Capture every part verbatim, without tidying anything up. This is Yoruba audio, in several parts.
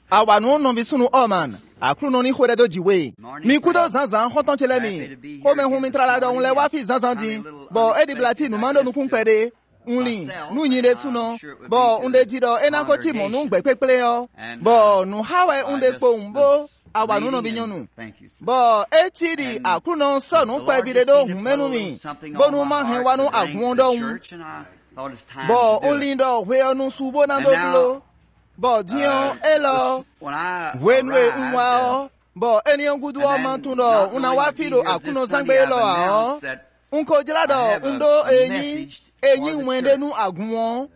Awanu no visunu oman. Akruno ni khore do jiwe. Mi kudo zanzan hoton chele mi. Home humi tralada unle wafi zanzan di. Bo edi blati nu mando nu kumpede. Unli nu nyire suno. Bo unde jido enanko timo nu gbe pepele yo. Bo nu hawe unde kpo mbo. Awanu no vinyonu. Bo echidi akruno so nu pe bidedo humenu mi. Bo nu ma hen wanu agwondo un. Bo unlindo we onu subo na dokulo. Bo dion elo wenwe unwa bo enion gudu o mantuno una wapido akuno sangbe elo a unko jelado undo enyi enyi wende nu agunwon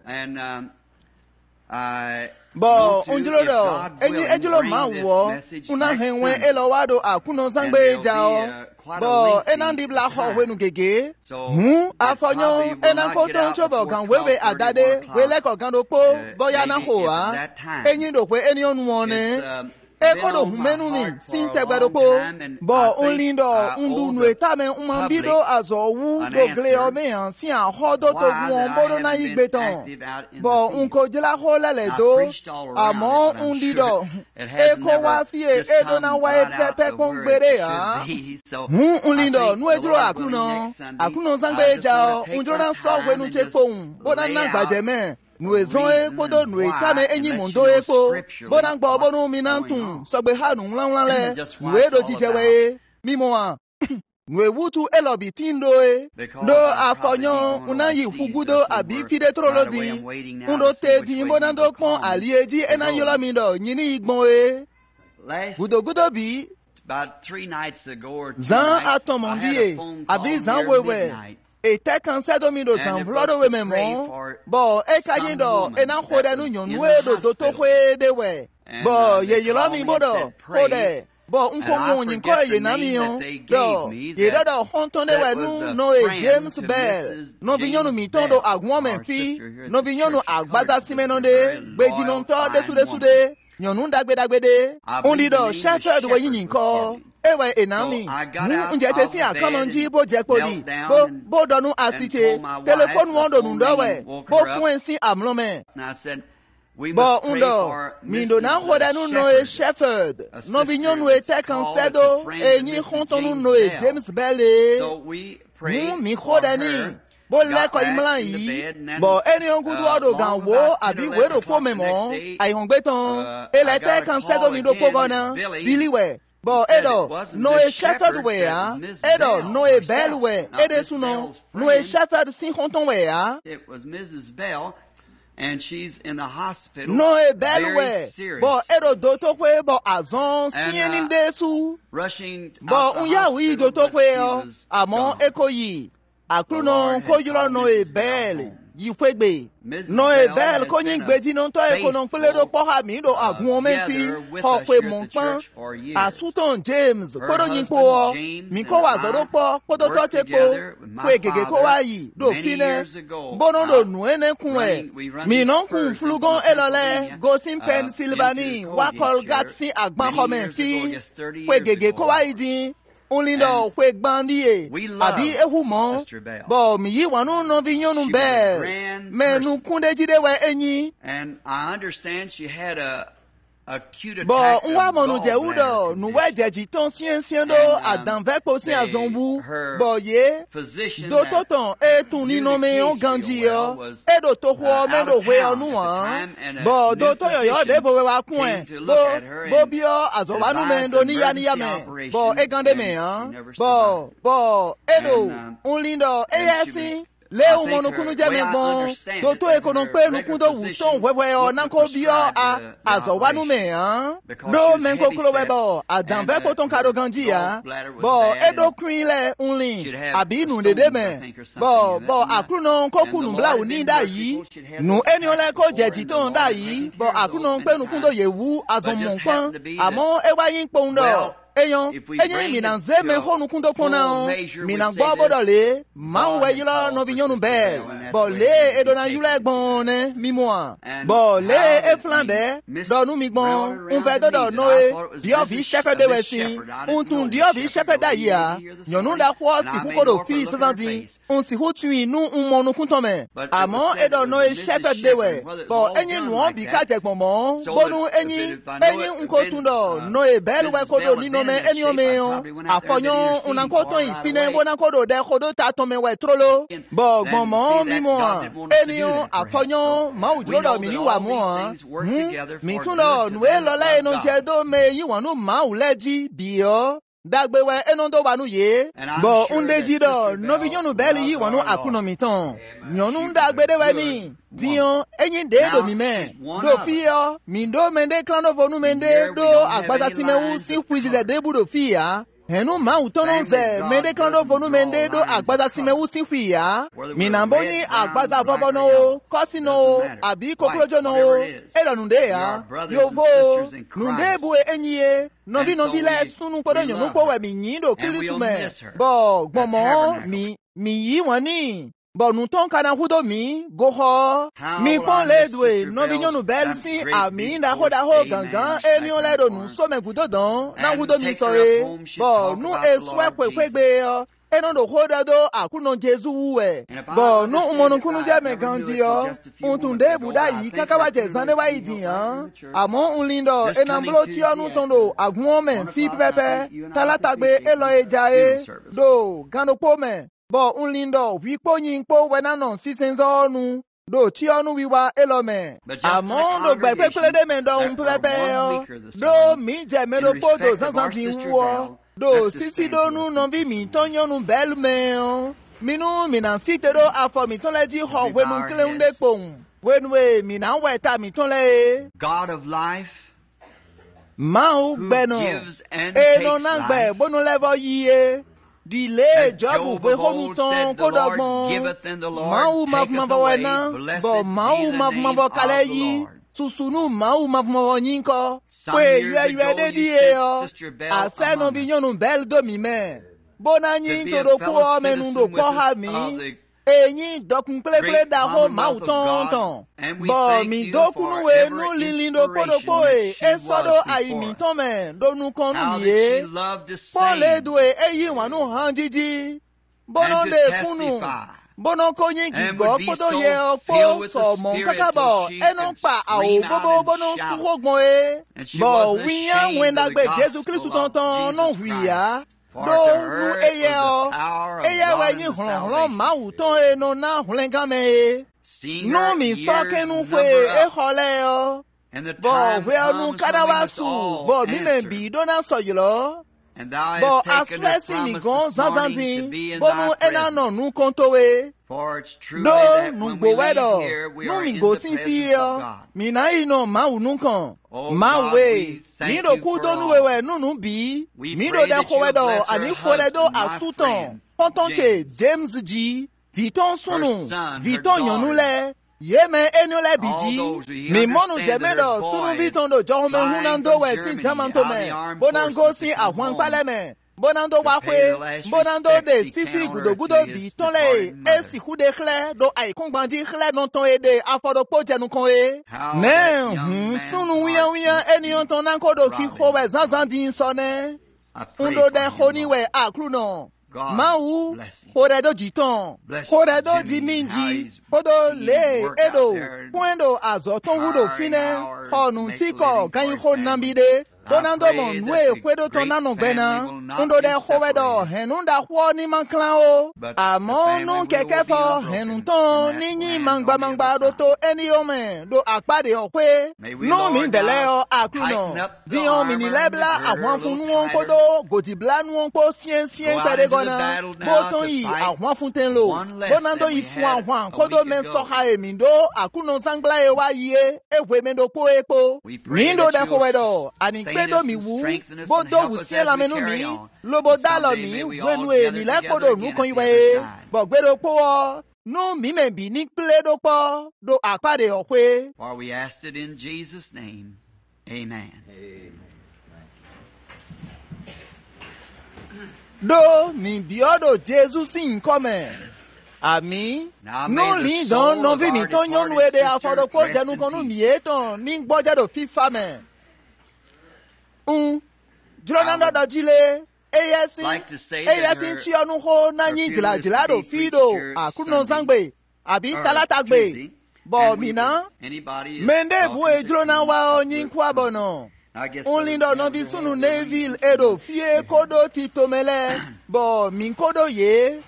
bo unjulodo enyi ejulo ma wo una henwe elo wado akuno sangbe jao bo enandi bla ho wenu gege hu afonyo enanko ton chobo kan wewe adade wele ko kan do po boya na ho wa enyi do pe eni onu won ekodo humenu mi sintegbero po bo onlindo ndunu etame umambido azowu do gle o me ansi an hodo to won bodo na igbeton bo unko jela ho lele do amo undido eko wa fie edo na wa pepe kongbere ha hu unlindo nu ejuro akuno akuno sangbe ja unjoro na so wenu chekpon boda na gbaje me nu ezon e podo nu etame enyi mundo epo boda ngbo bonu minantun sogbe hanu nlanlan le nu edo jijewe mimo a nu ewutu elobi tindo e do afonyo unayi kugudo abi pide trolodi undo tedi boda ndo pon alieji enanyola mindo nyini igbon e gudo gudo bi about three nights ago or two zan nights, atomondie abi zan wewe ete kansedo mi do zan vlodo we memo bo e kanyindo e na khode nu nyonu e do do to kwe de we bo ye yelo mi bodo ode bo nko mu nyin ko ye na mi yo do ye da do honton de we nu no e James Bell no binyonu mi tondo agwon men fi no binyonu agbaza simeno de gbeji no to de sude sude nyonu dagbe dagbe de undido shepherd we yin ko ewe enami mu nje te si akanonji bo je podi bo bo donu asite telephone won donu ndowe bo fun ensin amlome bo undo mi do na hoda nu no e shepherd no binyonu e te kansedo enyi hontonu no e James Bell mu mi hoda ni bo leko imlan yi bo eni ongudu odo gan wo abi wero po memo ai hongbe ton elete kansedo mi do pogona biliwe bo edo no e shepherd we ya edo no e Bell we ede suno no e shepherd sin honton we ya it was Missus Bell and she's in the hospital no e Bell we bo edo do to pe bo azon sin ni desu rushing bo unya wi do to pe o amo ekoyi akruno kojulo no e Bell yipegbe no e Bell ko yin gbeji no to e kono pele do po ha mi do agun o menfi ho pe mo pon asuton James podo yin po mi ko wa zo do po podo to te po pe gege ko wa yi do fine bono do nu ene kun e mi non kun flugon elole go sin Pennsylvania wa Colgate sin agban ho menfi pe gege ko wa yi din Unlindo kwe gbandie abi ehumo bo mi yi wanu no vinyonu Bell me nu kunde jide we enyi and I understand she had a acute bo attack nwa mo nu of je udo gallbladder nu disease. we jeji ton sien sien do And, um, adan ve po sin they- azonbu her bo ye physician do that toton e tun ni no me on really ganji feel well yo was, e do to uh, ho me out do of we town onu at the an time, and a bo do new to yo yo de physician fo we wa kun came e to bo look at her bo and bio azobanu me advised do ni ya ni ya emergency me operation, bo e gande me and an she never bo survived. bo e do And, um, Unlindo e and she yesin was- le I o think mo nu her- kunu the je way me I gbon understand do it, to that e kono her pe nu regular kun do wu physician ton wewe o wouldn't na have ko bio prescribed a the- the azowanu me operation an because do she was men ko klo we heavy-set bo adan and, ve uh, ko ton kado her ganji ya gallbladder was bo bad edo and queen le unlin she'd had abi nu stones, dede I me think, or something bo in bo it, and, uh, akruno ko and the kunu Lord bla had uni been da merciful, yi she'd had nu those eni ole attacks ko before, jeji and the ton Lord da had yi taken bo care of those akruno many pe nu kun do times. ye wu azon But mo just pon happened to be amo that- e wa yin pon do Well, eyon enye mina nze me honu kundo kona mina gbo bodo le ma we yilo no vinyonu bel bo le edona yule gbon mi mo bo le e flande do nu mi gbon un fe do do no e dio vi shepherd de we sin un tun dio vi shepherd da ya nyonu da kwa si ku ko do fi sazandi un si hu tun nu un mo nu kun to me amo e do no e shepherd de we bo enye nu bi ka je gbon mo bonu enyi enyi un ko tun do no e bel we ko do ni no me eni o me o afonyo un ko ton ifine bona ko do de ko do ta to me we trolo bo gbon mo mi mo eni o afonyo ma u juro do mi ni wa mo mi tun lo nu e lo le no je do me yi won nu ma u leji bi o dagbe we eno do ba nu ye bo unde ji do no bi yonu beli yi won nu akuno mi ton nyonu dagbe de we ni dion enyin de do mi me do fi o mi do mende clan of onu mende do agbaza si me wu si quiz de de bu do fi ya henu ma utono ze mende kando vonu mende do agbaza sime usi hwia minamboni agbaza bobo no kosi no abi kokrojo no elo nunde ya yovo nunde bu enyiye novi novi le sunu podo nyonu po we mi nyindo kilisume bo gbomo mi mi yi wani bo nu ton kana hudo mi go ho mi pon le dwe no bi nyonu bel si ami nda ho da ho gangan eni o le do nu so me gudo don na hudo mi so e bo nu e swe kwekwe o eno do ho da do akuno jesu we bo nu umonu kunu je me ganji yo untunde buda yi kaka wa je zande wa idiyan amo unlindo enamblo ti onu tondo agun ome fi pepe talata gbe elo eja e do gano po me bo unlindo wipo yinpo wenano sisenzo nu do ti onu wiwa elome amondo gbe pepele de mendo un pepe o do mi je mero podo zanzan di wo do sisi do nu no bi mi tonyo nu bel me o minu mi na site do afo mi ton le di ho wenu kle unde pon wenwe mi na weta mi ton le God of life ma u gbeno e no na gbe bonu levo yiye dile jobu pe honu ton ko dogbon mau mav mavo wena bo mau mav mavo kale yi susunu mau mav mavo yinko pe yue yue de di e o ase no bi nyonu bel do mi me bona yin to do ko menu do ko ha mi eyin dokun pelepele da ho mau ton ton bo mi dokunu we nu lilin do podo po e esodo ayi mi ton me do nu kon nu mi e po le do e eyi wanu han jiji bono de kunu bono ko yin gigo podo ye opo so mo kakabo eno pa awo bobo bono su hogbon e bo wiyan wen dagbe Jesu Kristu ton ton no hwiya do nu eye o eye we yin hron hron ma wu ton e no na hlen kan me no mi so kenu kwe e hole o bo we nu kadawasu bo mi me bi do na so yilo bo aswesi mi gon zanzandin bo nu ena no nu kontowe do nu gbo wedo nu mi go sin ti o mi na ino ma wu nu kan ma we mi do ku do nu wewe nu nu bi mi do de ko wedo ani ko de do asuton pontonche James G viton sunu viton yonu le yeme enule biji mi monu jemedo sunu viton do johome hunando we sin jamanto me bonango si ahwan paleme bonando wakwe bonando de sisi gudo gudo bi tonle e si hude khle do ai kongbandi khle non ton ede afodo po jenu kon e ne hun sunu wiyan wiyan enion ton anko do ki ho we zanzandi sone undo de khoni we akruno mau kore do jiton kore do jiminji podo le edo kwendo azoton wudo fine honu tiko kan ko nambide bonando mon we kwedo ton nanu gbena undo de howedo henunda ho ni manklan o amonu keke fo henunton ninyi mangba mangba do to eni ome do apade okwe no mi dele o akuno dion mi ni lebla awon funu won kodo godibla nu won po sien sien pere gona boton yi awon fun ten lo bonando yi fun awon kodo men so ha emi do akuno sangla e wa yie ewe mendo po epo mi do de howedo ani pedo mi wu bodo wu sie la menu mi lobo dalo mi wenu e mi le podo nu kan iwe bo gbedo po o nu mi me bi ni pledo po do apade okwe for we asked it in Jesus name. Amen. Amen. Do mi biodo Jésus sin come. Ami, nous lisons non vi mi ton yon we de afodo ko janu konu mieton ning boja do fi fame. Un Dronando da jile eyesi eyesi ti onu ho na yin jila jila do fido akuno sangbe abi talata gbe bo mina mende bu e drona wa onyin kwa bono. Only do no bi sunu neville edo fie kodo ti tomele bo min kodo ye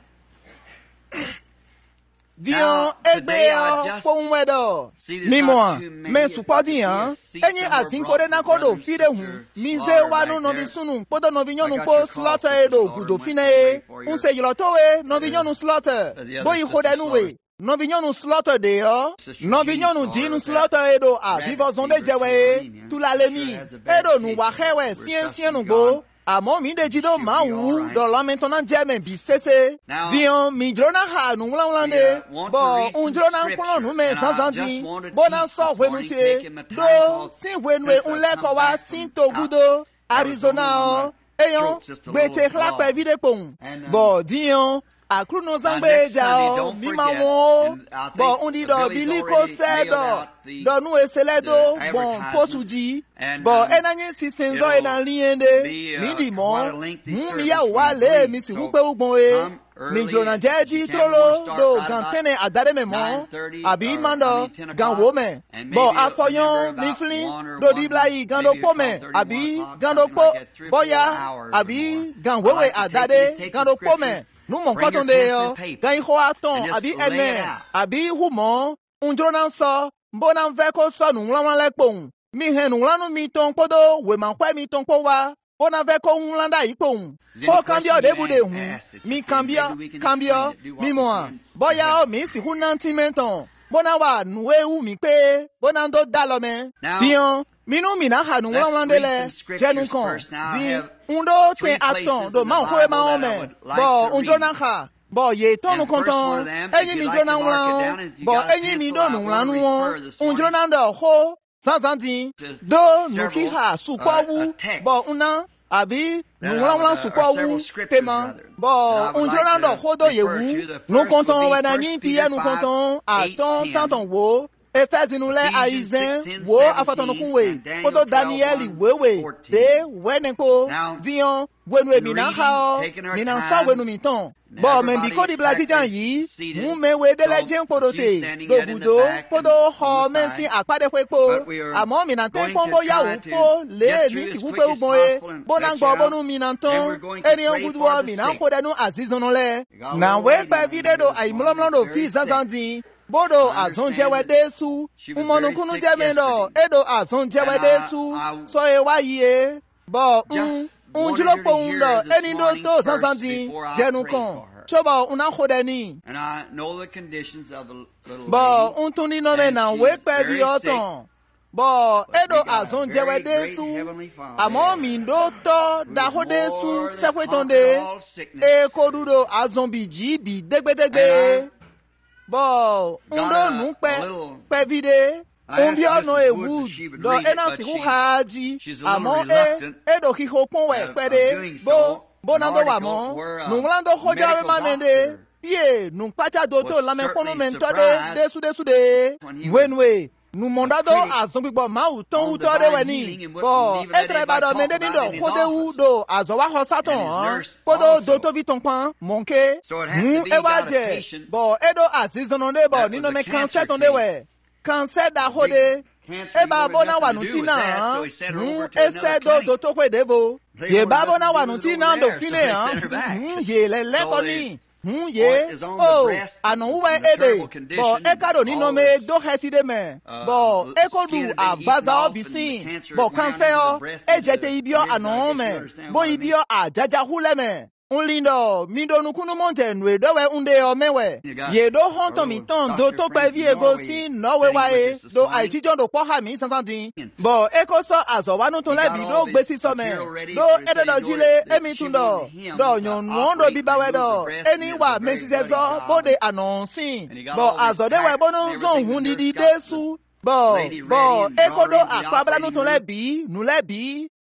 Dion egbe o ponwedo mi mo me supporting han enyi asin kode na kodo fide hu mi ze wanu no bi sunu podo no bi nyonu po slaughter edo gudo fine un se yilotowe no bi nyonu slaughter boy kode nu we no bi nyonu slaughter de yo no bi nyonu dinu slaughter edo a vivo zonde jewe tu la lemi edo nu wa hewe sien sien nu go Amo mi de jido ma wu do la maintenant jeme bi sese Dion mi drona ha nu wla wlande bo un drona nko nu me sansanji bo na so we nu tie do sin we nu un le ko wa sin to gudo Arizona o eyon gbe te khla pe vide pon bo Dion akru no zangbe ja mi ma wo bo undi do biliko sedo do nu eseledo bon posuji bo enanye sisenzo ena liende mi di mo mi ya wale mi si wupe ugbon e mi jona jeji trolo do gantene adare me mo abi mando gan wo me bo afoyon mi flin do di blai gando po me abi gando po boya abi gan wewe adade gando po me Nous mon quand de yo, gan ho aton, abi ene, abi humo, un drona so, bonan veko so nu lan le pon. Mi hen nu lanu mi ton podo, we man kwa mi ton po wa, bonan veko un landa ipon. Ho cambio de bude hu, mi cambio, cambio, mi mo. Boya o mi si hu nanti menton. Bona wa nu e u mi pe, bonan do dalome. Dion Minu mina hanu wlandele jenu kon di undo te aton do ma ho ma ome bo undona kha bo ye tonu konton enyi mi jona wla bo enyi mi do nu wla nu undona ndo ho sansanti do nu ki ha su kwa wu bo una abi nu wla wla su kwa wu tema bo undona ndo ho do ye wu nu konton we na yin pi nu konton aton tanton wo Efezi nou le aizen, wo afatono kunwe, kodo Danieli wewe, de wenenko, diyon, wenwe minan hao, minan sa wenu miton. Bo men biko di blaji jan yi, moun men we de le jen kodo te, do gudo, kodo ho men si akpade kwepo, amon minan ten pombo ya ufo, le mi si wupe uboe, bonan go bonu minan ton, eni yon gudwo minan kode nou azizonon le. Nan we pe vide do ay mlomlon do pi zazandi, Bodo azon jewe desu, umonu kunu jemendo, edo azon jewe desu, so e wa ye, bo un, un jilo po undo, eni do to zanzandi, jenu kon, chobo una khodeni. Bo un tuni no me nan wek pe vi oton, bo edo azon jewe desu, amo mindo to da ho desu sekwetonde, e kodudo azon biji bi degbe degbe. Bo, undo nu pe, pe vide, umbio no e woods, do ena si hu haji, amo e, e do ki ho pon we, pede, bo, bo nando wamo, nu mlando hoja we mamende, pie, nu pacha doto la men pono mentode, desu desu de, wenwe, nu mondado azon bo ma u ton u tode weni, bo, etre bado mende dindo, hode u do, azowa hosaton, podo doto viton pan, monke, mu ewaje, bo, edo azizononde bo, nino me kanset onde we, kanset da hode, eba bona wanutina, mu ese do doto kwe devo, ye babona wanutina do fine, mu ye le lekoni, Hmm ye oh anon uwe ede bo ekado ni no me do heside me bo ekodu abaza obisin bo kanseo ejete ibio anon me bo ibio ajaja hule me unlindo mindo nukunu monte nwe dowe unde o mewe ye do honto mi ton do to pe vi ego sin no we wae do aitijon do po ha mi sansandin bo ekoso azowa no ton lebi do gbesi so me do ededo jile emi tundo do nyon wondo bibawe do eni wa mesisezo bode anonsin bo azode we bono zon hundidi desu bo bo ekodo akpabla no ton lebi nu lebi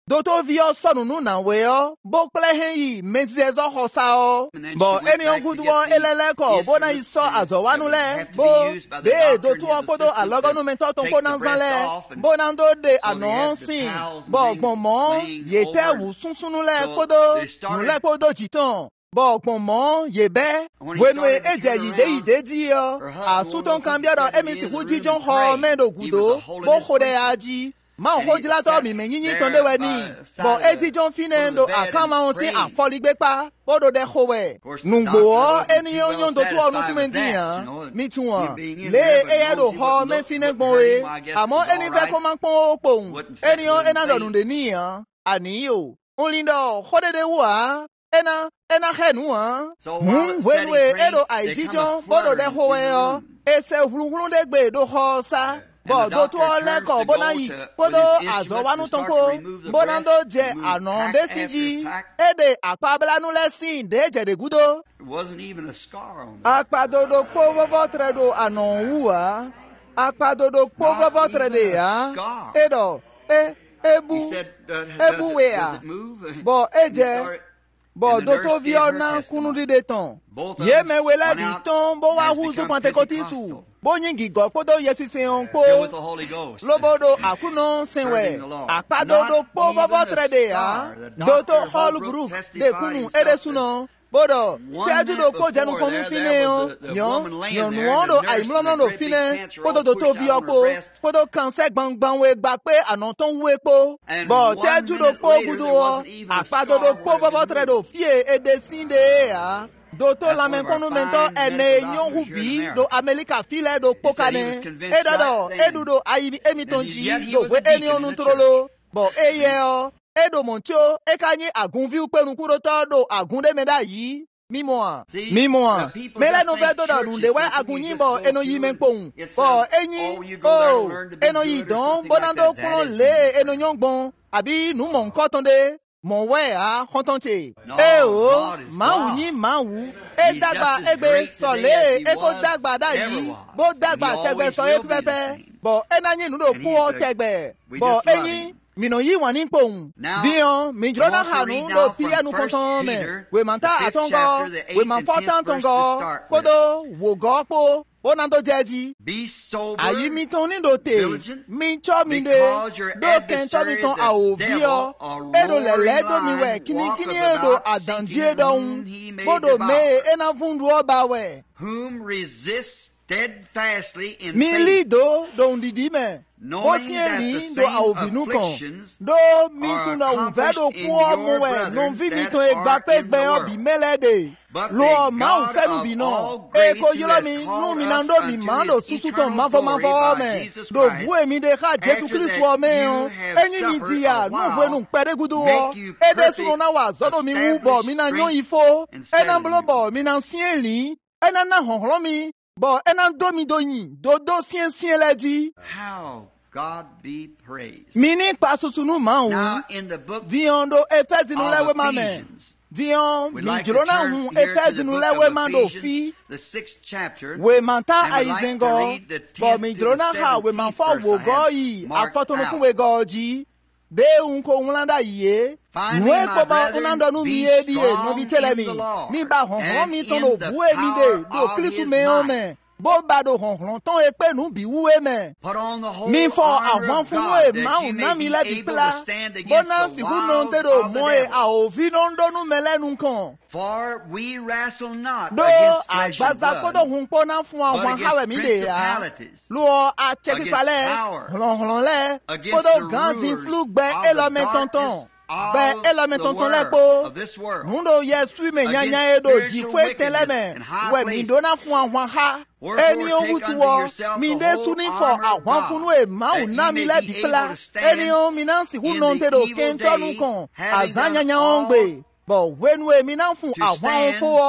do to vi o sonu nu na we o bo kple hen yi mezezo hosa o bo eni ogudu o elele ko bo na iso azowanu le bo de do to okodo alogonu mento ton ko na zanle bo na do de anonsin bo gbonmo yete wu sunsunu le kodo nu le kodo jiton bo gbonmo yebe wenwe eje yide yide di o asuton kambiado emisi ku jijon ho mendo gudo bo khode aji ma ho jila to mi menyinyi tonde we ni bo eji jon finendo akama on si afoligbe pa bodo de khowe nungbo eni yon do to onu kumendi yan mi tun won le eye do ho me finegbon we amo eni fe ko man pon opon eni yon enado nu de ni yan ani yo onlindo khode de wa ena ena khenu an hun wenwe edo aiji jon bodo de khowe yo ese hulhulun de gbe do ho sa bo do to le ko bona yi podo azo wanu tonko bona do je anon de sinji ede apabla nu le sin de je de gudo It wasn't even a scar on it. apado do povo votre do anon ua apado do povo votre de ya edo e ebu He said, uh, does, ebu it, we does ya it move? bo He eje started- bo and the do nurse to gave vi her ona kunu testimony. di de ton Both of ye them me wele went bi out ton bo wa and huzu become pentecotisu Pentecostal. bo yingi go podo yesisi on po Filled with the Holy Ghost. lobodo akuno senwe Serving the Lord. apadodo Not po even votre a de scar. ya The doto doctor hall Holbrook group de testified kunu himself ede suno bodo One teju do minute po jenu before konu there, fine there o was a- a yon woman laying yon there, nuondo the nurse aimlo with a no great big fine cancer podo all do to pushed vi out on her opo breast. podo cancer gbangban we gba pe anon ton wu epo And bo one teju do minute po later, gudu there o wasn't even a apadodo scar po where it had votre been do moved. fie ede sinde ya doto That's la one men of our konu fine mento ene medical nyon doctors here in hubi America. do America file do He said he was pokane convinced edodo right then. edudo ayi emitonji yet he do was we a deacon eni in onu the trolo bo eye o edo moncho ekanyi agunvi upenu kuro to do agunde meda yi mimo a See, mimo a the people mele just no think ve do da church nun is de we something you agunyi just bo go eno to yi and menpon it's bo a- enyi oh, you go there to o learn to be eno good yi or don something bona like do that. kuno That le isn't eno nyongbon abi nu mo nkan ton de mo we a kontonche No, e o God is ma wu God. yin ma wu e He's dagba just as egbe great today sole as he e ko was, dagba da ever yi was. bo And he dagba tegbe always so e will be the pepe same. bo enanyi nu do And ku he's o the- tegbe we bo just love enyi him. mino yi wani pon Now, dion mi jrona I want to hanu read do now from pie nu First konton me Peter, we manta the fifth atongo chapter, the we eighth man and tenth fortan verse to tongo start with. kodo wo go po bonando jeji Be sober, ayi mi ton ni do te vigilant, mi cho mi de because your do ken to mi adversary, ton the a o devil, vio a edo lele do mi we roaring kini lion, kini walketh edo about, adanji seeking edo whom un he may bodo me devour. ena fundu oba we whom resist steadfastly in mi faith, li do do ndidi me bo knowing si that eri the do a o same vinu kan afflictions do mi are kun na un ve do accomplished ku in o mu your we brethren non vi mi that ton e gba are pe in gbe the o bi world. melede But lo the ma un God fe nu of bi no all e grace, ko who yoro has mi called nu mi us na ndo mi unto ma his do susu ton ma fo ma eternal fo glory me by Jesus do Christ, bu emi de ha Jesu after Christ that wo me you o have enyi mi suffered dia a nu while, bu nu pere gudu wo make you e de perfect, sunu na wa zodo mi wu bo mi na nyon establish ifo strength, e na and blo bo mi na sien li e na na honhoro mi bo e na do mi do yin do do sien sien leji how God be praised. mi ni pa susunu ma wu Now, in the book dion do efes nu lewe of ma me Ephesians, dion we'd mi like to juro na turn hu here to efes the nu book lewe of ma do Ephesians, fi the sixth chapter, we manta and we'd like to aizengo read the bo tenth mi to juro the na ha we man seventeenth fo verse wo I go have yi marked afotunukun out. we go ji de un ko unlanda yiye Finally, nwe my ko ba brethren, unando nu be mi e di e no strong bi tele in mi the Lord, mi ba hon hon and mi ton in do the bu e mi de power do of kristu his me o might. me bo ba do hon hon ton e pe nu bi wu e me Put on the whole mi fo armor àwọn of funu God, e ma that you un na may mi be le bi able pla to stand bona against si the hu non wiles te do of the mo e a devil. o vi non do nu melenu kan For we wrestle not do against flesh and agbaza kodo blood, hun po na fun but àwọn hawe against mi de ya principalities, lo a che against pipale power, hlon hlon le against kodo the ganzin rulers flu gbe of elo the me darkness tonton of be elo me the tonton le world, po of this world, mundo yesu me nyanya against edo ji spiritual kwe tele wickedness me in high we mi do na fun àwọn ha Wherefore eni take ohun ti unto wo yourself mi the de whole suni for armor of àwọn God, funu e ma that un ye na mi may le be bi able pla to stand eni o mi na si hu in non the te do evil ken day, tonu kan having azanya done nya all ongbe bo wenu e mi na fun to àwọn stand. fo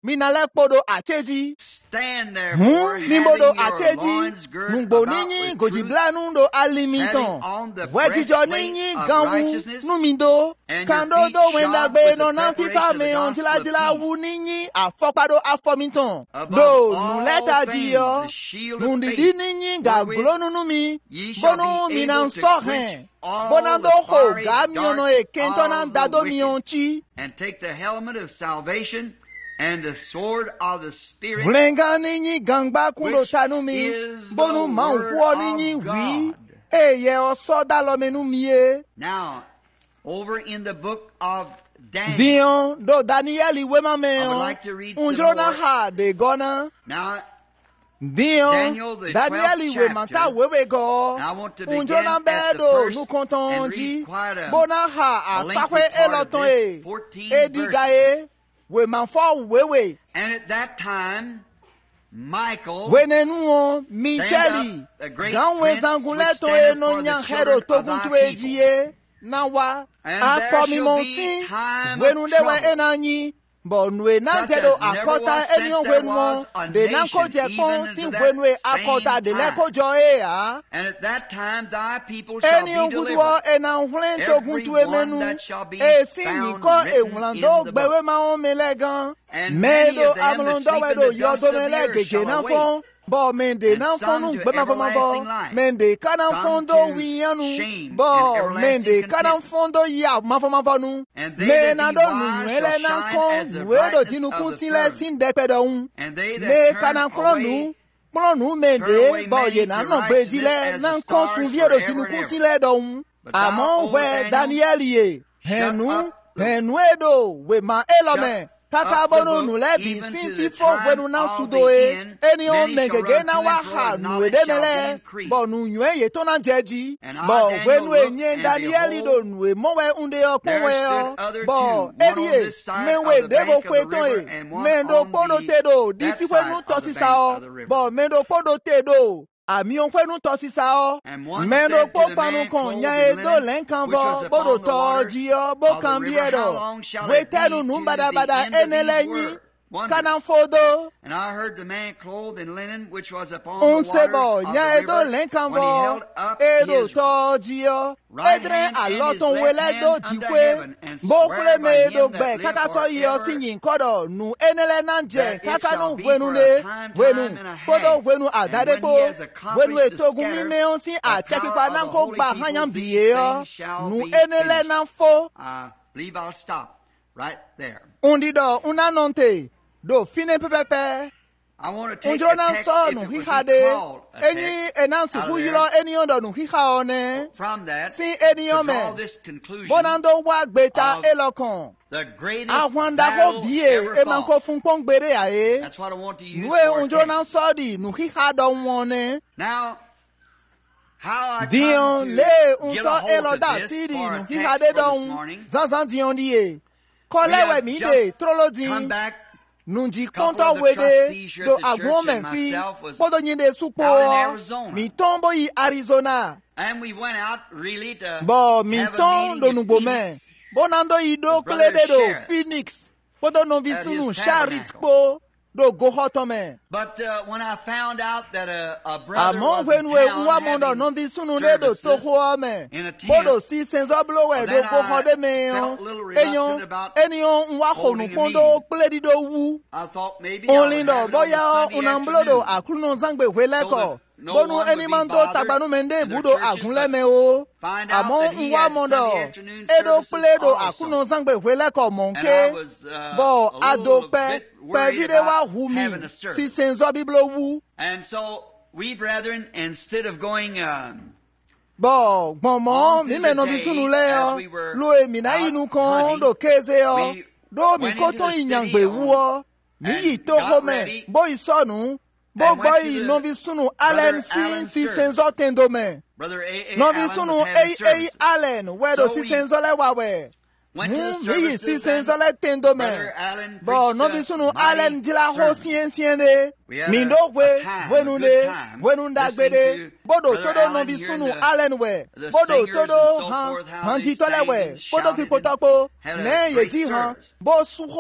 minale kpodo acheji. Stand there Hmm, for mimbodo having your acheji. loins girt Nungbo about ninyi with goji truth, blanu do having alimiton. on the Wejijo breastplate ninyi of ganwu righteousness, numindo. and your Kando feet do shod wendagbe with the no nan preparation fifa of the me on gospel jila of jila peace. wu ninyi afokpado afomiton. Above Do all nuleta things, jiyo. the shield of Nundidi faith, ninyi ga wherewith glonu numi. ye shall Bonu be minan able to sohen. quench all Bonando the ho fiery ga miono darts e kentonan of the dado wicked, mionchi. and take the helmet of salvation and the sword of the Spirit, Blenga ninyi gangba kundo which tanumi. is the Bonu man word wo of ninyi wi. God. Eye oso dalo menumie. Now, over in the book of Daniel, Dion do Danieli wema I would meo. like to read some Unjona more. ha de gona. Now, Dion Daniel, the Danieli twelfth wema chapter, ta wewe go. and I want to begin Unjona at the bedo first nu and kontonji. read quite a, Bona ha a lengthy apakwe part of eloton this, e. fourteen Ediga verses. e. Wema fo wewe. And at that time, Michael, Wenenuo Micheli. the great Ganwe prince, zanguleto which e standeth no for the nyan children hero of togun thy tu ejiye. Nawa. And there Akpo mi shall monsi. be time of Wenunde we trouble, enanyi. Bo nwe nan such jedo as never akota was since enyo there wenwo. was a De nan ko nation, je even kon unto si that wenwe same akota de le time. ko jo e ya. And at that time thy people shall Eni be ungudwo delivered. enan hlen togun tu Every one emenu. that shall be E si found nyi ko e written wulando in the gbewe book. ma on melegan. And many Medo of them that amlondo sleep in wedo the dust yodo of the mele earth gege shall nan awake, fon. Bo mende and nan some fonu to gbema fon ma everlasting bo. life, Mende kanan some fondo to wiyanu. shame Bo and everlasting mende kanan contempt. fondo ya ma fon ma fonu. And they Me that na be do nu wise nwele shall nan shine kon as the wedo brightness dinu of kun the sile sun. sin depedo un. And they Me that turn kanan klonu. away, Klonu turn mende away bo many ye to nan no righteousness gbejile as nan the kon stars sun viedo forever dinu and kun ever. sile do un. But thou, Amon O we Daniel, Daniel ye. shut Henu up the- henu edo we ma elome. Shut Kaka up the bono book, nulebi even sin to the fifo time wenu na of sudo the e. end. Eni o Many shall mengege run na to and wa fro, ha and nu knowledge shall be edemele. increased. Bo nu nywe ye to na jeji. And I, Bo Daniel, wenu looked, enye and Danieli do behold, nuwe mowe unde yo there konwe stood yo. other Bo two, one on edie this side menwe of the devo bank of the kweton river, e. and one Mendo on podo the- tedo. that Disi side kwenu of the tosi bank sao. of the river. Bo mendo podo tedo. Ami on kwenu tosi sao. And one Mendo said to po the panu man kon clothed nya in edo linen, lenkan which was vo. upon Bodo the waters to jiyo bo of the river, how kambiedo. long shall We it be tenu to num the bada bada end of these enelenyi. word? Wonder. Kanan fodo. And I heard the man clothed in linen, which was upon Un the waters sebo of nya the edo river, lenkan when he vo. held up Edo his to jiyo. right Edre hand and his aloton left wele hand do unto jikwe. heaven, and Bo swear kule by me him do that be. liveth Kaka so yo forever, sinyin kodo. Nu enele nanje. that it Kaka shall nu be wenu for le. a time, Wenu. time and a half. Kodo wenu And adade when po. he has accomplished Wenu the etogun scatter, mi me on si a the cheki power pa of nan the ko holy gba people, hanyan these biye yo. things shall Nu be enele finished. nan fo. I believe I'll stop right there. Undido unanonte. Do fine pepepe. I want to take Unjoro a nan text, so if nu it was hihade. called a text, Enyi enansi out of kuyilo there. eni ondo nu hiha one. From that, Si to eniyo draw me. this conclusion, Bonando wa gbeta of elokon. the greatest Awanda battle ho bie ever e man ko fought. fun pon gbere aye. That's what I want to use Nwe for a unjoro text. nan so di nu hiha do wone. Now, how I Dion come le to un get so a hold elo of da this siri for nu a hiha text de for this don. morning, Zanzan dion die. we Kolewe have mi just de trolo come din. back. Nunji Couple konto of the wede trustees here do at the church agbon and menfi. myself was Podo nyinde supo. out in Arizona. Mi tombo yi Arizona. And we went out really to Bo mi have a ton meeting do in nugbo men. Phoenix. Bonando yi do With Brother klede do Sherritt Phoenix. Podo no at visunu his sharit tabernacle. po do go hotome. But uh, when I found out that a, a brother Amon was when in we town nwa mondo having no visunu le do services to ho me. in a tent, Bodo si senzo blow we well, do then go I hode me felt yo. a little reluctant Enyo about enyo nwa holding honu a pondo meeting. kledi do wu. I thought maybe I would Only have do it on boya the Sunday unamblodo afternoon. akluno zangbe weleko. So that no Bonu one eni would be man do bothered tagbanu mende in their budo churches, agunle but me o. find out Amon that he nwa had mondo Sunday afternoon edo services pledo also. akuno zangbe weleko And I monke. was uh, Bo a little adope bit worried pevide wa about having humi a service. si senzo biblo wu. And so we, brethren, instead of going um, Bo gbonmo On mi through me the no day, visunu le as yo. we were Lo emi na out inu kon hunting, do keze yo. we Do mi went ko into to the city inyangbe on- wu o. Mi and yi to got ho me. ready Bo isonu. Bo and went boy to the no visunu Brother Allen si Allen's si service. senzo tendo me. Brother A. A. No Allen visunu was having ei ei services. Allen we do So si we senzo le wa we. Went to the Hmm, mi yi si services senzo and le tendo me. Brother Allen Bo no preached a visunu mighty Allen dila ho sermon. sien sien de. We had Mi a- ndo a we time, wenu a ne good time wenu nda listening gbede. to Bodo Brother todo no Allen visunu hearing the- Allen we. the Bodo singers and todo so han forth, how han they ti tole sang we. and Bodo shouted pipo and tako. had a Ne ye great ji han. service. Bo suho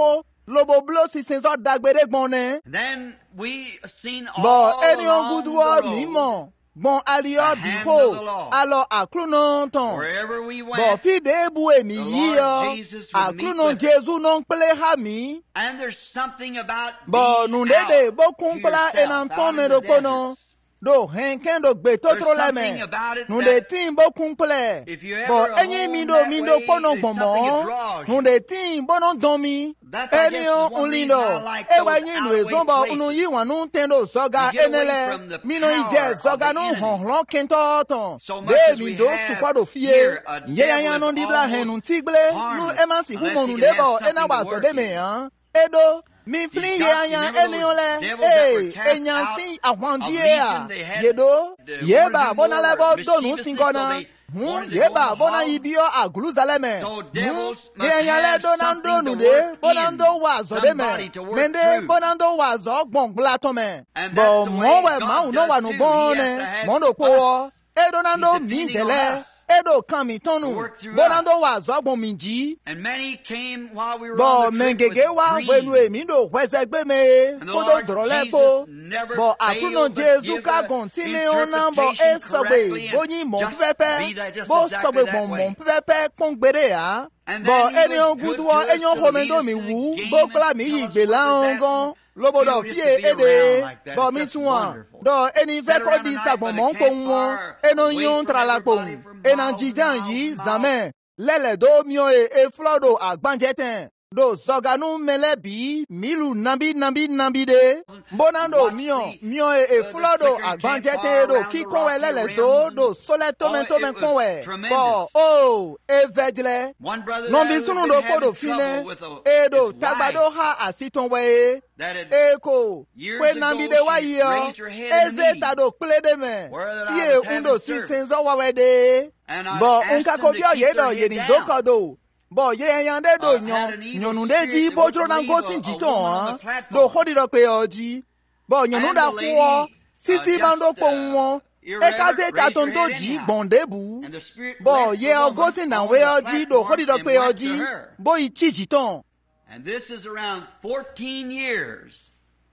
lobo blo si senzo dagbede gbone. Then we seen all Bo eni on along good the word road, mimo. Bon alio the hand biho. of the Lord. Alo aklunon ton. wherever we went, Bo fide bu emi the Lord yi Jesus yo. would meet Aklunon with us. Jesu non ple ha mi. and there's something about Bo being nundede out bo to kumpla yourself, enan out ton in me the do kono. deserts. Do henken do gbe There's totro something leme. about it Nunde that tin bo kumple. if you Bo ever enyi home mi do that mi do way, kono there's something that gbomo. draws you. Nunde tin bo non domi. That's, I guess, Eni is o one reason I unlindo. like E those wa nyi nu out-of-way ezomba unu places. yi wanu tendo soga You get away enele. from the Mino power ije of soga the no enemy. honlon kento ton. So much De as mi we do have sukwado fie. here, a Nye devil ya is non di bla hen un almost tigle. Nu harmless emansi unless humo he nu can have debo something ena to wa work so de in. me han. Edo. Mi flin He's ye got, anya remember eni those ole. devils that were Eh, cast enyansi out ahwanji of e Legion? ya. They had Yedo. they wanted Yeba to do bona more lebo do nu mischievously, so singona. they Hmm, wanted to go in yeba the bona hall. ibio aguluzaleme. So Hmm, devils ye must nyale have donando something to nude, work bonando in, wazo de somebody me. to work Mende through. bonando wazo gbongla to me. And Bo that's the way mo we God ma uno does wa nu too. He has bone, to have mondo po. us. E donando He's mi depending on dele. us Edo kami to tonu. work through Bonando us. wazo gbon minji. And many came while we were Bo on the trip mengege with wa wenu dreams. mi do wese gbe me. And the Kodo Lord drole Jesus ko. never Bo failed akuno but Jesu give ka the gon ti me onan bo interpretation e sobe. correctly and Bonyi mon just pepe. be that just Bo exactly sobe that bon way. mon pepe kongbere ya. And Bo then he eni was on good good to wa us enyo to lead homendo us mi to the wu game bo kla and mi tell yi us gbe what la was ongon happening. lobo do Feel just fie to be around ede like that. bo It's mi just tun wa wonderful. do eni Sit fe ko around di the sa night bon by the mon ko won campfire, eno away yon from tra la ko everybody for enan miles and jijan miles yi and miles. zaman lele do mio e e flodo agbanjeten do zoganu melebi milu nambi nambi nambi de bonando Watch mio the, mio e e uh, the flodo flickering agbanjeten campfire do around the kikon we rocky lele rims do and do sole tome oh, tome it kon was we bo tremendous. oh e vejle One brother non there bi who had sunu been do having kodo trouble fine with a, edo his tagbado wife ha asiton we that had eko years kwe ago nambi de wa she yo raised her head in the eze knee tado kple de me where that I fie was having undo si service. senzo wa we de And I bo asked unka them ko to bio keep ye their do ye head ni down. doko do bo ye yan de do Uh, had nyon an evil nyonu de spirit ji that bo wouldn't jro na believe go a, sin a ji woman ton on the han do platform. hodi do pe oji bo nyonu And da the ku o lady sisi uh, bando just po uh, won e irreverent, ka ze ta raised her ton do head ji anyhow. bonde bu And the spirit bo left ye the o go woman sin na on we the oji do platform hodi do and pe went to oji her. bo i chi ji ton And this is around fourteen years.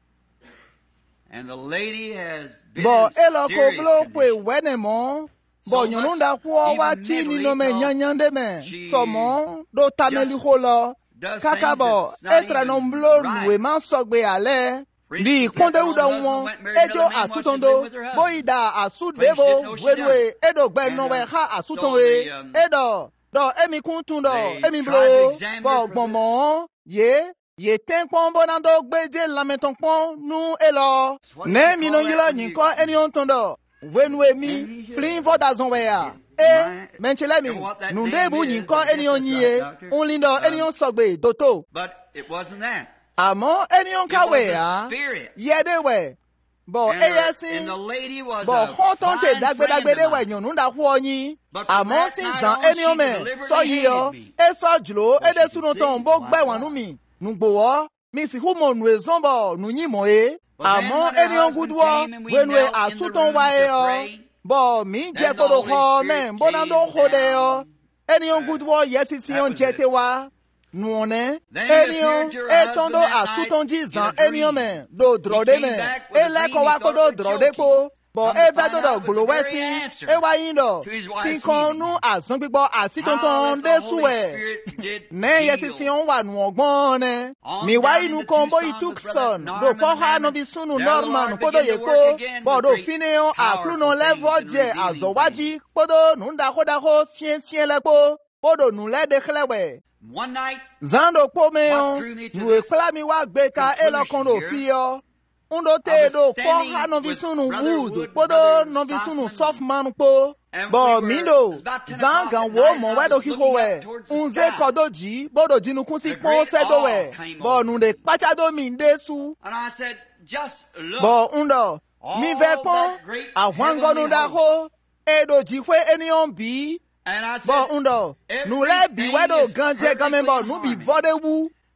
And the lady has been bo in elo ko serious blo pe condition. wene mo So bo much, nyonu da ku o wa even ti ni mentally, no me till nyanyan de me she so mo do tameli just ho lo does kaka things bo that's not etra no even blo right. luwe man sogbe ale For di instance, konde met her udo own husband, won went and married ejo another man while she was living asutondo with her husband. boida asu Claims she didn't devo know she done wedwe it. edo gbe And no we um, ha so asuton we the, um, edo do emi kun tun do they emi tried to blo examine bo her for gbomo ye ye ten pon bonando gbeje lamenton pon nu elo What do ne you mi call no that yilo when yin you- ko eni on tondo wenwe mi Amnesia? flin for dazon we ya My- e menchele mi and what that nu name debu is, yin ko I guess eni on that's yin right, Doctor. un lindo eni Um, on sogbe doto But it wasn't that. àmọ́ eni on It ka was we the ya spirit. yede we bo And, her, eyesin and the lady was bo a hon ton che fine dagbe friend dagbe de of we mine. nyonu da ku oyin But from àmọ́ that sin night zan on, eni she o me deliberately so yi o hated me. e so julo Well, e de she sunu could ton see bo why gbe it wanu was. mi nu gbowo mi si hu mo nu ezombo nu yin mo e But then àmọ́ when her eni on husband good wo came and we wenwe knelt in the asuton room wa e to o pray, bo mi je then the kodo Holy ho Spirit me bonando came ho de o down. eni on good wo yesi si That on was je it. te wa nuone Then he eni appeared on to her e husband tondo that asuton night ji in zan a eni o dream. me do dro He de came me back with a ele dream. ko He wa thought kodo it was dro de joking. po bo Come to e fe find do do out it was glo the we very sin answer e wa yin do to his wife's sin kon nu healing. asan gbigbo asiton How ton that de the Holy suwe Spirit did ne yesi si heal. on wa nu ogbon ne On mi wa down inu into kon bo Tucson ituk with Brother son do Norman ko and ha them, no and bi sunu there the norman Lord kodo began ye to work ko again bo with do great fine on aklu no powerful level things and je revealing azowaji things. kodo nu nda ko da ko sien sien le ko bodo nu le de khlewe One night, zando po me what on drew me to nu e this kla mi wa gbe ka e lo kon do conclusion fi here, yo undo I te was do ko standing ha no vi with sunu Brother wood Wood, kodo Brother no vi sunu Softman, soft man po and bo we were, it mindo was about ten zan o'clock gan at wo night, mo and we I do was ki looking ko we up towards the unze sky. kodo ji bodo jinu kun si The pon great se do awe we came bo over nu me. de pacha do mi de su And I said, just look. bo undo mi ve All pon that great àwọn gonu heavenly da host. ho e do ji kwe eniyan bi And I bo said, undo nu le bi we do everything is gan je gan me bo perfectly nu bi harmony. vode wu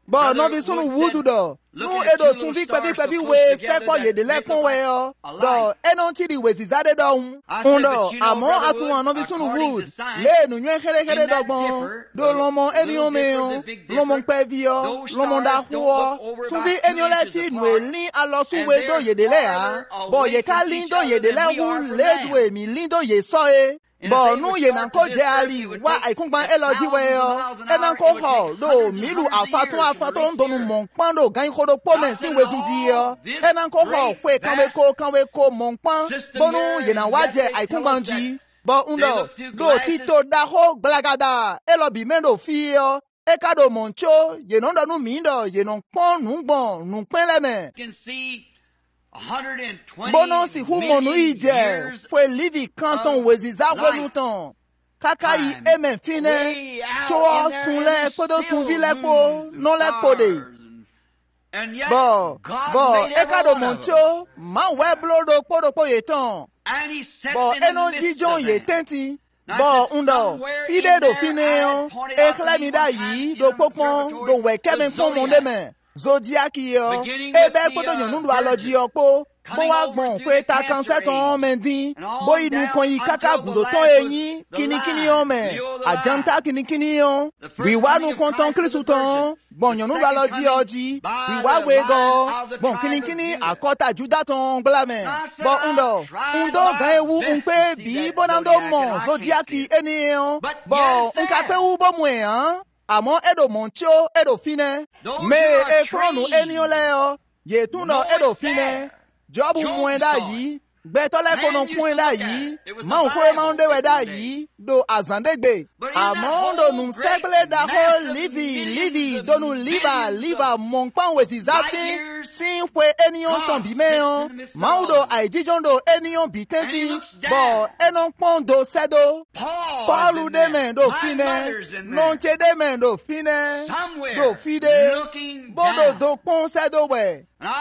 Bo no vi sunu wudu do. Nu edo sun vi pevi pevi we sekpo yede lekon we yo. Do enon ti di we zizade do un. Undo amo atu an no vi sunu wud. Le nu nyen khere khere do bon. Do lomo enion me yo. Lomo pevi yo. Lomo da huo. Sun vi enion le ti nu elin alo su we do yede le a. Bo ye ka lin do yede le wu le dwe mi lin do ye so e. Bo nu ye nan ko je ali wa aikungban eloji we yo. E nan ko ho do milu afatun afatun do nu mon pan do gan ko do po men sin we sun ji yo. E nan ko ho pe kan we ko kan we ko mon pan. Bo nu ye nan wa je aikungban ji. Bo undo do tito da ho glagada elobi men do fi yo. E ka do moncho ye non do nu mi do ye non pon nu bon nu pen le men. Bonon si hu monu ije, fwe livi kanton weziza wenuton. Kaka yi emen fine, chowa sun le, kodo sun vi le po, non le kode. Bo, bo, ekado moncho, man we blo do kodo po yeton. Bo, enon jijon ye tenti. Bo, undo, fide do fine yon, ekle mi da yi, do popon, do we kemen pon monde men. Zodiaki yo, ebe kodo yon nou do aloji yo po. Bo wa gbon kwe ta kanse ton men din. Bo yi nou kon yi kaka gudo ton enyi. Kini kini yon men. Ajanta kini kini yon. Bi wa nou konton krisu ton. Bon yon nou balo di oji. Bi wa wego. Bon kini kini akota juda ton blamen. Bo undo. Undo gaye wu unpe bi bonando mon. Zodiaki eni yon. Bo unkape wu bo mwen an. Amon edo moncho edo fine. Me e kronu eni yon le yo. Ye tuno edo fine. Job mwen da yi, betole konon kwen da yi, man kwe man de we da yi, do azandegbe. Amon do nun segle da ho livi, livi, do nou liva, liva mon pan we zizasin, sin kwe enyon ton bimeyon, man do ay dijon do enyon bitenti, bo enon pon do sedo, Paul ou demen do fine, non che demen do fine, do fide, bo do do pon sedo we.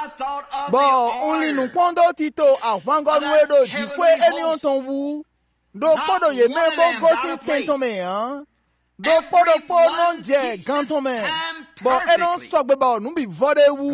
Bo, only nou pondo tito a wango nuedo di kwe enyon ton wu. Do podo ye men bo gosi tento me an. Do podo po non je ganto men. Bo enon sokbe bo nou bi vode wu.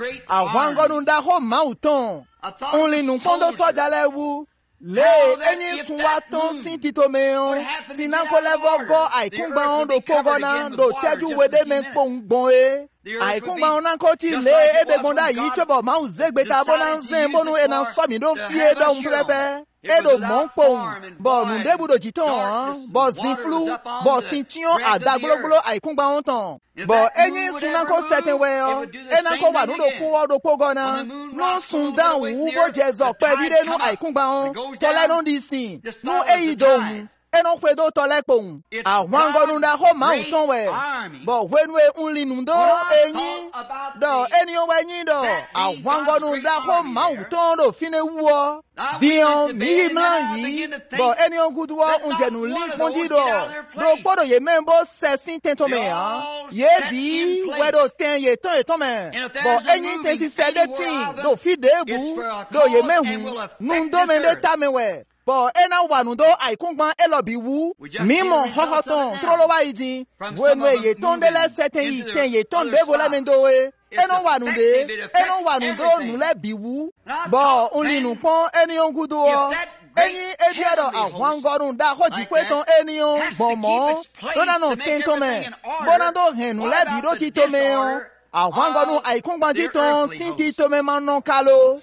A wango nou da ho mauton. Only nou pondo so jale wu. Le enyi suwa ton sin tito me an. Sinan ko levo go ay kungba on do pogona do teju wede men pong bon e. Ay kungba on an koti le e de gonda yi chobo ma uzegbe ta bonan zen bonu e nan somi do fie do mplepe. E do mon pong. Bo nou debu do jiton an. Bo zinflu. Bo sintion a da glo glo ay kungba on ton. Bo enyi sunan ko seten we yo. E nan ko wa nou do kuo do pogona. Non sundan wu bo jezo pe vide nou ay kungba on. Tole non di sin. Nou e yi do mu. E non kwe do tole pong. A wango nou da ho ma uton we. Bo wen we unli nou do enyi. Do enyo we nyi do. A wango nou da ho ma uton do fine uwo. Dion mi man yi. Bo enyo gudwo unje nou link mondi do. Do podo ye membo se sin tento me an. Ye bi we do ten ye ton ye ton men. Bo enyi ten si se de tin. Do fi debu. Do ye men hu. Nou do men de ta men we. Bo ena wanu do ay kungban elobi wu. Mimon hohoton trolo wa idin. Wenwe ye ton de le seten yi ten ye ton de vola mendo we. Enon wanu de. Enon wanu do nou le bi wu. Bo only nou pon eni yon gudo. Eni ediado a wangorun da hoji kweton eni yon bon mon. Dona non tento men. Bonando hen nou le bi do tito men yon. A wangorun ay kungban jiton sin tito men man non kalo.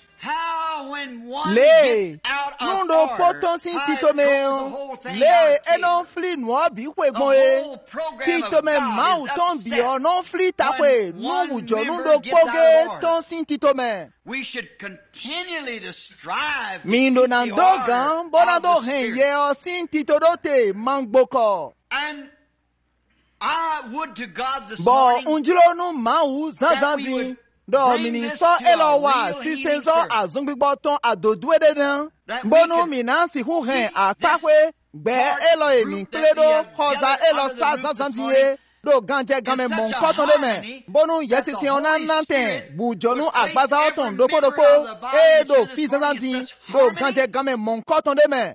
Le, nou do poton sin tito me yon. Le, enon fli nou bi kwe gwen e. Tito me ma ou ton bi yon, non fli ta kwe. Nou wujo, nou do poge ton sin tito me. Min do nan do gan, bonan do hen ye o sin tito do te mangboko. Bo, unjilo nou ma ou zanzandi. Do mini so elowa si senzo a zungbi boton a do dwe de den. Bono minan si hu hen a kakwe. Be elo e min kledo. Hoza elo sa zazandiye. do ganje game mon koton de me bonu yesi si ona nanten bujonu agbaza oton do podopo e do fizanti do ganje game mon koton de me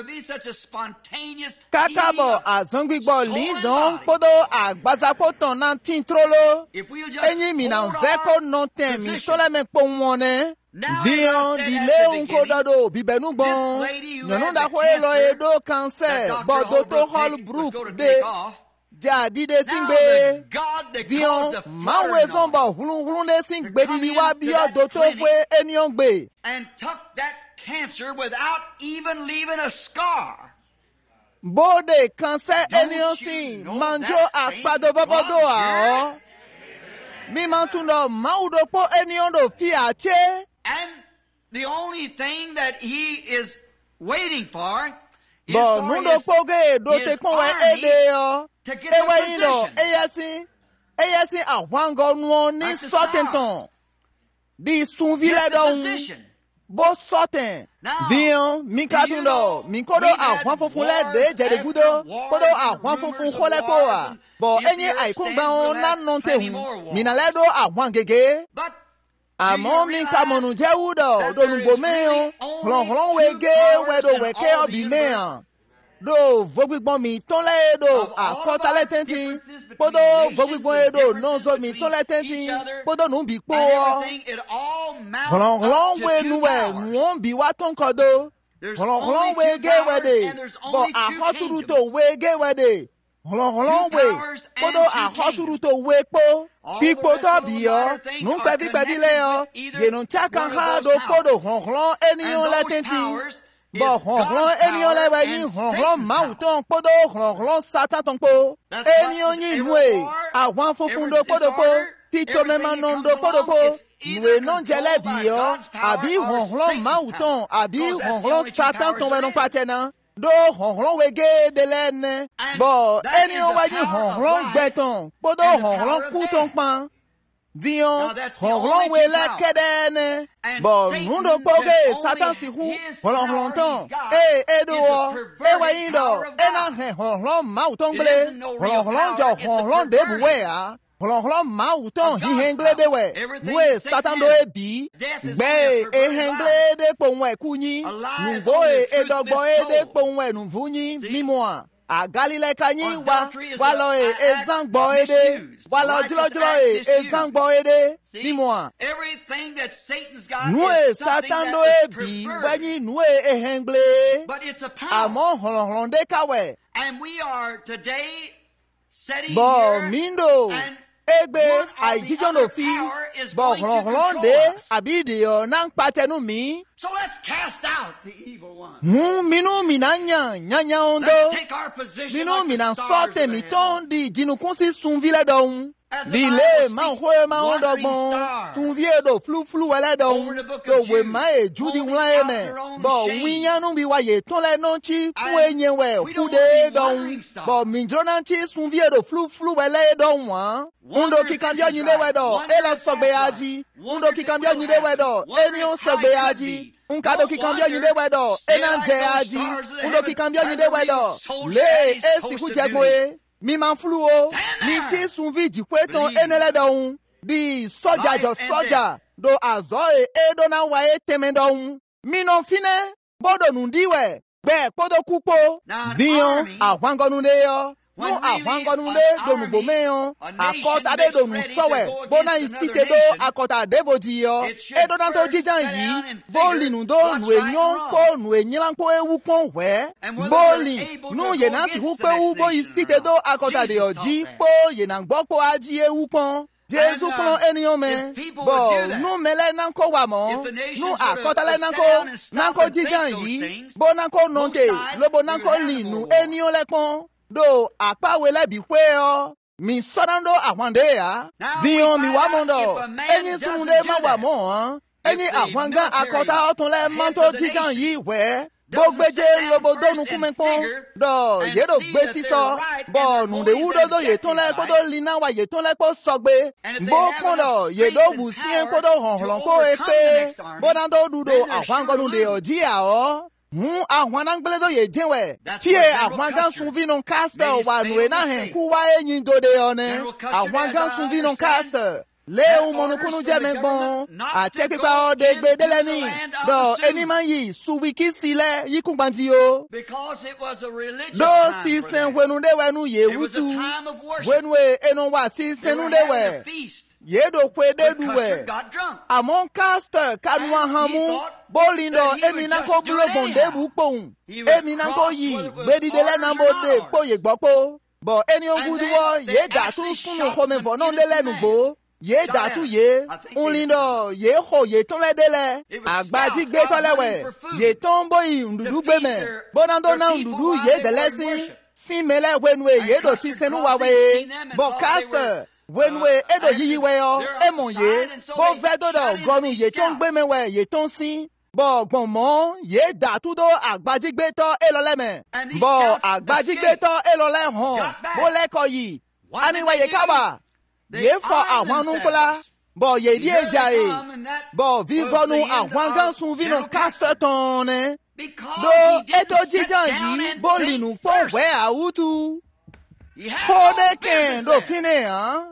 kakabo azongbigbo lidon podo agbaza poton nantin trolo enyi mi na veko nonten mi tole me ponwone dion dile unko dodo bibenu bon nyonu da ko elo edo cancer bodo to Holbrook de jadi de singbe dion mawe zomba hulun hulun de singbe di wa bi odo to pe enion gbe and took that cancer without even leaving a scar. Bode cancer enion sin manjo akpado bobodo a o mi mantuno maudo po enion do fi ache. And the only thing that he is waiting for is Bo for nundo his, poge do te his konwe army ede yo to get the ewe ino position. eyasi eyasi ahwango nuo ni That's the soten star. ton di sunvile Get the don position. bo soten Now, dion mi do you katundo know mi kodo we had ahwan fofun le wars de jere after gudo wars kodo and ahwan rumors fofun of kole wars po a and bo if the enye earth aikun stands, gba we'll on have nan non te plenty hun more wars. minaledo ahwan gege But àmọ́ mi ka mọ̀nù jẹ́ wúdọ̀ donugbo mẹ́yàn hùlọ̀hùlọ̀ wege wẹ́dọ̀ wẹ́kẹ́ ọ̀bì mẹ́yàn do vogbígbọ́n mi tán lẹ́ẹ̀dọ̀ àkọ́tálẹ́ tẹ́ntì kpọ́dọ̀ vogbígbọ́n ẹ̀dọ̀ nọ́ọ̀sọ mi tán lẹ́ tẹ́ntì kpọ́dọ̀ nù bí kpọ́ ọ́ hùlọ̀hùlọ̀ wẹ́nu wẹ̀ wọ́n bí wá tán kọ́dọ̀ hùlọ̀hùlọ̀ wege wẹ́dẹ̀ bọ̀ àkọ́sùrù tó wege wẹ́dẹ̀ hùlọ̀hùlọ̀ wẹ̀ kpọ́dọ̀ àkọ́sùrù tó wẹ́ kpọ́ pípò tọ́bì ọ́ nù pẹ́bípẹ́bí lẹ́ ọ́ yẹnu tsakan ha do kpọ́dọ̀ hùlọ̀hùlọ̀ ènìyàn lẹ́ tẹ́ntì bọ̀ hùlọ̀hùlọ̀ ènìyàn lẹ́ wẹ̀ yín hùlọ̀hùlọ̀ máwù tán kpọ́dọ̀ hùlọ̀hùlọ̀ sátán tán kpọ́ ènìyàn yín nù ẹ̀ àwọn funfun do kpọ́dọ̀ kpọ́ títọ́ mẹ́ma nọ do kpọ́dọ̀ kpọ́ ìwé náà jẹlẹ̀ bì ọ́ àbí hùlọ̀hùlọ̀ máwù tán àbí hùlọ̀hùlọ̀ sátán tán wẹ̀ nù pàtẹ́ náà do hɔnhlɔn wege de lɛ nɛ bɔn eniyan wɛnyi hɔnhlɔn gbɛtɔn kpodo hɔnhlɔn kutɔn kpan diɲɔ hɔnhlɔn wele kɛdɛ nɛ bɔn nudo kpoge satan si hu hɔnhlɔntɔn ee edo wɔ ewɛnyi dɔ ena hɛ hɔnhlɔn mawutɔn gble hɔnhlɔn jɔ hɔnhlɔn debu wɛ ya hɔnhlɔn mawutɔn hihɛngle de wɛ nue satan do ebi gbɛ ehɛngle de kpɔnwɛ kunyi nugo edɔgbɔ ede kpɔnwɛ nuvunyi mimua agalilɛ kanyi wa walɔ e ezangbɔ ede walɔ julɔjulɔ e ezangbɔ ede mimua nue satan do ebi wɛnyi nue ehɛngle amɔ hɔnhlɔn de kawɛ bɔn mindo egbe àìjíjọ́ ló fi bọ̀ hùlọ̀hùlọ̀ de àbí ìdèyọ̀ náà ń patẹnu mi. So let's cast out the evil one. Hun minú mi náà yàn yányán ondo. Let's take our position Minú like mi the náà stars sọ of tèmi the tán heaven. di ìjìnnìkún sí sunvílẹ̀ dọ̀hún. As the Di Bible ilé speaks, máa ń hóye máa ń wandering dọ̀gbọ́n. stars. Tunvíè dò flúflú wẹlẹ́ Over the dọ̀hún. book of Dòwe Jude, máa èjú di holding wọ́n out ẹ̀mẹ̀. their own Bọ̀ shame. wíyánú bí wáyé tán lẹ́ náà tí fún And eyín wẹ̀ we don't kúdé want to be dọ̀hún. wandering stars. Bọ̀ mìjọ́ náà tí sunvíè dò flúflú wẹlẹ́ dọ̀hún wọ́n. Ndo kíkan bí ọ̀nyìn léwẹ̀ dọ̀, ẹ lọ sọ̀gbẹ̀ ají. Ndo kíkan bí ọ̀nyìn léwẹ̀ dọ̀, ẹ ní ó sọ̀gbẹ̀ ají. Nkado kíkan bí ọ̀nyìn léwẹ̀ dọ̀, ẹ náà jẹ ají. Ndo kíkan bí ọ̀nyìn léwẹ̀ dọ̀, lé èsì kú jẹgbó e. Mi máa ń fúlu o, mi tí sunvi jìpé tán ẹnẹlẹ́ dọ̀hún. Bí sọ́jà jọ sọ́jà, do àzọ́ e édó náà wáyé tẹ́mẹ́ dọ̀hún. Mi nà fínẹ́, bọ́dọ̀ nù díwẹ̀, gbẹ̀ kpọ́dọ̀ kúkpó. Díyan àwángọ́nu lé yọ. Nu ahwangonunde donugbo meyon akọtade donu sọwẹ bona isite do akọta devoji yọ edona to jijan yi boli nu do nu enyon kpo nu enyilan kpo ewu pọn wẹ boli nu yena si wu pe wu bo isite do akọta de ọjí kpo yena gbọ́ kpo ají ewu pọn Jésù kplɔ eniyan mɛ bɔn nu mɛlɛ nanko wa mɔ nu akɔtalɛ nanko nanko jijan yi bo nanko nɔnte lobo nanko li nu eniyan lɛ kpɔn do akpawe lẹbi pé ọ mi sọdando àwọnde ya diyan mi wà mọ dọ ẹyin sununde má wà mọ hàn ẹyin àwọngán akọta ọtúnlẹ mọtò jíjan yìí wẹ gbógbéjé lobodónú kúmẹpọn dọ yédo gbé sísọ bọ nùdéwú dodo yètúnlẹ kódó lina wa yètúnlẹ kó sọgbé bó kún dọ yèdó wù sí kódó hànhàn kó e pé bónádó dúdò àwọngọnùdè ọjí àwọ Hun àwọn anangbele do ye jenwe. Fie àwọn gan sunvi non caster wa nwe na hen ku wa enyin do de one. Àwọn gan sunvi non caster. Le ou monokunu jeme bon. A check pipa o de gbe dele ni. Do eni man yi suwiki sile yi kumbanti yo. Because it was a religious Do time si for sen them. wenu de wenu ye It was a wutu. time of worship. Wenwe enon wa si They were senu de having we. a feast. Ye do kwe de But duwe. Custer got drunk. Amon caster kanwa And he hamu thought bolindo that he would emi nan just ko do blo it bonde anyhow. bu pon. He would Emi nan ko cross yi whether it was gbedi dele orders nan or bo not de orders. po ye gbopo. Bo eni on And good then wo they ye da actually tu sunu shot ko me some vo non innocent dele nu bo. Ye Shot da at tu him. ye I think they unlindo ye ho ye ton le dele. It was Agbaji scouts gbe out to hunting lewe. for food. Ye ton bo yi ndudu To gbe feed me. their- Bonando their na people ndudu while ye they de were in lesin. worship. Si mele wenwe And ye do Custer si senu crossed, wa he we. seen them and Bo thought they caster were, wenwe uh, edo yiyi we yo they're emon ye. outside, and so Bo they ve do shot do into gonu these ye ton scouts. gbe me we ye ton sin. Bo gbonmo ye da tu do agbaji gbe to elole me. And these Bo scouts agbaji gbe escaped. to elole hon. Got back. Bo le ko yi. What did Anyway they ye do? kaba. They Ye fo armed àwọn nunkola. themselves. Bo ye di Here eja they e. come, and that Bo was vivo the nu end àwọn of gan sun vi General nu caster Custer. ton eh. Because Do he didn't edo sit jijan down yi and bo think linu po first. we awutu. He had Po no de ken business do there. fine han.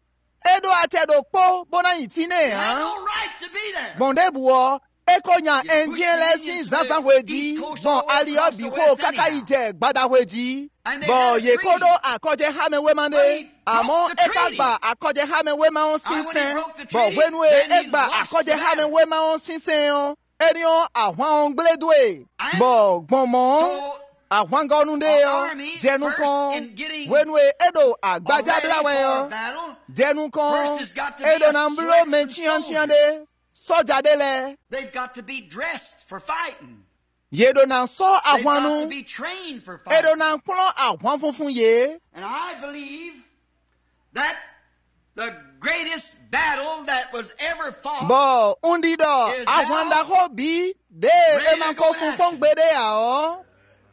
Edo ate do po bona yi fine He had han. no right to be there. Bonde buo ekonya You push enjin the lesin Indians zansan to the weji East Coast bon all the way aliyo across the biko West kaka anyhow. ije gbada weji And they bon had a ye treaty. kodo akoje hame we But mande he amo broke the ekagba akoje hame we ma on And when he sinsen broke the bon treaty, wenu e then he egba lost akoje the hame battle. we ma on sinsen on enion àwọn on gbeledwe And bon gbonmo so àwọn gonunde our yo army, jenu first kan in getting wenu e edo are agbaja ready blawe for yo a battle, jenu kan First has got to be edo a na mblo select me some tian soldiers. tian de soja dele they've got to be dressed for fighting. yedo na so They've got to àwọn be trained for edo fighting. na nkpɔn àwọn funfun ye And I believe that the greatest battle that was ever fought bɔ undi dɔ Is àwọn now dakɔ bi de ready to eman go ko in fun action. kpɔngbede awɔ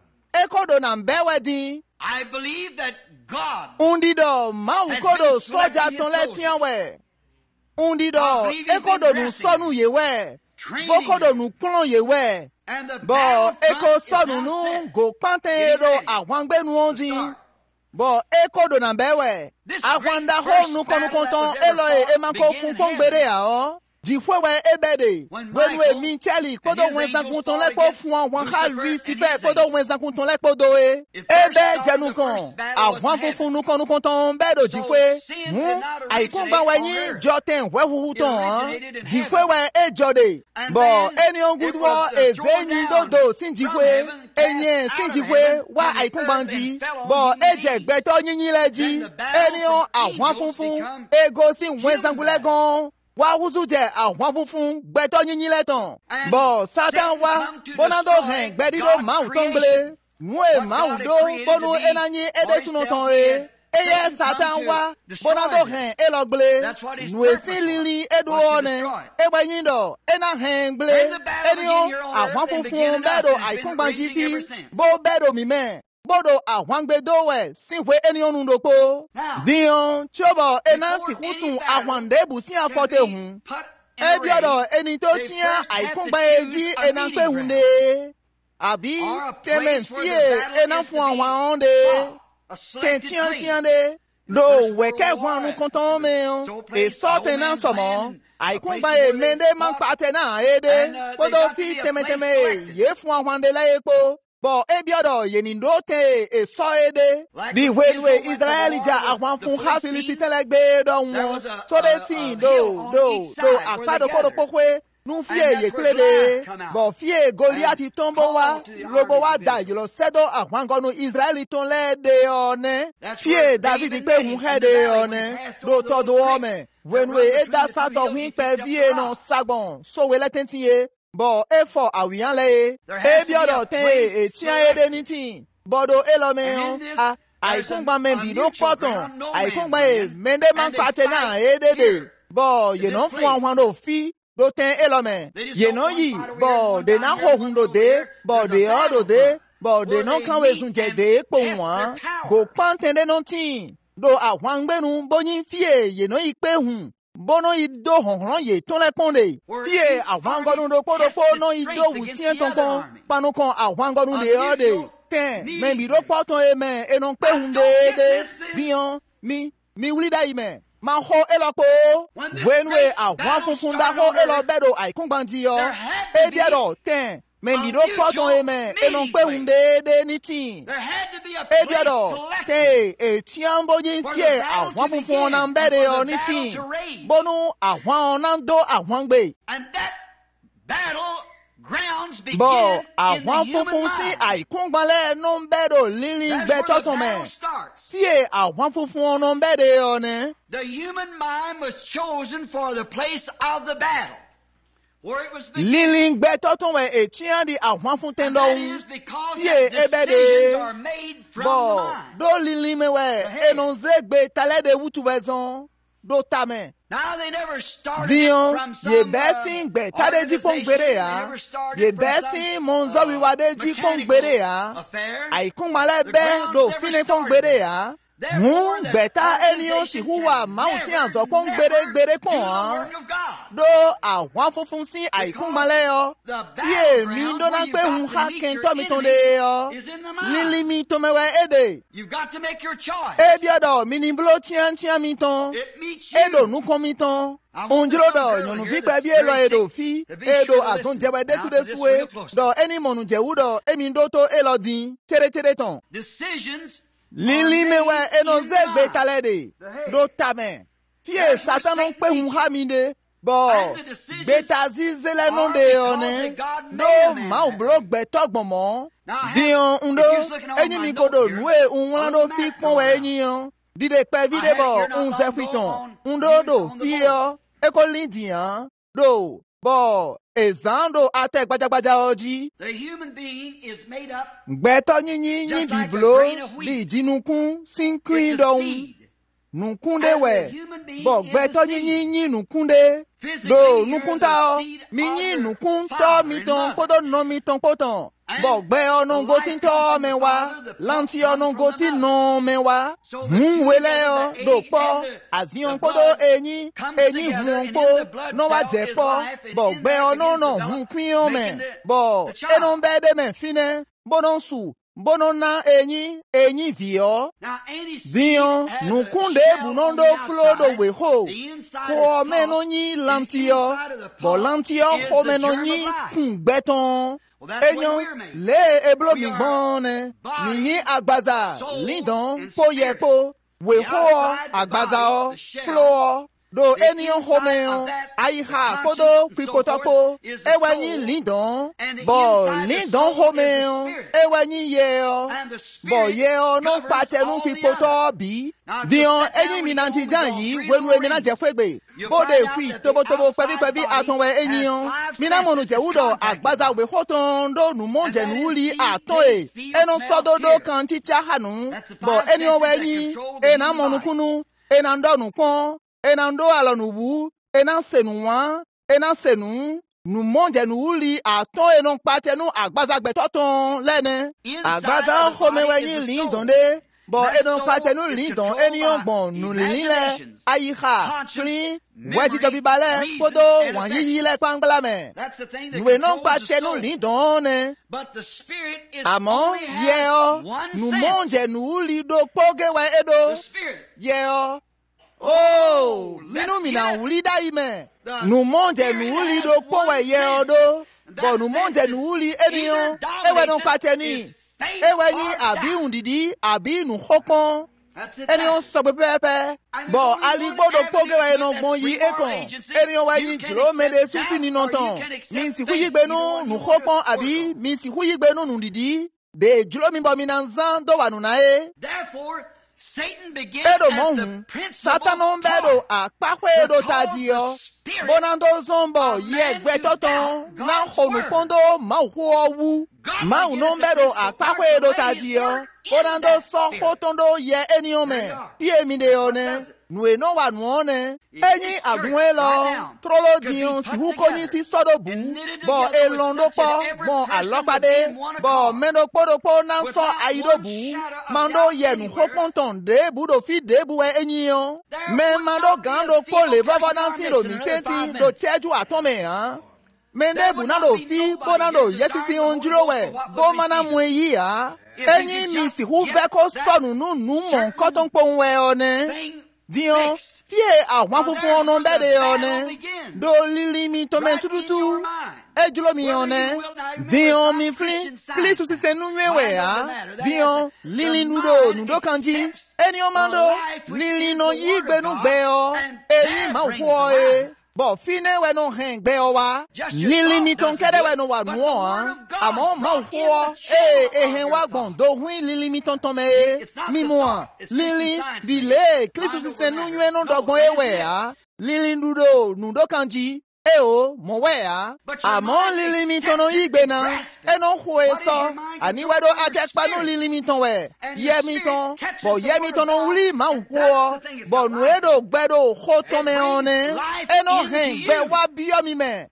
ekodo na nbɛwɛ din I believe that God undi dɔ mawu has kodo been sɔja selecting tɔn his lɛ tiɲɛ wɛ undi I dɔ believe he's been ekodo nu dressing, sɔnu ye wɛ training bokodo them. nu kplɔn ye wɛ And the bɔ battle eko front is sɔnu now nu set. go kpantɛ Getting do ready àwọn gbɛnu wɔn to din start. bɔ ekodo na bɛwɛ This àwọn great dakɔ first nukɔnukɔntɔn battle that was ever elɔ ye fought eman ko began fun in kpɔngbede heaven. awɔ jifowe ebede When wenu Michael emi cheli and kodo his wen angels zankun ton fought lepo against fun àwọn ha Lucifer lui and sife his kodo wen zankun ton lepo do e It first ebe started, jenu the kan first battle was in àwọn heaven. funfun nukon nukon ton bedo So jifwe sin hun did not àìkún originate gba on wẹ̀yìn earth. jọten wẹ́huhu It tán hàn originated in jifwe heaven. wẹ ejọde And bọ̀ then ẹni it ongudu was, wọ uh, eze thrown yin down dodo sin from jifwe heaven, cast enyin out sin of jifwe heaven wá to the àìkún earth gbanji and fell on bọ̀ human ẹjẹ beings. gbẹtọ yínyín lẹji Then the battle ẹni from àwọn angels funfun become ego sin wen human zankun lẹ́gàn wá wúzú jẹ àwọn funfun gbẹtọ yínyín lẹ́tàn And bọ̀ sátán Satan wá come to bọ́nádó destroy hẹn gbẹdídó God's máwù tó ń creation. gbélé nùé What máwù God had dó created bọ́nú to be ẹnanyí for édésùnú himself, tán he e had eye Satan sátán come to wá destroy bọ́nádó them. hẹn élọgbélé That's what his nùé purpose sí was, lílí was édú to ọ̀nẹ́ destroy. égbẹ̀yìn dọ̀ ẹ̀nà hẹn gbélé Then the battle ẹniọ́ began here on earth àwọn and began funfun in us bẹ́ẹ̀dọ̀ and has been àìkúngbanjí raging fi ever since. bó bẹ́ẹ̀dọ̀ mímẹ́ bọ́dọ̀ àwọn gbẹdọ̀wẹ̀ sìnwé ẹniọ́ nùdókò Now, díyan tí ó bọ̀ ẹ̀nà before sìkútù any battle àwọn ndébù sí can àfọ̀tẹ̀ be hùn put in a ebi ọ̀dọ̀ race, ẹni tó they tiẹ́ first have àìkúngba to choose èjì a ẹ̀nà meeting pé ground. hùndé àbí Or a tẹ̀mẹ̀ place where fíè the battle ẹ̀nà is to fún àwọn be àwọn ọ̀dẹ́ fought. A selected tẹ̀tíyàntíyàn place. dé do First wẹ̀kẹ́ World War, gbọ́nù kọ́ntàn it was mẹ́rin so placed, èso no tẹ̀ náà man's sọ̀mọ́ land, a àìkúngba place where they èmẹ́ndé máa ń fought. pàtẹ́ náà édé And, uh, they kódó got to fi be a tẹ̀mẹ̀tẹ̀mẹ̀ place selected. yé fún àwọn àndélẹ̀ epo bọ̀ ebi ọ̀dọ̀ yènìdó tẹ̀ èso édé Like bí when ìwénuwé Israel went to Israẹli war jà with àwọn the fún Philistines, háfìlísì tẹ́lẹ̀ gbé there dọ̀wọ́n was a- sódé a- tì a dò hill on dò each dò side where they àkpàdókòdókòkwé nu fie And that's yè where klédé Goliath come out. bọ̀ fie Goliati And tó ń bọ̀ wá called to the lóbó armies wá of dà Israel. ìjìlọ sẹ́dọ̀ àwọn àgọ́nu Israẹli tó ń lẹ́ẹ̀dẹ̀ ọ̀nẹ́ That's fie where David David pé met hun him in the hẹ́ẹ̀dẹ̀ valley when he ọ̀nẹ́ passed ló over the tọ́dọ̀ little ọ̀mẹ́ creek that wẹ̀nuwé runs between ẹ̀dá the two sátọ̀ hills. hun He pẹ̀ picked up vie the nọ rock. sagbọ̀n sówé lẹ́tẹ̀ntìyẹ bọ̀ efọ̀ àwìyàn lẹ́yẹ There has ebi to be ọ̀dọ̀ a tẹ̀ place ètíyàn édé selected. ní tì bọ́dọ̀ élọ́mẹ́yàn And in this, there's àìkúngba a- mẹ́bì a ló mutual pọ̀tàn ground, no man's àìkúngba land, mẹ́ndé máa ń and they pàtẹ́ náà fight édèdè here bọ̀ in yènà this fún place. àwọn ló fi ló tẹ́ élọ́mẹ́ They just yènà don't yìí fight over here, bọ̀ one dènà down here, hóhun one ló over dé there. bọ̀ There's dè a ọ́ ló dé battlefront bọ̀ where dènà they kánwé meet sùn jẹ̀ and dé pò test wọ́n their power. gò pọ́ntẹ́ndé nù tì do àwọn gbẹ́nu bóyin fíè yènà yìí pé hùn bono ido honhon ye ton le konde fie awangonu do podo po no ido wusien ton kon panu kon awangonu de ode ten men bi do poton e men e non pe hunde de dion mi mi wulida ime ma ho elopo wenwe awan funfunda ho elo bedo ai kungbandi yo e biado ten men bi do poton e men e non pe hunde de nitin e biado te e tiambo yin fie awan funfun na mbede yo nitin bonu awan nan do awan gbe and that battle grounds begin bo in the awan human funfun si mind. ai kungbale no mbedo lili That's gbe where the toton battle men starts. fie awan funfun no mbede yo ne The human mind was chosen for the place of the battle, where it was beginning. lili gbe toton we e tian di awan fun And tendo that is because fie that ebede decisions are made from the bo mind. do lili me we e non ze gbe tale de wutu bezon do tame Now they never started dion it from some ye uh, besin gbe tade ji pon organization. gbere They ya never started ye from besin some, monzo uh, wi wade ji pon mechanical gbere ya affair. ai kun male The be grounds do never fine pon started gbere ya Therefore, hun the gbeta eniyan si organization huwa can ma un si never, anzo pon never gbere gbere do kon the han work of God. do àwọn funfun sí àìkúnmalẹ̀ ọ fíè mi ń dọ́nà pé ń ha kẹ́ńtọ́ mi tó de ọ lílí mi tó mẹ́wẹ́ èdè You've got to make your choice. ebi ọ̀dọ̀ mi ní búlọ́ tíátíá mi tán It meets you. èdò nukọ́ mi tán ònjúlódọ̀ yọ̀nù fípẹ́ bí èlò èdò fi èdò àzúnjẹwẹ́ désúdésúwé dọ̀ ẹni mọ̀nù jẹ̀wúdọ̀ èmi ń dó tó èlò dín tẹ́rẹ́tẹ́rẹ́ tán Decisions lílí mẹ́wẹ́ ẹnu zẹ́gbẹ́ talẹ̀ de dó tamẹ̀ fíè sátánù pé ń ha mi de bọ̀ gbẹtazi zélẹ́nu de ọ̀nẹ́ dó máa bùrọ̀ gbẹ̀tọ̀ gbọ̀mọ́ diyan ndo enyi mi kodo nue unwala do fi pon we enyi yan dide pe vide bo unze piton ndo do fi yo eko lindian do bo ezando ate gbajagbaja oji The human being is made up gbeto yinyin yin biblo di jinukun sinkun it's a do seed. nukunde we bo gbeto yinyin yin nukunde do nukunta o mi yin nukun to mi ton kodo no mi ton poton bo gbe ono gosi to me wa lanti ono gosi no me wa hun wele o do po azion kodo eyin eyin hun po no wa je po bo gbe ono no hun pin o me bo eno be de me fine bonon su bonon na eyin eyin vi o Now, any seed Dion, has nous a kunde shell bunondo on the flow do outside. we ho. The inside Ko is meno called- nyi the lantio, inside of the bo pulp lantio is ho the meno germ nyi of life. kun beton. Well, that's the way Enyon, we're made. le eblo We mi are bone, body, mi nyi agbaza, soul, lindon, and po spirit. yepo, we The ho, outside, the agbaza body, o, the shell, flow, do the enyon ho inside meyon, of that, ai the ha conscience, kodo, and so kwikotopo, forth, is the ewa nyi soul, lindon, and the bo inside, the lindon soul ho is the meyon, spirit. ewa nyi yeo. And the Bo spirit ye o no governs pate nu all the pipoto others. bi Now, dion just sit down enyi when mi you nanti go jan home, yi read wenu the e mi na rings. je kwegbe You'll bo de find out fi that tobo the tobo kwebi outside kwebi body aton we has eniyan five mi na monu senses je it's wudo contacted agbaza by. we hoton do nu mo And je that nu is li see, aton taste, e feel, eno smell, sododo hear. kan ti cha hanu That's the bo five eni o we senses that yin control the e na human monu body. kunu e na ndo nu pon e na ndo alo nu wu e na senu wa e na senu nu monje nu uli aton e non pate nu agbaza gbe toton lene Inside agbaza of the ho me body we is yin the lin soul. donde bo That e non soul pate nu is lin don controlled eni by ogbon nu lin le imaginations, ayiha conscience, flin memory, weji to bibale reason, kodo and wan affection. yiyi le pangala me That's the thing that nu e non controls pate the nu soul. lin don ne But the spirit is amo only ye has o one nu sense. monje nu uli do poge we The edo spirit. ye o Oh, oh let's minu mi get na it. uli da ime The nu monje spirit nu uli has do po one we ye sense. odo That bo nu sense monje is nu uli either eniyan dominates ewe non it, pate ni is faith ewe ni or abi doubt. undidi abi nu hopon That's it. eni on sọ pé pẹ́pẹ́ And bọ̀ there's only aligbodo one pógé wa avenue ẹnu that's gbọ́n yìí free moral ẹ̀kan agency. eni on wa You yin can jùlọ mẹ́lẹ̀ accept súnsì doubt nínú or you tán can accept mi sì faith. kúyí You gbénú know what nù you want hópọ́n to àbí work on. mi sì kúyí gbénú nù dìdí de jùlọ mi bọ̀ mi na zan tó wà nù náà ẹ́. Therefore, Satan began Edo as mohun, the principal Satano mbedo part. akpakwe edo Because tadio. the spirit Bonando zombo of ye man gbe to toton doubt na God's honu word. pondo ma hu owu. God Ma began uno as the mbedo principal akpakwe part edo to lay his tadio. word in Bonando that so spirit. hotondo ye eni ome. There you are. Ye mi de one. does it. nue no wa nuone enyi agun lo trolo dion si hu konyi si sodo bu bo elondo po bo alopade bo meno podo po na so aido bu mando yenu hoponton de bu do fi de bu enyi yo me mando gando po le baba na ti do mi tenti do cheju atome han mende bu na do fi bo na do yesisi onjuro we bo mana mu yi ha enyi mi si hu ve ko sonu nu nu mo koton po we one dion fie àwọn funfun ọ̀nà bẹ́ẹ̀ ọ̀nà do lílí mi tọ́mẹ̀ tútútú ejulo mi ọ̀nà dion mi flin kílísù sísẹ núwẹ̀wẹ̀ á dion lílí nudo nudo kanji ẹni ọmọdé lílí no yí gbẹnu gbẹ ọ èyí máa wọ ẹ bọ̀ fínẹ́ wẹ̀ no hẹn gbẹ ọ wa lílí mi tó ń kẹ́rẹ́ wẹ̀ no wà nù ọ́ hàn àmọ́ máa wọ ẹ ẹ̀hẹ̀n wa gbọ̀n do hui lílí mi tó ń tọ́ mẹ́ ẹ mímu hàn lílí dìlé kílísù sísẹ núwẹ̀ no dọ̀gbọ̀n ẹ wẹ̀ á lílí nudo nudo kanji ẹ o mọ̀ wẹ̀ á àmọ́ lílí mi tó ń yí gbẹ náà ẹ náà hó ẹ sọ àníwẹ́dọ̀ ajẹ́pánú lílí mi tán wẹ̀ yẹ mi tán bọ̀ yẹ mi tán náà wúlí máa wọ́ bọ̀ nù ẹ dò gbẹ́dọ̀ hó tán mẹ́ ọ́n ní ẹ náà hẹn gbẹ wá bíọ́ mi mẹ́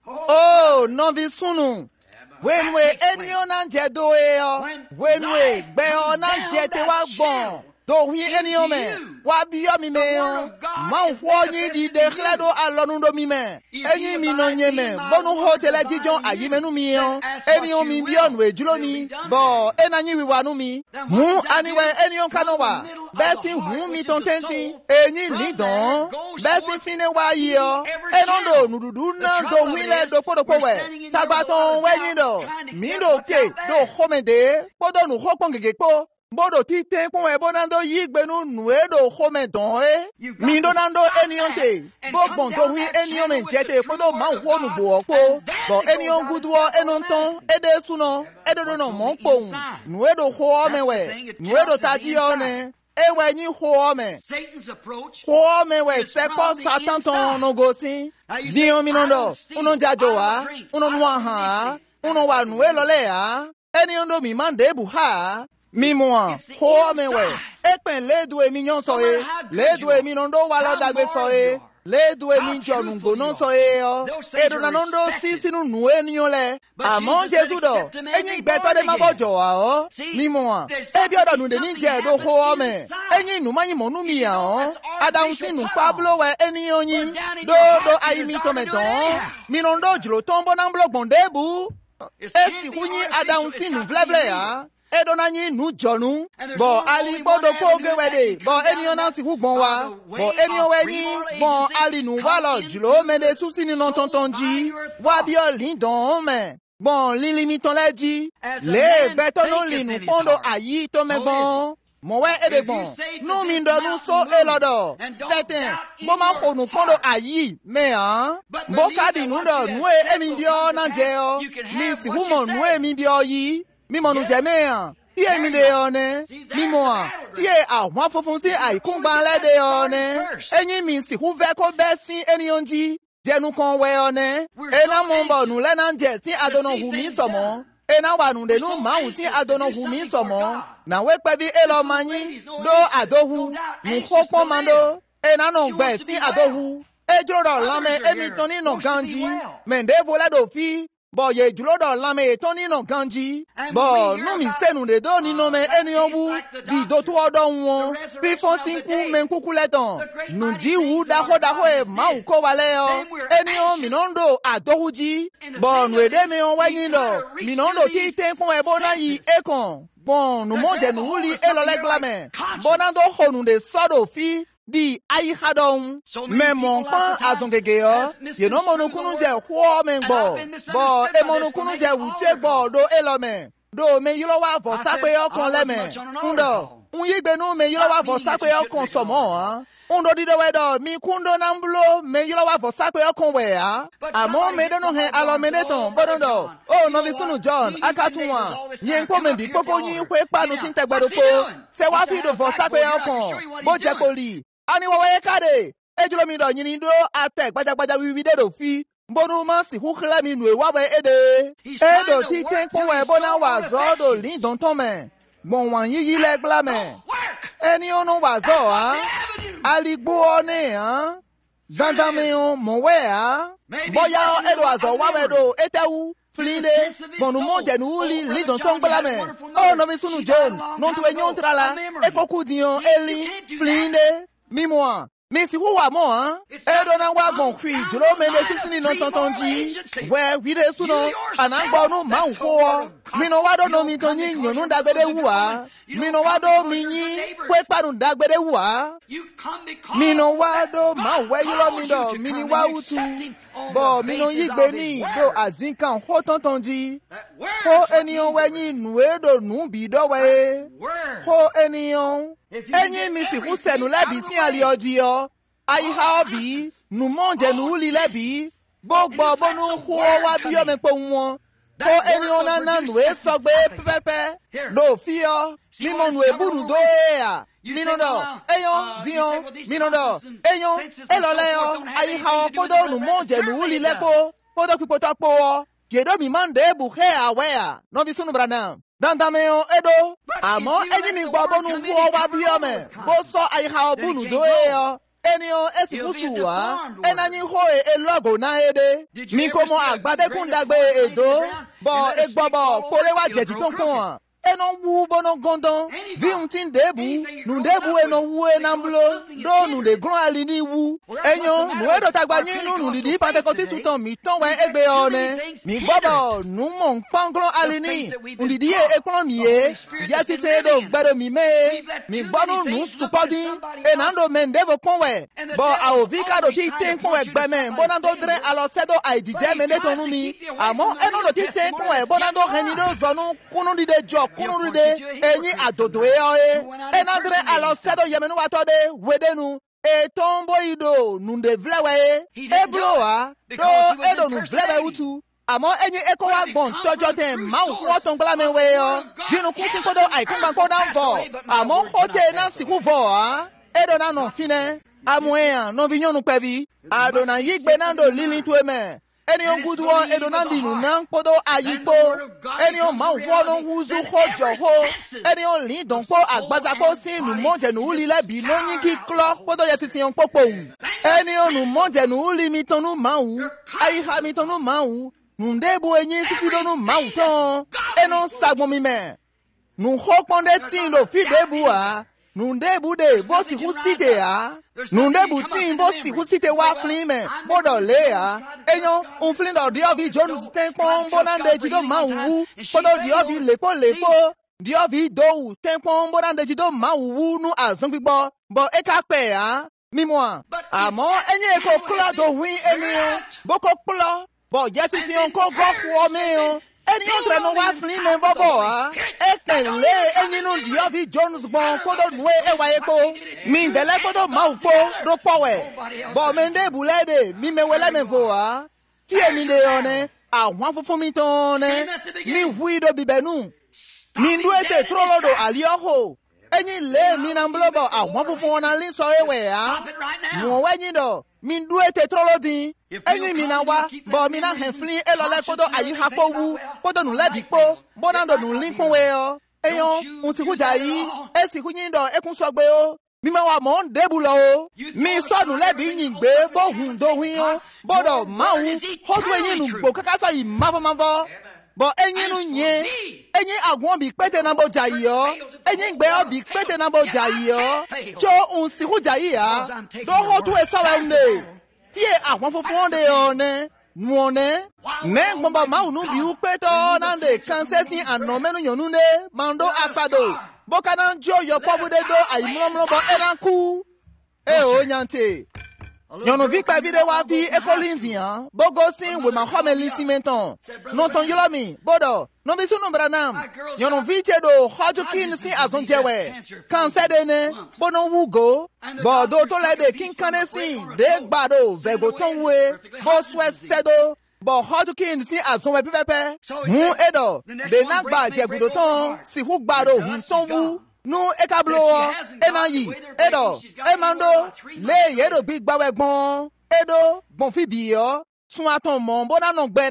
ó nọ́ọ̀bì súnù wẹ́nuwé ẹnìyàn náà jẹ́ do ẹ ọ wẹ́nuwé gbẹ ọ náà jẹ́ tẹ wá gbọ̀n dohun ẹnìyàn mẹ́ wá bíọ́ mi mẹ́ ọ́ máa wọ́ yín di dèkìlẹ́dọ̀ alọ́nudọ́ mi mẹ́ ẹ̀yìn mi nà nyẹ mẹ́ bọ́nu hó tẹ́lẹ̀ jíjọ́ àyímẹ́nu mi ọ́ ẹnìyàn mi bí ọ̀nù èjúlọ́ mi bọ̀ ẹ̀nà yín wíwá nu mi hun aniwẹ̀ ẹnìyàn kanọ̀ wá bẹ́ẹ̀ sì hun mi tán tẹ́ntì ẹ̀yìn lídàn bẹ́ẹ̀ sì fi ní wá yí ọ ẹ̀nà dò nùdùdù náà dohun ilẹ̀ dòpòdòpò wẹ̀ tagbatàn wẹ̀yìn dọ̀ mí dò ké dò hómẹ̀dẹ́ kpọ́dọ̀ nù hó pọ̀n gègé kpó bodo ti te pon e bonando yi gbenu nu e do home don e mi do nando eniyan te bo gbon to wi eniyan me jete bodo ma wo nu bo opo bo eniyan guduo enon ton e de suno e do no mo pohun nu e do ho me we nu e do taji o ne e we yin ho me ho me we se po satan ton no go sin di o mi nondo uno jajo wa uno nu han uno wa nu e lo le a eniyan do mi man de bu ha mímúà hó mẹ́wẹ̀ ẹ̀pẹ̀ lédu èmi yàn sọ e lédu èmi nà ń dó wà lọ́dàgbé sọ e lédu èmi jọ̀nù gbóná sọ e ọ èdò nà ń dó sí sínú nù ènìyàn lẹ àmọ́ jésù dọ̀ ẹ̀yin ìgbẹ́tọ́ dé má bọ̀ jọ̀ wá ọ mímúà ebi ọ̀dọ̀ nù dé ní jẹ́ ẹ̀dó hó ọmẹ ẹ̀yin ìnù má yín mọ̀ nù mí yà ọ́ adahun sí nù pablo wẹ ènìyàn yín dódó ayé mi tọ́ mẹ tán mi nà ń dó jùlọ tó ń bọ́ náà ń bọ̀ gbọ̀n débù èsì kú yín adahun sí nù vlẹ́vlẹ́ yà edonanyi nu jọnu bọ ali gbọdọ kó gewẹde bọ eniyan náà sì kú gbọn wa bọ eniyan wẹnyi gbọn ali nu wà lọ jùlọ mẹde susi nínú tọntọn jí wà bí ọlì dán mẹ gbọn líli mi tán lẹjí lé gbẹtọ ló lìnù pọndọ àyí tó mẹgbọn mọ̀wẹ́ èdègbọ̀n nú mi dọ̀nù só èlọ́dọ̀ sẹ́tẹ̀ bó máa kọ̀nù pọ́ndọ̀ àyí mẹ́hàn bó káàdì nù dọ̀ nù èmi bí ọ náà jẹ ọ mi sì hú mọ̀ nù èmi bí ọ yìí mímọ̀ nù jẹ́ mẹ́hàn tí èmi lè ọ nẹ mímọ̀ à tí è àwọn funfun sí àìkúngba lẹ́dẹ̀ ọ nẹ ẹ̀yìn mi sì hú fẹ́ kó bẹ́ sí ènìyàn jí jẹnu kan wẹ ọ nẹ ẹ̀nà mọ̀ bọ̀ nù lẹ́nà jẹ sí àdọ̀nà hù mí sọ̀mọ́ ena wa nu de nu ma hu si adono hu mi somo na we pe bi elo manyi do adohu nu hopo mando ena no gbe si adohu ejuro do lame emi toni no ganji mende vola do fi bo ye juro do lame toni no ganji bo nu mi senu de do ni no me eni owu di do to odo won bi fon sinku men kuku leton nu ji wu da ho da ho e ma hu ko wale o eni o mi no ndo adohu ji bo nu ede mi on wayin do mi no ndo ti te pon e bo na yi ekon bon nu mo je nu uli elo leglame bona do ho nu de sodo fi di ayi hadon me mon pan azongege yo ye no mo nu kunu je ho me gbo bo e mo nu kunu je wuche gbo do elome do me yilo wa fo sape okon leme ndo un yigbe nu me yilo wa fo sape okon somo han undo dido wedo mi kundo nambulo me yilo wa fo sape okon we ha amo me do no he alo me neton bodondo o no vi sunu john akatunwa yen po me bi popo yin kwe panu sin tegbero po se wa fi do fo sape okon bo je poli ani wo we kade ejulo mi do yin do ate gbajagbaja wi wi de do fi mbonu ma si hu khle mi nu e wa we ede edo ti ten pon we bona wa zo do lin don ton me gbon wan yi yi le gla me Eni ono wazo ha. Aligbo one ha. Dandame on mowe ha. Boya edo azo wawedo etewu. Flinde, bon nous monte nous li li dans ton blame. Oh no visunu John, non tu enyon trala. E koku dion eli flinde mi moi. Mais si vous wa mo hein, e do na wa gon kwi jolo me de sitini non tonton ji. We wi de suno, anagbo no ma nko. Mi no wa do no mi to yin yonu dagbede wa. Mi no wa do mi yin kwe parun dagbede wa. Mi no wa do ma we you lo mi do, mi ni wa utu. Bo mi no yigbe ni do azinkan ho tonton ji. Ho eniyan we yin nu e do nu bi do we. Ho eniyan enyi mi si ku senu lebi si ali odi yo. Ayi ha obi, nu monje nu uli lebi. Gbogbo bonu ku wa bi o me po won. Ho eniyan na na nu e sogbe pepepe. Do fi yo, mi mo nu e buru do e ya. Mi no do, eyon, diyon, mi no do, eyon, elole yo. Ayi ha o podo nu monje nu uli lepo. Podo ki poto po o. Kiedo mi mande buhe awe ya. No vi sunu brana. Dandame yo edo. Amo enyi mi gbobo nu hu o wa bi o me. Bo so ayi ha o bunu do e yo. Eniyan esikusu wa. Enanyi ho e elogo na ede. Mi komo agbade kundagbe edo. Bo egbobo kore wa jeji ton kon. Enon wu bonon gondon. Vi un tin debu. Nu debu enon wu enamblo. Do nu de gran alini wu. Enyon nu edo tagbanyi nu nu didi pantekoti suton mi ton we egbe one. Mi bobo nu mon pangron alini. Un didi e ekron miye. Yasi se edo gbedo mi me. Mi bonu nu supodi. Enando mendevo konwe. Bo a ovika do ti ten konwe gbemen. Bonando dre alo sedo aidije mende tonu mi. Amo enon do ti ten konwe. Bonando remido zonu kunu dide jo. Kunu de enyi adodo e oe enadre alo sedo yemenu watode wedenu e tombo ido nunde vlewe e bloa do edo nu vlewe utu amo enyi eko wa gbon tojo ten ma wo ton gbala me we yo jinu kun sin kodo ai kun ban ko dan vo amo hoche na siku vo a edo na no fine amo e an no vinyonu pevi ado na yigbe nando lili tu eme eni on gudu wo edonandi nu nan podo ayigbo eni on ma wo no huzu hojo ho eni on li don po agbaza po sin nu monje nu uli lebi no yin ki klo podo yesi sin on popo eni on nu monje nu uli mi tonu mawu ayi ha mi tonu mawu nu ndebu enyi sisi do nu mawu ton eno sagbon mi me nu ho ponde tin lo fi debu a nu ndebu de bo si hu site a nu ndebu tin bo si hu site wa flime bodo le a enyo un flin do dio vi Jones ten pon bonande jido mawu podo dio vi lepo lepo dio vi do ten pon bonande jido mawu nu azon gbigbo bo e ka pe a mi mo amo enye ko kula do win eniyo boko kula bo jesi si on ko go fu o me o eni on tre no wa flime bobo a e pele enyi nu dio vi Jones bon podo nu e wa epo mi dele podo mawu po do powe bo me nde bulede mi me wele me vo a ti emi de one àwọn funfun mi ton ne mi huido bibenu mi ndu ete trolodo alioho enyi le mi na mblobo àwọn funfun na lin so ewe a mo wenyi do mi ndu ete trolodin enyi mi na wa bo mi na henflin elole podo ayi hapo wu podo nu lebi po bonando nu linkun we o eyon un siku jayi e siku yin do ekun sogbe o mi ma wa mo ndebu lo o mi sonu lebi yin gbe bo hun do hin o bodo mawu hodu eyin nu gbo kaka so yi mavo mavo bo eyin nu yen eyin agun bi pete na bo jayi o eyin gbe obi pete na bo jayi o cho un siku jayi a do hodu e sawa nde tie àwọn funfun de o ne nuone ne gbomba mawu nu bi u peto na nde kansesin anomenu yonu ne mando apado boka na njo yo pobude do ayimromro bo eranku e o nyante yono vi pa bide wa vi ekolindian bogo sin we ma home lisimenton non ton yolomi bodo no bi sunu branam yono vi chedo hojukin sin azonjewe kan sedene bono wugo bodo to lede kin kanesin de gbado vego tonwe bo swe sedo bo hojukin sin azonwe pepepe mu edo de nagba jegudo ton si hu gbado hun tonwu nu ekablo enayi edo emando le yedo big bawe gbon edo gbon fi bi yo sun aton mo bona no gbe na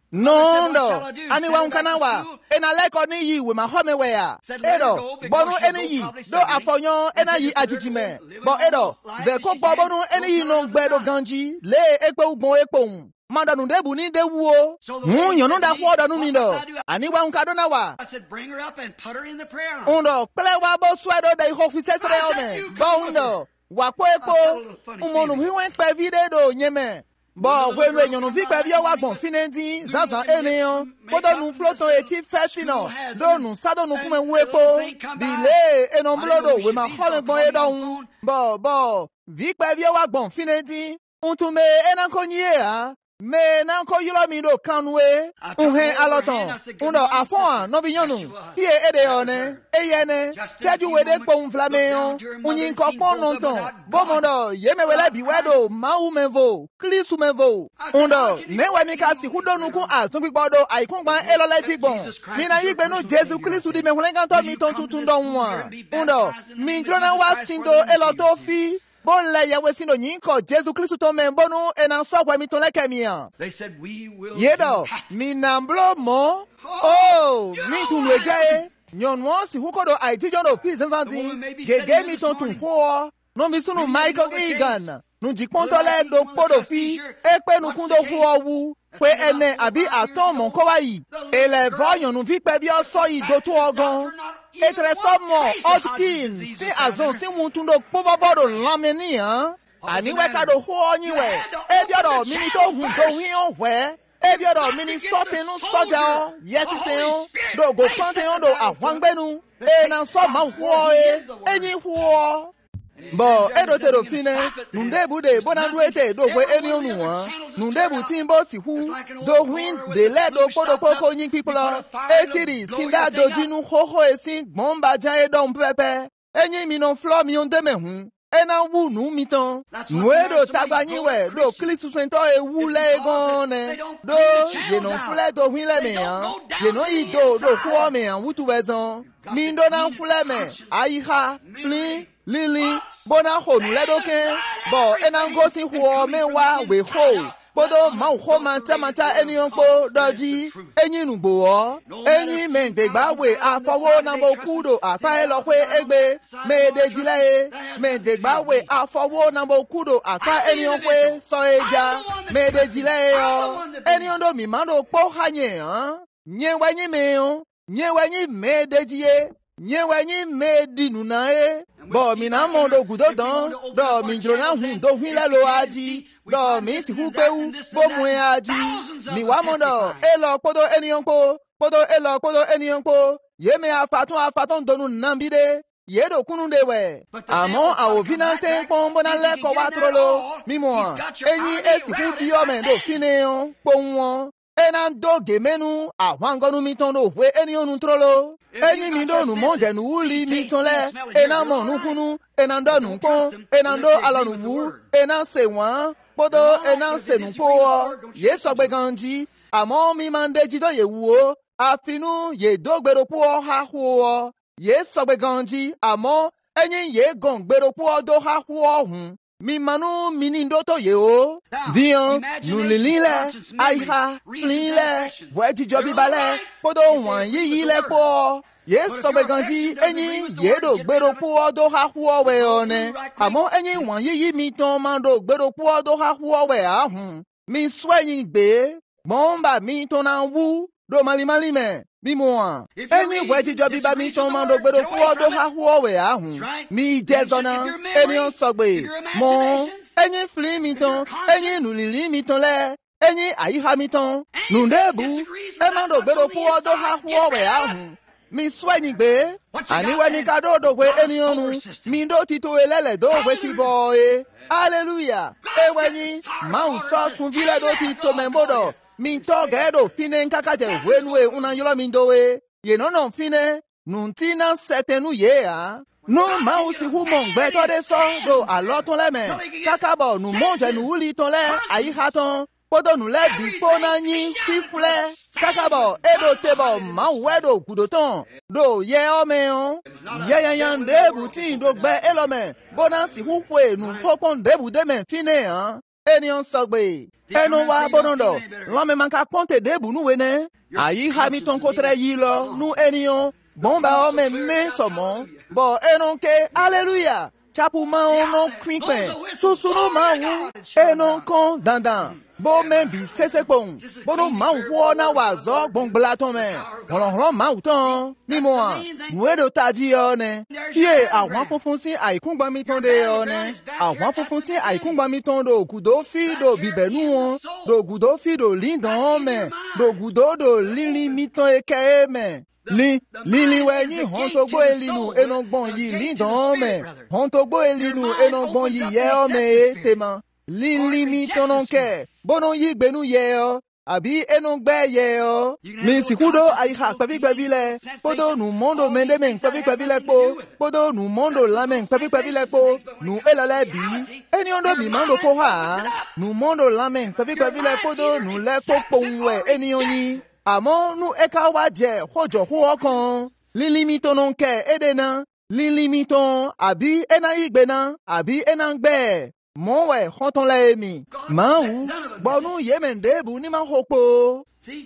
No, no. Ani wa unkanawa. Ena leko ni yi we ma home we ya. Edo, bonu eni yi. Do afonyo ena yi ajijime. Bo edo, de ko bonu eni yi no gbedo ganji. Le ekpe ugbon ekpon. Manda nu debu ni de wuo. Mu yonu da kwa da nu ni do. Ani wa unkadona wa. I said, bring her up and put her in the prayer line. Undo, pele wa bo swedo de ho fi sesere ome. Bo undo. Wa ko ekpo. Umonu hiwen pe vide do nyeme. Bon, when we you know vi pe bio wa gbon finenti zanzan eniyan podo nu floton eti fesino do nu sado nu kuma wepo dile enomblodo we ma hole gbon edon bo bo vi pe bio wa gbon finenti untume enankonye a me nanko yulo mi do kanwe unhe aloton undo afon no binyonu tie ede one eyene tiaju wede pon flameon unyin ko pon nonton bomondo yemewele biwedo maumevo klisumevo undo newe mi ka si hudonu kun asun pipodo aikun gban elole gbon mi na yigbe nu Jesu Kristu di mehulengan to mi ton tutun do won undo mi jona wa sindo eloto fi bon le yawe sindo nyinko Jesu Kristu to membonu enan sokwa mi ton lekemia. They said we will. Yedo mi namblo mo oh mi tun weje nyon mo si hukodo aitijo no fi zanzantin gege mi ton tun ko no mi sunu Michael Egan nu jikponto le do podo fi epe nu kundo ko wu pe ene abi aton mon ko wa yi ele voyon nu vi pe bi o so yi do to ogan etre so mo otkin si azon si mutundo pobobodo lameni han ani we ka do ho yin we e bi odo mi ni to hun to hin o we e bi odo mi ni so tenu soja o yes se o do go pante o do ahwangbenu e na so ma ho e enyin ho bo edo tero fine nundebu de bonandu ete do kwe eni onu won nundebu timbo si hu do win de le do podo poko yin pipolo etiri sinda dojinu hoho esin gbomba jan edon pepe enyin mi no flo mi on demehun ena wu nu mi ton nuedo tagbanyin we do Kristu sento e wu le gone do ye no fle do win le me han ye no i do do ko me han wutu wezon mi ndo na fle me aiha flin Lili, bona ho nu ledoke, bo enango si huo me wa we ho, podo ma ho manta manta eniyon po doji, enyi nu bo o, enyi men de gba we afowo na mo kudo apa e lo pe egbe, me de jile, me de gba we afowo na mo kudo apa eniyon pe so eja, me de jile o, eniyon do mi mando po hanye han, nye wa nyi me o, nye wa nyi me de jiye, nye wa nyi me dinu na e. Bo mi na mo do gudo don do mi jona hun do hin le lo aji do mi si hu pe u bo mu aji mi wa mo do e lo podo eniyan po podo e lo podo eniyan po ye me afatun afatun donu nambide ye do kunu de we amo awo finante pon bona le ko wa trolo mi mo enyi e si hu bi o me do fineyon po won enan do gemenu ahwangonu mi ton do we eniyan nu trolo enyi mi do nu monje nu uli mi ton le enan mo nu kunu enan do nu pon enan do alonu wu enan se won podo enan se nu po ye so gbe ganji amo mi mande ji do ye wu o afinu ye do gbero po ha hu o ye so gbe ganji amo enyi ye gon gbero po do ha hu o hun mi manu minindo to ye o dion nu lilile aiha flile weji jobi bale podo won yiyi le po ye so be ganji enyi ye do gbero po do ha hu o we one amo enyi won yiyi mi ton man do gbero po do ha hu o we ahun mi sweyin gbe bomba mi ton na wu do mali mali me mi mo an enyi weji jobi ba mi ton man do gbero po do ha hu o we ahun mi jezona eni on so gbe mo enyi fli mi ton enyi nulili mi ton le enyi aiha mi ton nundebu e man do gbero po do ha hu o we ahun mi sweyin gbe ani we mi ka do do we eni onu mi do ti to elele do we si boy hallelujah e wenyi ma u so sun vile do ti to membodo mi to gedo fine nkakaje wenwe una yolo mi do we ye no no fine nunti na setenu ye a no ma u si hu mo gbe to de so do alo ton le me kakabo nu monje nu uli ton le aiha ton podo nu le bi po na yin fifule kakabo edo tebo ma wedo gudoton do ye o me on ye ye yan de butin do gbe elome bonansi hu pe nu popon de bu de me fine han eniyan sọgbe enu wa bonondo lọmi manka pọnte debu nuwe ne ayi hamilton kotere yi lọ nu eniyan gbọnba ọmọ mi sọmọ bọ enu ke hallelujah chapu ma ono kwinpẹ susuru ma wu enu kan dandan bó mẹ́bí sẹ́sẹ́pọ̀n bọ́dọ̀ máa ń wọ́ náà wà zọ́ gbọ̀ngbọ̀lá tán mẹ́ ọ̀rọ̀ọ̀rọ̀ máa ń tán mímọ́ à wẹ́dọ̀ tají ọ nẹ kíyè àwọn funfun sí àìkúngbàmí tán de ọ nẹ àwọn funfun sí àìkúngbàmí tán do ògùdó fi do bìbẹ̀nú wọn do ògùdó fi do lídàn mẹ́ do ògùdó do lílí mi tán eke mẹ́ li lili wẹ̀yìn hàn tó gbó elinu enugbọ̀n yìí lídàn mẹ́ hàn tó gbó elinu enugbọ̀n yìí yẹ ọ mẹ́ e tèmọ́ lílí mi tán kẹ́ bono yi gbenu ye o àbí enu gbe ye o mi sikudo aiha pepi pepi le podo nu mondo mende men pepi pepi le po podo nu mondo lamen pepi pepi le po nu elele bi eni ondo mi mando ko ha nu mondo lamen pepi pepi le podo nu le ko ponwe eni oyin àmọ́ nu eka wa je hojo ho okan lilimi tonon ke edena lilimi ton àbí ena igbena àbí ena gbe mon wè honton la emi ma ou bonu yemen debu ni ma hopo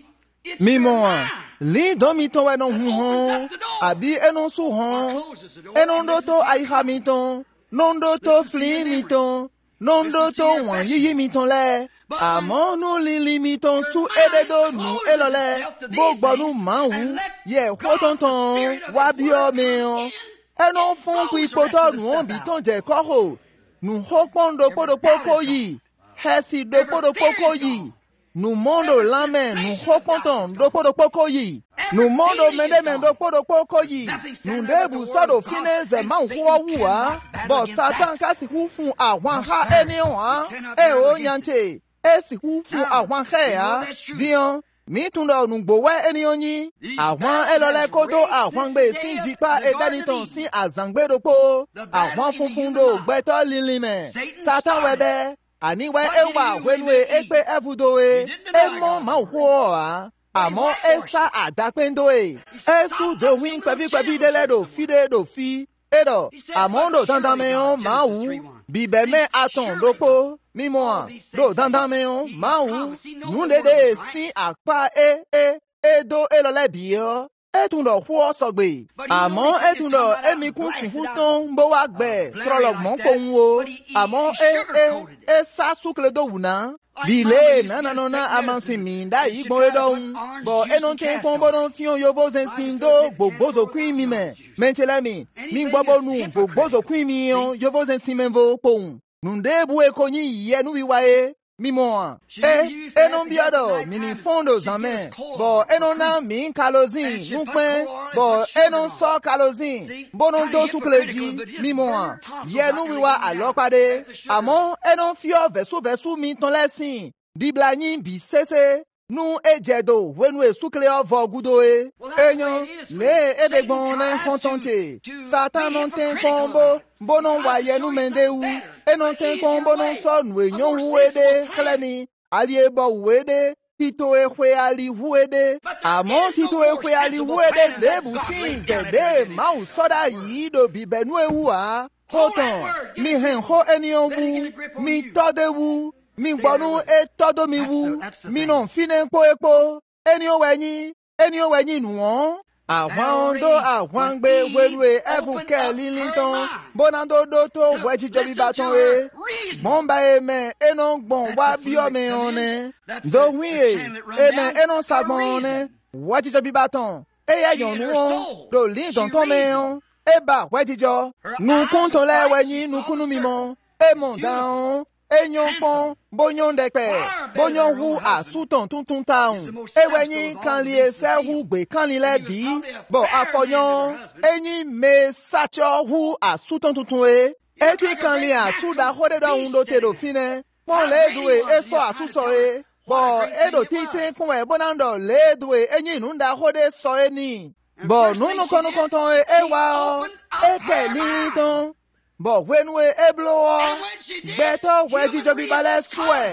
mi mon li don mi ton wè non hu hon abi enon su hon enon do to ai ha mi ton non do to fli mi ton non do to wan yi mi ton le àmọ́ nu li li mi ton su ededo nu elole bo gbonu ma ou ye ho ton ton wa bi o mi on enon fun ku ipoto nu on bi ton je ko ho nu hokpon do podo poko yi hesi do podo poko yi nu mondo lame nu hokpon ton do podo poko yi nu mondo mende men do podo poko yi nu debu sodo fineze man huwa wuwa bo satan kasi hu fun àwọn ha eni wa e o nyante e si hu fun àwọn he ya dion mi tún lọ nùgbòwẹ́ ènìyàn yín àwọn ẹlọ́lẹ́ kódó àwọn gbé sí jípa ẹ̀dánitàn sí àzàngbédopó àwọn funfun do gbẹ́tọ́ lílimẹ̀ sátánwẹ́dẹ́ àníwẹ́ ẹwà wẹ́nuwe ẹgbẹ́ ẹ̀fúdówe ẹmọ́ máa wọ́ ọ̀há àmọ́ ẹ̀sà àdápẹ́ndówe ẹ̀sù dòwìn pẹ́fípẹ́fí délẹ́dò fídé dò fi ẹ̀dọ̀ àmọ́ dò dandan mẹ́yàn máa wù bíbẹ̀mẹ́ àtàn dópó mímọ́ à dò dandan mẹ́yàn máa wù nùdédé sí àpá ẹ ẹ ẹdó ẹlọ́lẹ́bí ọ́ ẹtùn lọ fún ọ sọgbè àmọ́ ẹtùn lọ ẹmíkún sìnkú tán bó wá gbẹ trọlọgbọn kóhun o àmọ́ ẹ ẹ ẹ sá súkèlédò wùnà bìlẹ nànànà amansinmi dáyìí gbọn ẹdọhun bọ ẹnu tẹ kún bọdọ fíọn yóò zẹnsìn dó gbogbozokwin mi mẹ mẹntẹlẹmi mi gbọbọnu gbogbozokwin mi yan yóò zẹnsìn mẹvo pohùn nùdébù ẹkọ yín yìí ẹnu wíwáyé mímọ́ ẹ ẹnu bí ọ̀dọ̀ mi ní fọ́ndò zanmẹ́ bọ̀ ẹnu náà mi ń kalozin núpẹ́ bọ̀ ẹnu sọ kalozin bọ́nú tó súkèléjì mímọ́ yẹnu wíwá àlọ́pàdé àmọ́ ẹnu fíọ́ vẹ̀súvẹ̀sú mi tán lẹ́sìn dìbla yín bí sẹ́sẹ́ nu ejedo wenu esukle ovo gudo e enyo le edegbon na hontonte satan non ten kombo bonon waye nu mendewu enon ten kombo non so nu enyon huede chlemi alie bo huede tito ehwe ali huede amon tito ehwe ali huede de butinze de mau soda yido bibenu ewu a koton mi hen ho enion wu mi todewu mi gbọ́nú ètọ́dọ́ mi wú mi náà fínẹ́ ń pó epo ẹni ó wẹ̀yìn ẹni ó wẹ̀yìn nù wọ́n. àwọn ọ̀dọ́ àwọn gbé wẹ́lúwe ẹ̀fù kẹ́ lílí tán bọ́nàdódó tó wẹ́ jíjọ bíbá tán e gbọ́nba ẹ̀mẹ́ ẹ̀nà gbọ̀n wá bí ọmọ ẹ̀hàn ni dòwìn ẹ̀ ẹ̀mẹ́ ẹ̀nà sàgbọ̀n ni wẹ́ jíjọ bíbá tán ẹ̀yẹ yàn nù wọ́n lò lí ìtọ̀ntàn mẹ́hàn ẹ̀ bá wẹ́ jíjọ nùkún tó lẹ́wẹ̀yìn nùkúnú mímọ́ ẹ̀ mọ̀ dáhùn. Enyon pon, bonyon dekpe, bonyon wu asuton tuntun taun. Ewenyi kan li ese wu gbe kan li lebi. Bo afonyon, enyi me sacho wu asuton tuntun e. Eti kan li asuda hode da undo te do fine. Pon le dwe eso asuso e. Bo edo tite kun e bonando le dwe enyi nunda hode so e ni. Bo nunu konu konton e ewa o. Eke li ton. Bọ̀ wẹ́nuwe eblo ọ gbẹ́tọ̀ wẹ́ jíjọ bí balẹ̀ sùẹ̀.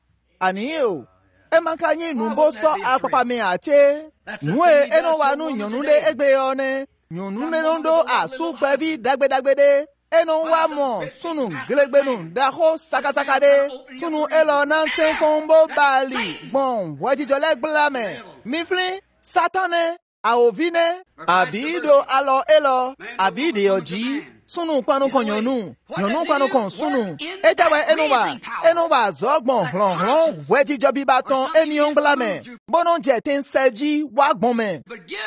Àníyàn o, ẹ máa ka yín nùbó sọ apapa mi àti. Nùwé ẹnu wa nù yànnú dé ẹgbẹ́ ọ ní. Yànnú nínú dó àsùpẹ́ bí dágbédágbédé. eno wa mo sunu gelegbenu daho sakasakade sunu elo nante kombo bali bon wajijole blame mifli satane aovine abido alo elo abide oji sunu kwanu kon yonu yonu kwanu kon sunu ejawe enuba enuba zogbon hlon hlon wejijo bibaton enion blame bonon je tin seji wa gbon me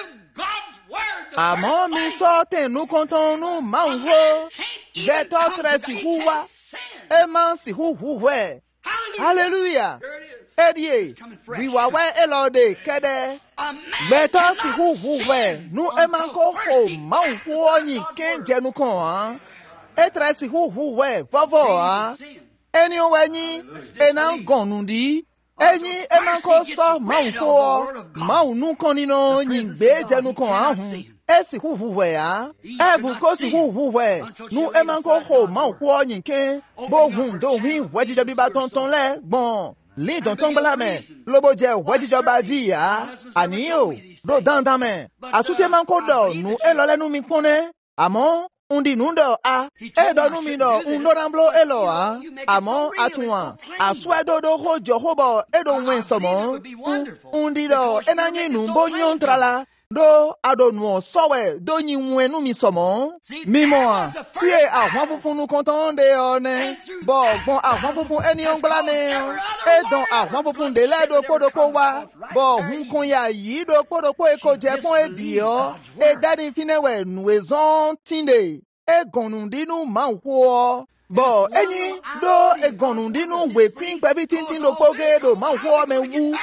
àmọ́ mi sọ tẹ̀nu kọ́ńtọ́nù máa ń wó gbẹ́tọ́ tẹ̀rẹ̀ sì hùwà ẹ máa ń sì hùwù ẹ̀ hallelujah ẹ̀díyè wíwáwẹ́ ẹ lọ dé kẹ́dẹ́ gbẹ́tọ́ sì hùwù ẹ̀ nu ẹ máa ń kó hò máa ń hó ọyìn kéńjẹnu kàn án ẹ tẹ̀rẹ̀ sì hùwù ẹ̀ fọ́fọ́ án ẹni wẹ̀ yín ẹ náà ń gànnù dí. Ẹ̀yin ẹ máa kọ́ sọ máa ń kó ọ máa ń nú kan nínú yín gbé jẹnu kan àhùn ẹ sì hùwù wẹ̀ á ẹ bù kó sì hùwù wẹ̀ nu ẹ máa kọ́ hò máa ń kó ọ yín ké bó hùn tó hùn wẹ́ jíjọ bíbá tọ̀ntọ̀n lẹ̀ gbọ̀n lídàn tó ń gbọ́lá mẹ́ lóbó jẹ wẹ́ jíjọ bá jìyà àníyó ló dáńdá mẹ́ àsúté máa ń kó dọ̀ nu ẹ lọ lẹ́nu mi kúnẹ́ àmọ́ undi nundo a edo numido undoramblo elo a amo atuwa aswedodo hojo hobo edo wen somo undido enanyi numbo nyontrala do adonu sowe do nyi wen numi somo mimo a pie àwọn funfun nu konton de one bo gbon àwọn funfun eni ongla me edon àwọn funfun de ledo podopo wa bo hun kun ya yi do podopo eko je pon edio e dadi finewe nuezon tinde egonundinu máa ń kó ọ. bọ̀ ẹ̀yin do egonundinu wè pín pẹ̀bí tíntín ló pógé do máa ń kó ọ mẹ́ wú.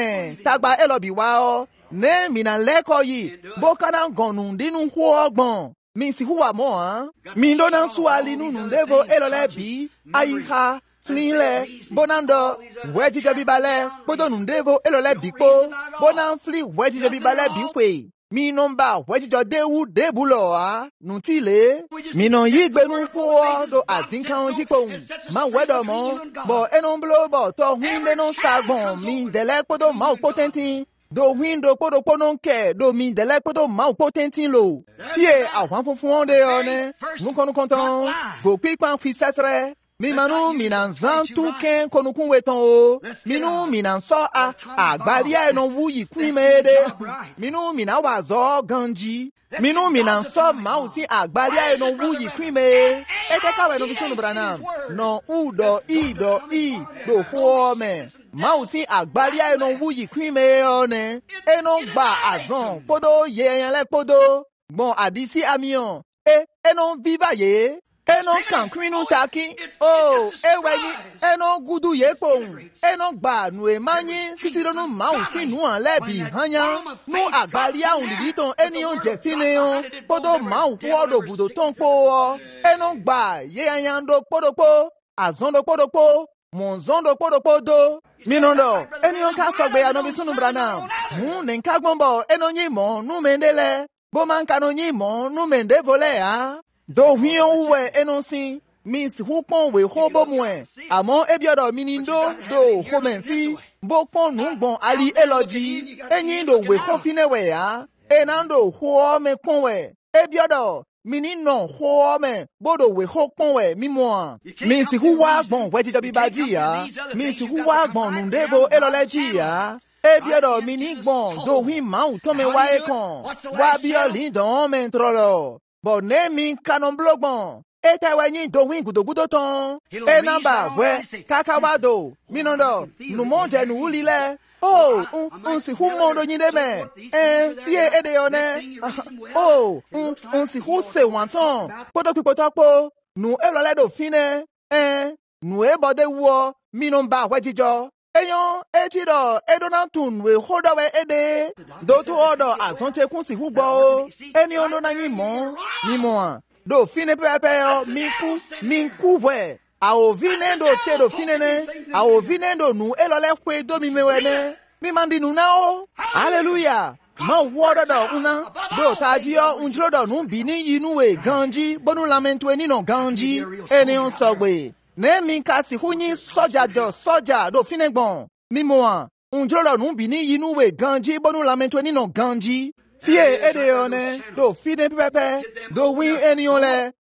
tagba ẹ lọ bí wá ọ. ní mìíràn lẹ́kọ̀ọ́ yìí bó kánà gonundinu kó ọ gbọ̀n. mi sì hùwà mọ́ ọ́n. mi dóná suwali nínú ndévo ẹ lọ lẹ́ bí àyíká flilẹ̀ bonando wẹ́ jíjọ bíbalẹ̀ kpódónú ndévo ẹ lọ lẹ́ bí kpó bonan fli wẹ́ jíjọ bíbalẹ̀ bí pè. mi nomba wẹ́jíjọ déwu débùlọ̀ á nùtìlé mìnà yí gbẹnu kó ọ́ do àzínkáwọn jí pòun má wẹ́dọ̀ mọ́ bọ̀ ẹnu blo bọ̀ tọ́ hún lẹ́nu sàgbọ̀n mi dẹ̀lẹ́ kpódó má ò kpó tẹ́ntín do hún do kpódó kpónó kẹ̀ do mi dẹ̀lẹ́ kpódó má ò kpó tẹ́ntín lò fíye àwọn funfun ọ́n de ọ́ nẹ́ nukọ́nukọ́ntàn gòkpí kpan fi sẹ́sẹ́rẹ́ mimanu minan zan tu ken konukun weton o minu minan so a agbaria eno wuyi kun mede minu minan wa zo ganji minu minan so mausi agbaria eno wuyi kun me ete kawe no bisunu branam no udo ido i do po me mausi agbaria eno wuyi kun me one eno gba azon podo ye yan le podo bon adisi amion e eno viva ye eno kan kwinu taki o eweyi eno gudu ye pohun eno gba nu emanyi sisilonu maun sinu an lebi hanya nu agbari ahun libiton eni oúnjẹ fine on podo maun kuodo gudo ton po o eno gba ye yanyando podopo azondo podopo monzondo podopo do minondo eni on ka sogbe anobi sunu brana mu ne nka gbombo eno yin mo nu mendele bo man kanu yin mo nu mende vole a do hion we enonsin mis hupon we hobo mwen amo ebiodo minindo do homenfi bo pon nu gbon ali eloji eyin do we hofine we ya enando ho me pon we ebiodo minino ho me bodo we hopon we mimo mis huwa gbon we jijo bibaji ya mis huwa gbon nu devo eloleji ya ebiodo minigbon do hin mau to me wa e kan wa biolin don me trolo bo ne mi kanon blogbon ete wenyin do win gudogudo ton e namba we kakawado minondo numonje nu ulile oh un un si humo do yin de me eh fie ede one oh un un si hu se wanton podo pipoto po nu elole do fine eh nu e bode wo minomba wejijo eyan echido edonatun we hodawe ede do to odo azonche kun si hugbo eni ono na yin mo ni mo do fine pepe o miku minku we a o vine do te do fine ne a o vine do nu elole kwe do mi mewene mi mandi nu na o hallelujah ma wodo do una do tajio unjro do nu bini yinu we ganji bonu lamentwe ni no ganji eni on sogbe ne mi kasi hunyi soja do soja do finegbon mimo an unjolo nu bini yinu we ganji bonu lamentwe ni no ganji fie ede one do fine pepe do win enion le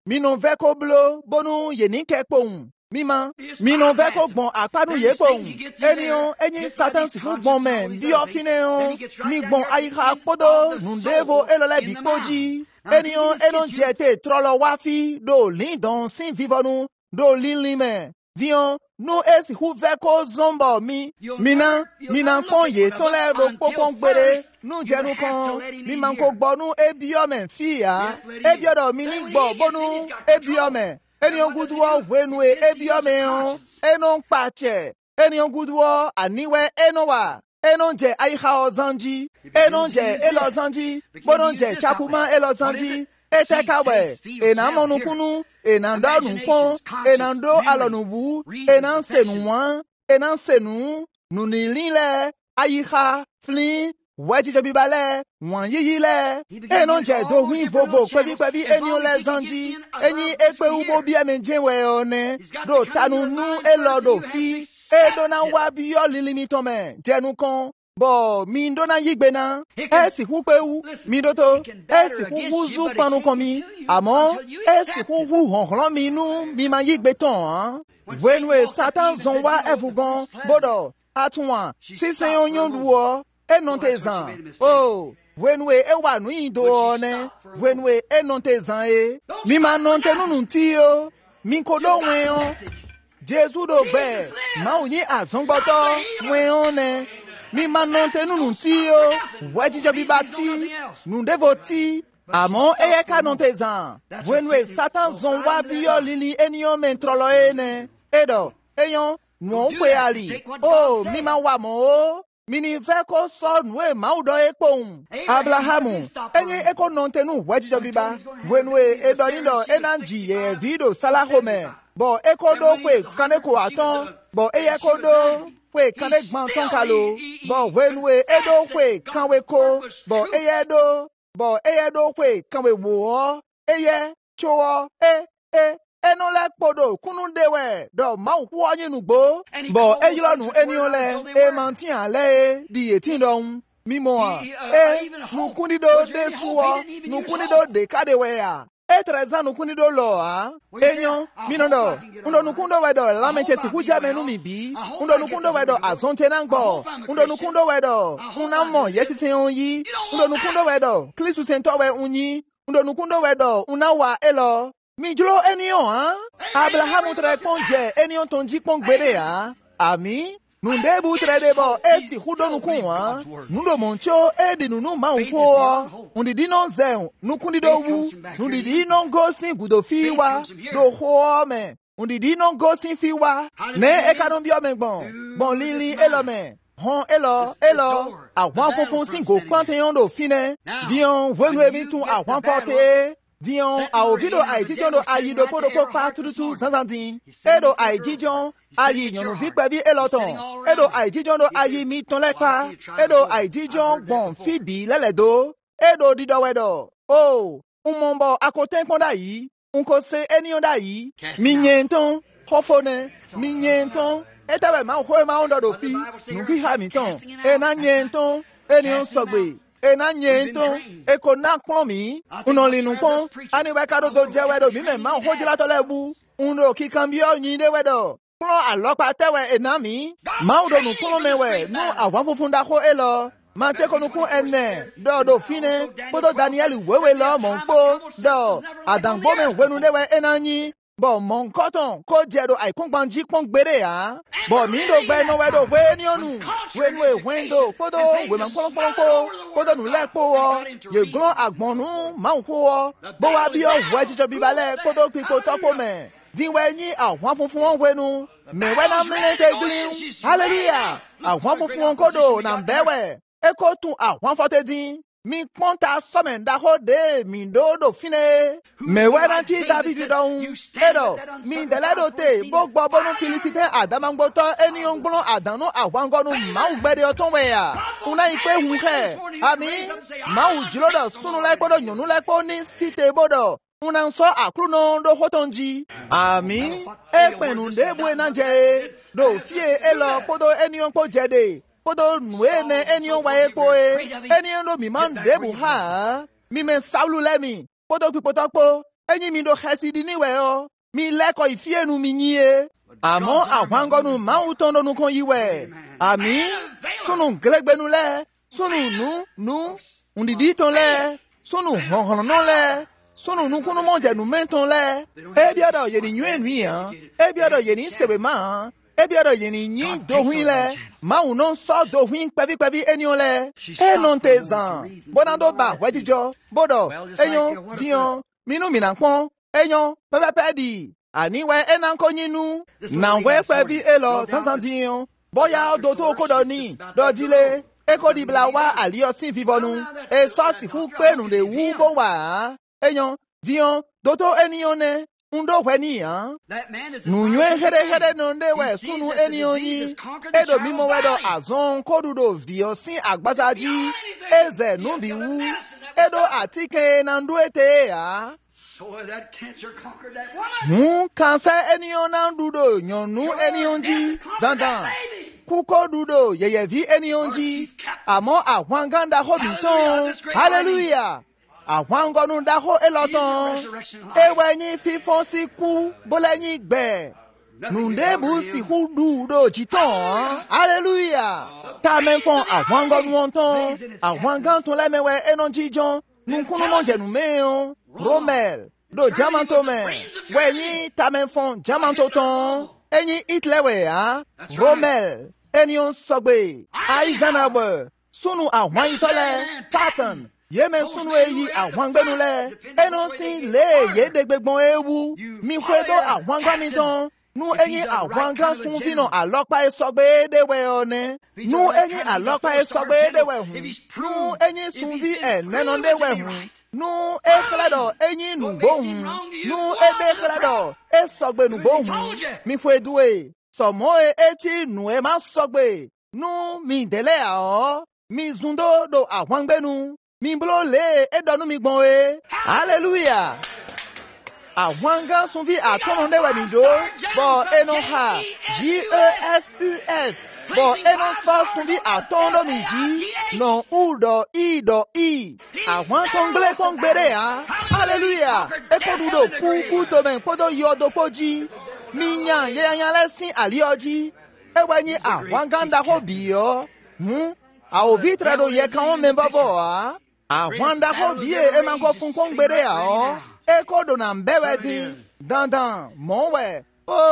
mi no ve ko blo bonu ye ni ke pohun mima mi no ve ko gbon apanu ye pohun eniyan eyin satan si ku gbon me bi ofine on mi gbon ayika podo nundevo elole bi poji eniyan enon jete trolo wafi do lindon sin vivonu do linlime dion no esi hu ve ko zombo mi mina mina kon ye ton le do popon gbere nu jenu kan mi man ko gbonu ebiome fia ebiodo mi ni gbo bonu ebiome eniyan guduwo wenue ebiome on enon pache eniyan guduwo aniwe enowa enonje aiha ozanji enonje elozanji bononje chakuma elozanji etekawe enamonukunu enandonu pon enando alonubu enansenuwan enansenu nunilinle aiha flin wẹ́jíjọ bíbalẹ̀ wọ́n yíyí lẹ̀ enonje dohun vovo pẹ́bípẹ́bí ẹni olè zanji ẹni ekpe ugbo bí ẹ̀mí jẹ́wẹ̀ ọ̀nẹ́ do tanu nu elọ́dọ̀ fi edona wa bí yọ lílimi tọ́mẹ̀ jẹnu kan bọ̀ mi ndona yígbe na ẹ sì kú pé wú mi dótó ẹ sì kú wú zú panu kan mi àmọ́ ẹ sì kú wú hànhàn mi nú mi máa yígbe tán án wẹ́nu ẹ̀ sátán zan wá ẹ̀fù gan bọ́dọ̀ àtúnwà sísẹ́ oyún lu ọ enontezan oh wenwe e wa nu indo one wenwe enontezan e mi ma nonte nunu ti o mi ko do wen o Jesu do gbe ma o yin azongboto wen one mi ma nonte nunu ti o wejijo bi ba ti nu devo ti àmọ́ eye ka nontezan wenwe satan zon wa bi yo lili eniyan men trolo ene edo eyan nu pe ali oh mi ma wa mo o mini veko so nwe maudo ekpon Abrahamu enye eko nontenu wejijo biba wenwe edonido enanji ye video salahome bo eko do kwe kaneko aton bo eye ko do kwe kane gban ton kalo bo wenwe edo kwe kanwe ko bo eye do bo eye do kwe kanwe wo eye chowo e e eno le podo kunu dewe do ma hu anyin nugbo bo ejilonu eniole e mantian le di etin don mimo a e nu kunido de suwo nu kunido de kadewe a e treza nu kunido lo a enyo minodo undo nu kundo wedo la meche sikuja menu mi bi undo nu kundo wedo azonte nangbo undo nu kundo wedo unamo yesise onyi undo nu kundo wedo klisu sentowe unyi undo nu kundo wedo unawa elo mi jlo eniyan han Abrahamu tre ponje eniyan ton ji pon gbere han ami nunde bu tre debo esi hudonu kun han nundo moncho edi nunu ma unko undidi non zen nukundi do wu undidi non go sin gudo fi wa do ho me undidi non go sin fi wa ne e kanon bi o me gbon gbon lili elome hon elo elo àwọn funfun sin go kwanteyon do fine dion wenu ebi tun àwọn porte dion a ouvido aijijon do ayido podoko pa tututu zanzandin edo aijijon ayi yanu vikpe bi eloton edo aijijon do ayi mi ton lepa edo aijijon gbon fibi leledo edo didowedo oh umombo akoten konda yi unko se eniyon da yi mi nyenton hofone mi nyenton etabe ma ho ma ondo do fi nuki ha mi ton e na nyenton eniyon sogbe ena nyento eko na pon mi uno linu pon ani we kado do je wedo mi me ma ho jila to lebu uno ki kan bi o yin de wedo pon alopa tewe ena mi ma udo nu pon mewe nu awan funfun da ko elo ma che ko nu kun ene do do fine podo Daniel wewe lo mo npo do adangbo me wenu de we ena yin bo mon cotton ko jero ai kun gbanji pon gbere a bo mi do gbe no we do gbe ni onu wenu e window podo we man pon pon po podo nu le po o ye glon agbonu ma un po o bo wa bi o wejijo bibale podo pipo topo me din we yin àwọn funfun won wenu me we na mle te glin hallelujah àwọn funfun kodo na bewe e ko tun àwọn fote din mi ponta somenda hode mi dodo fine me wena ti David don edo mi deledo te gbogbo bonu felicite adamangbo to eni ongbon adanu awangonu ma ugbede otun we ya una ipe hu he ami ma ujilodo sunu le gbodo yunu le po ni site bodo una nso akruno do hotonji ami epenu de bu enanje do fie elo podo eni onpo jede podo nwe ne eniyon wa epo e eniyon do mi man debu ha mi men saulu lemi podo pipo topo enyi mi do khasidi ni we o mi le ko ifie nu mi nyie amo ahwangonu mautondo nu kon yiwe ami sunu gregbenu le sunu nu nu undidi ton le sunu honhono le sunu nu kunu monje nu menton le ebiado yeni nwe nwi an ebiado yeni sebe ma ebiado yeni nyi dohwin le ma unon so dohwin pevi pevi enion le enon tezan bonando ba wejijo bodo eyon dion minu minankon eyon pepe pedi ani we enanko nyinu na we pevi elo sansan dion boya doto kodoni dojile eko di blawa aliosin vivonu e so si ku pe nu de wu bo wa eyon dion doto enione undo weni an nu nywe here here no nde we sunu enioni edo mimo wedo azon kodudo viosin agbasaji eze nu bi wu edo atike na ndu ete ya so that cancer conquered that woman. Mu kansa enion na ndudo nyonu enionji dandan kuko dudo yeyevi enionji amo ahwanganda hobiton hallelujah ahwangonu daho eloton ewenyi fifon siku bolenyi gbe nundebu si hudu do jiton hallelujah ta menfon ahwangonu wonton ahwanganton lemewe enonji jon nunkunu monje numeon Rommel do jamanto men wenyi ta menfon jamanto ton enyi itlewe ha Rommel enion sogbe aizanabe sunu ahwan itole pattern Yemen sunu eyi àwọn gbenu le eno sin le ye degbegbon ewu mi kwedo àwọn gami don nu eyin àwọn gan fun vino alopa esogbe dewe one nu eyin alopa esogbe dewe hun nu eyin sun vi eneno dewe hun nu ekledo eyin nu gbohun nu ede ekledo esogbe nu gbohun mi kwedo e somo e eti nu e ma sogbe nu mi dele a mi zundo do àwọn gbenu mi blo le edonu mi gbon e hallelujah awanga sunvi atono de we mi do bo eno ha G E S U S bo eno so sunvi atono mi ji no udo i do i awan ton gle kon gbere ha hallelujah e ko dudo ku ku to men podo yodo poji mi nyan ye yan lesin alioji e wenyi awanga nda ho bi yo hm a o vitra do ye kan men babo ha Awanda ko bie e man ko fun kon gbere a o e ko do na mbeweti dandan monwe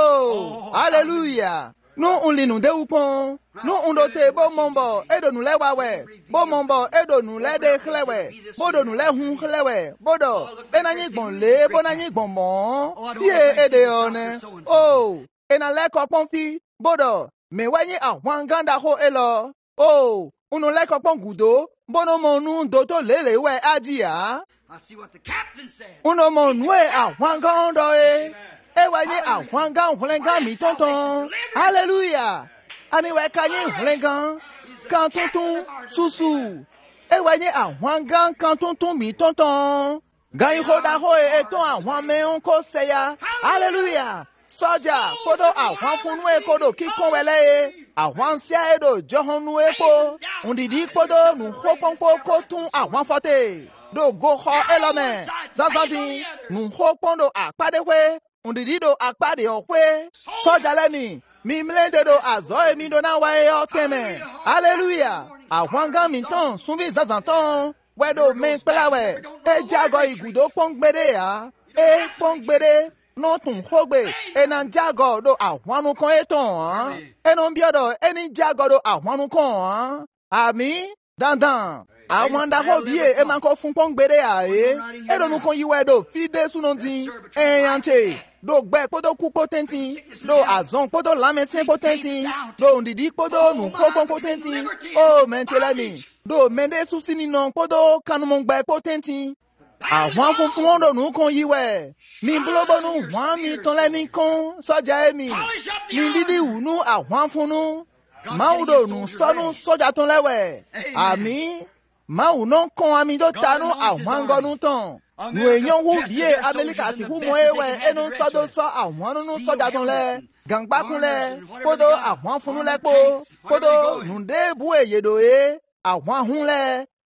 oh hallelujah no only nu de upon no undo te bo mombo e do nu le wa we bo mombo e do nu le de khlewe bo do nu le hun khlewe bodo e na yin gbon le bo na yin gbon mo bie e de one oh e na le ko pon fi bodo me wa yin awon ganda ho e lo oh unu le ko pon gudo bono monu doto lele we ajia I see what the captain said. uno monwe ahwanga ndo e e wanye ahwanga hlenga mi tonton hallelujah ani we kanye hlenga kan tonton susu e wanye ahwanga kan tonton mi tonton gan hoda ho e ton ahwan me on ko seya hallelujah soja kodo ahwan funu e kodo kikon wele e àwọn sia edo johonu epo undidi kodo nu khoponpo ko tun àwọn fote do go ho elome zazadi nu khopondo akpadewe undidi do akpade okwe soja lemi mi mlende do azo emi do na wa e oteme hallelujah àwọn gan mi ton sunbi zazanton wedo men pelawe e jago igudo pongbede ya e pongbede no tun khogbe enan jago do ahwanu kan eton enon biodo eni jago do ahwanu kan ami dandan àwọn da ho bie e man ko fun pon gbere a e edonu kan yiwe do fide sunontin eyanche do gbe podo ku potentin do azon podo lamesin potentin do ndidi podo nu khopon potentin o mentelemi do mende susini non podo kanumon gbe potentin àwọn funfun wọn dònú kan yíwẹ mi búlọ́bọ́nú wọ́n mi tán lẹ́ni kan sọ́jà ẹ̀mí mi dídí wùnú àwọn funu máa dònú sọ́nú sọ́jà tán lẹ́wẹ̀ àmì máa wùnú kan àmì tó tanú àwọn angọ́nú tán nù èèyàn wù bíyè amẹ́ríkà sì wù mọ́ ẹ̀wẹ̀ ẹnu sọ́dọ̀ sọ àwọn nínú sọ́jà tán lẹ́ gàǹgbákúnlẹ̀ kódó àwọn funu lẹ́pọ̀ kódó nùdébù èyèdò yé àwọn ahúnlẹ̀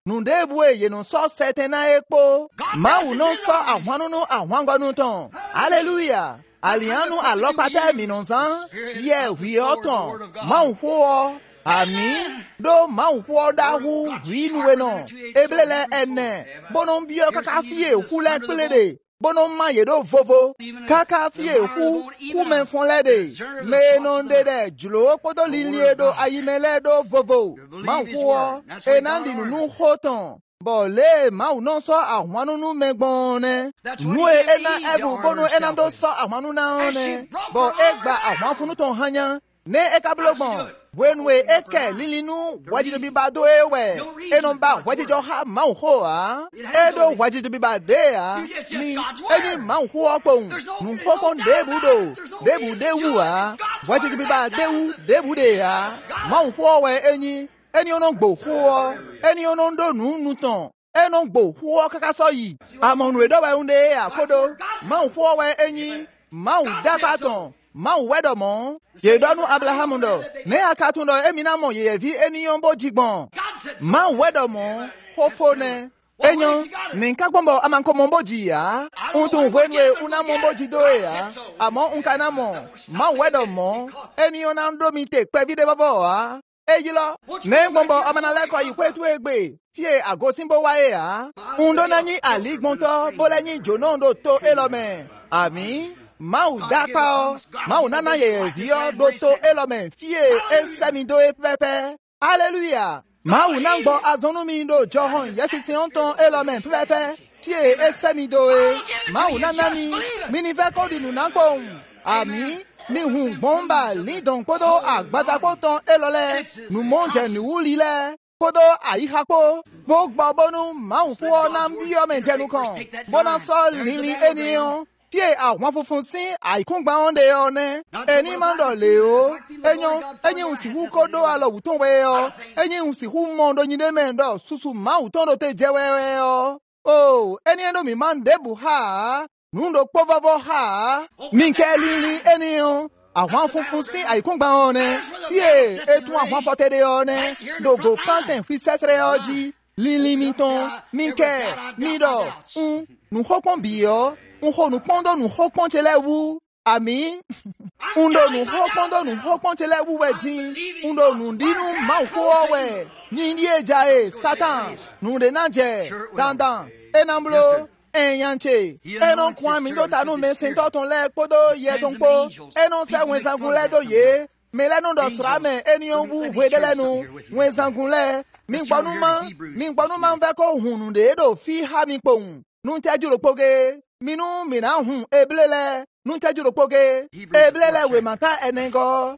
nundebu e yenu so setena ekpo. Mawu no so ahwanunu ahwangonu ton. Hallelujah. Alianu alopata minonsan. Ye wioton. Mawu ho. Ami do mawu da hu winuwe no. Eblele ene. Bonon bio kakafie kule pelede. Bonon maye do vovo. Kakafie ku ku men fon lede. Me non de de julo poto lilie do ayimele do vovo. Mawu enandi nu hoton. Bo le mawu non so ahwanu nu megbone. Nue ena evu bono enando so ahwanu na one. Bo egba ahwan funu ton hanya. Ne ekablogbon. Wenwe eke lilinu wajido bibado ewe. Enomba wajido ha mau hoa. Edo wajido bibadea. Mi eni mau hoa pong. Nuhokon debudo. Debu dewa. Wajido bibadeu debudea. Mau hoa we eni. Eni onongbo hoa. Eni onondo nu nuton. Enongbo hoa kakasoyi. Amonu edowe unde akodo. Mau hoa we eni. Mau dakaton. Mau wedomon. Ye donu Abraham ndo. Ne akatundo eminamo ye vi eniyombo jigbon. Mau wedomon. Hofone. Enyon. Ninkakbombo amankomombo jiya. Untun wenwe unamombo jidoe ya. Amon unkanamo. Mau wedomon. Eniyonando mite kwebide babo. Eyilo. Ne gbombo amanaleko ikwetu egbe. Fie agosimbo wae ya. Undo nanyi aligbonto. Bolenyi jonondo to elome. Ami. Mau daka, mau nana ye vio doto elome fie esemido e pepe. Alléluia. Mau nangbo azonumindo johon yesisi onton elome pepe fie esemido e. Mau nana mi miniveko dinu nangbo. Ami mi hun bomba lidon kodo agbazapoton elole. Nu monje ni ulile. Kodo aihako. Bogba bonu mau huo nambio menjenukan. Bona sol lili enion. Fie àwọn funfun sí àìkúngba ọ̀ndẹ̀ ọ̀nẹ́. Ẹni máa ń dọ̀lẹ̀ o. Ẹyàn ẹyin òsìwú kọ́dọ̀ àlọ́wù tó ń wẹ̀ ọ́. Ẹyin òsìwú mọ́ndọ̀ yín dé mẹ́ndọ̀ ṣùṣù máa tó ń dọ̀ tẹ̀ jẹ́ wẹ́wẹ́ ọ́. O ẹni ẹni mi máa ń dẹ́bù ha. Nùdọ̀ pọ́fọ́fọ́ ha. Mi kẹ́ lílí ẹniyàn. Àwọn funfun sí àìkúngba ọ̀nẹ́. Fie ètò àwọn afọ́tẹ́dẹ́ ọ̀nẹ́. Dògò pàǹtẹ̀ fi sẹ́sẹ̀rẹ̀ ọjí. Lílí mi tán. Mi kẹ́ mi dọ̀. Ń nù kọ́pọ̀n bì ọ́. Unho nu pondo nu ho pontele wu. Ami. Undo nu ho pondo nu ho pontele wu wedin. Undo nu dinu mau ho we. Nyindi ejae Satan. Nu de nanje. Dandan. Enamblo. Enyanche. Enon kwa mindo tanu me sento ton le podo ye ton po. Enon se wenzangun le do ye. Me le non do srame enion wu wedele nu. Wenzangun le. Min gbanu man. Min gbanu man veko hunu de do fi ha mi pon. Nun te juro poge. Minu mina hun eblele nuntejuro poge eblele we mata enengo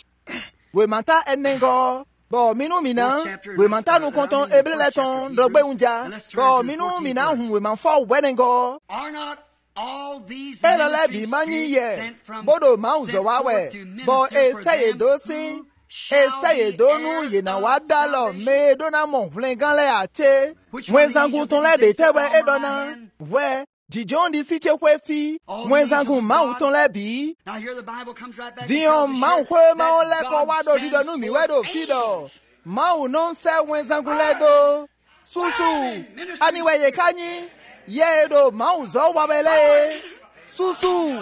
we mata enengo bo minu mina we mata nu konton eblele ton dogbe unja bo minu mina hun we man fo wenengo elele bi mani ye bodo mauzo wawe bo eseye dosin eseye donu ye na wadalo me dona mon plenganle ate wenzangu ton le de tewe edona we Dijon di si che kwefi, mwenzangu mau ton lebi. Dion mau kwe mau leko wado dido numi wedo fido. Mau non se mwenzangu ledo. Susu, aniwe ye kanyi. Yedo mau zo wabele. Susu.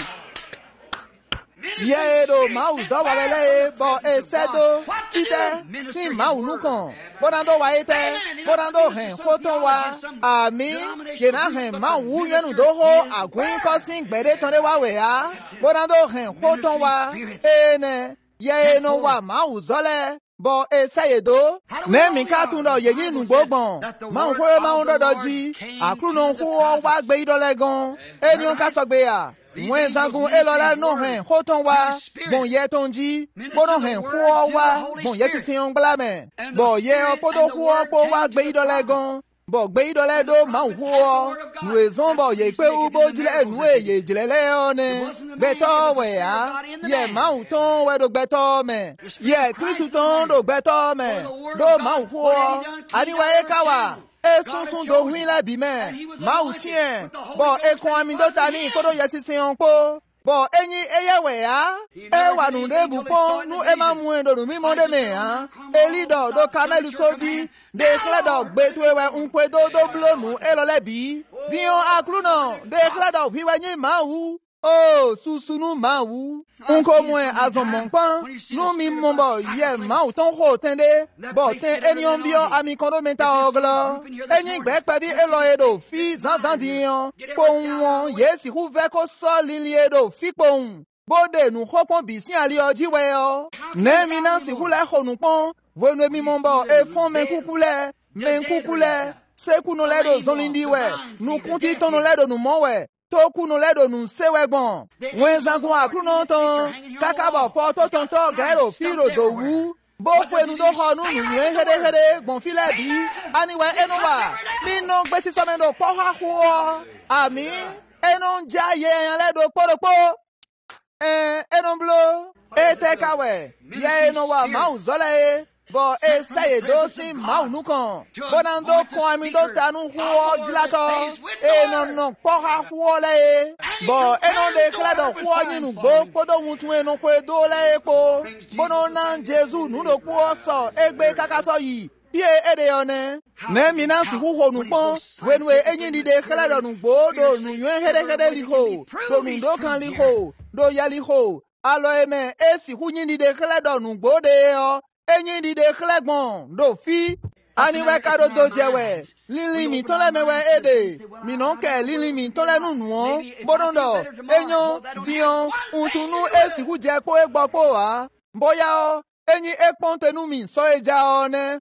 Yedo mau zo wabele. Bo esedo, kite, si mau lukon. Bonando wa ete, bonando hen, koton wa, ami, yena hen ma wu yenu doho, agun kosin gbede tonde wa we ya, bonando hen, koton wa, ene, ye no wa ma uzole, bo eseye do, ne mi katundo ye yi nu gbogbon, ma un kwe ma un dodoji, akru no huo wa gbe idolegon, eni on kasogbe ya. Mwen zangun elola no hen hoton wa bon ye tonji bono hen huo wa bon ye sisi on blame bo ye opodo huo po wa gbe idolegon bo gbe idole do ma huo nwe zombo ye pe ubo jile nwe ye jile le one beto we ya ye ma uton we do beto me ye Kristu ton do beto me do ma huo ani wa e kawa e sunsun do huin la bi me ma u tien bo e kon ami do tani kodo yesi se on po Bo enyi eyewe ya. E wanu de bupon nu ema muendo nu mimo de me ya. Elido do kamelu soji. De khledo betwewe unkwe do do blonu elolebi. Dion akluno de khledo biwe nyi mau. Oh, susunu mau. Unko mwen azon monpan. Nu mi mombo ye mau ton ho tende. Bo ten enyon bio ami kondo menta oglo. Enyi gbekpebi elo edo fi zanzan diyon. Pon ye si hu veko so lili edo fi pon. Bode nu hopon bisi ali ojiwe yo. Ne mina si hu le ho nu pon. Wenu mi mombo e fon men kukule. Men kukule. Se kuno ledo zonlindi we. Nu kunti tono ledo nu mowe. Toku no ledo nun sewegbon. Wenzangu akruno ton. Kakabo foto tonto gero firo do wu. Bo kwenu do honu nunwe hede hede bon file bi. Aniwe enowa. Mino gbesi somendo poha huo. Ami. Enon jaye yan ledo poropo. Eh, enon blo. Ete kawe. Ya enowa mau zole. Bo e saye do si mau nukan. Bonando kon ami do tanu huo dilato. E non non poha huo le. Bo e non de klado huo nyinu gbo. Podo mutu e non kwe do le po. Bono nan Jesu nu do kuo so. Egbe kakaso yi. Pie ede yone. Ne minansi huo nupon. Wenwe enyi di de klado nu gbo. Do nu yuen hede hede li ho. Do nu do kan li ho. Do ya li ho. Alo eme e si hu nyi di de klado nu gbo de yo. Enyi di de klegbon do fi aniwe kado do jewe lili mi tole mewe ede mi non ke lili mi tole nu nuo bodondo enyo dion utunu esi hu je po egbo po wa boya o enyi ekpon tenu mi so eja one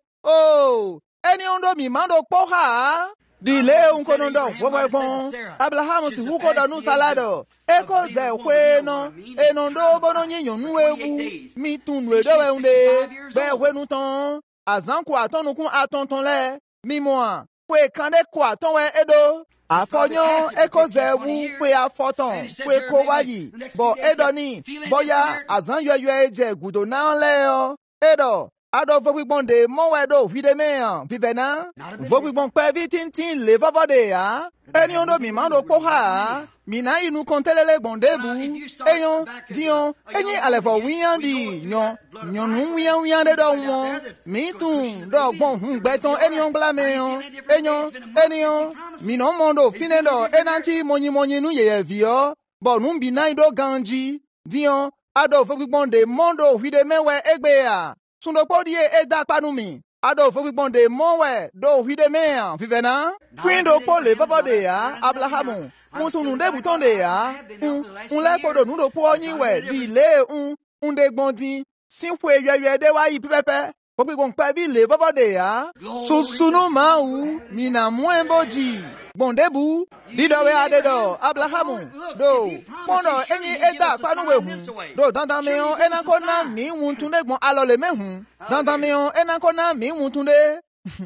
oh eni ondo mi mando po ha dile unkonondo wowegbon Abraham si hu ko danu salado eko ze kwe no enondo bono nyinyo nu ewu mi tunu edo unde be wenu ton azan ku atonu kun atonton le mi moa kwe kande ku aton we edo afonyo eko ze wu kwe afoton kwe ko wayi bo edo ni boya azan yoyo eje gudo na le o edo ado vogbon de mo wedo hide meyan vivena vogbon pe vitintin le vovode ya eni ondo mi mando po ha mi na inu kontelele gbondebu eyon dion enyi alefo wiyan di nyon nyon nu wiyan wiyan de do won mi tun do gbon hun gbeton eni on gla meyon enyon enion mi no mondo finendo enanti monyi monyi nu yeye vio bo nu bi na do ganji dion ado vogbon de mondo hide mewe egbe ya Sundo podie eda panumi. Ado fogbon de monwe do hide meyan vivena. Kwindo pole babode ya Abrahamu. Muntunu de buton de ya. Un un le podo nu do po nyiwe di le un un de gbondi. Sinpwe yeye de wa yi pepe. Fogbon pe bi le babode ya. Susunu mau mina mwemboji. Bondebu didowe adedo Abrahamu do pondo enyi eda panuwe hun do dandan meon enanko na mi wuntunde gbon alole mehun dandan meon enanko na mi wuntunde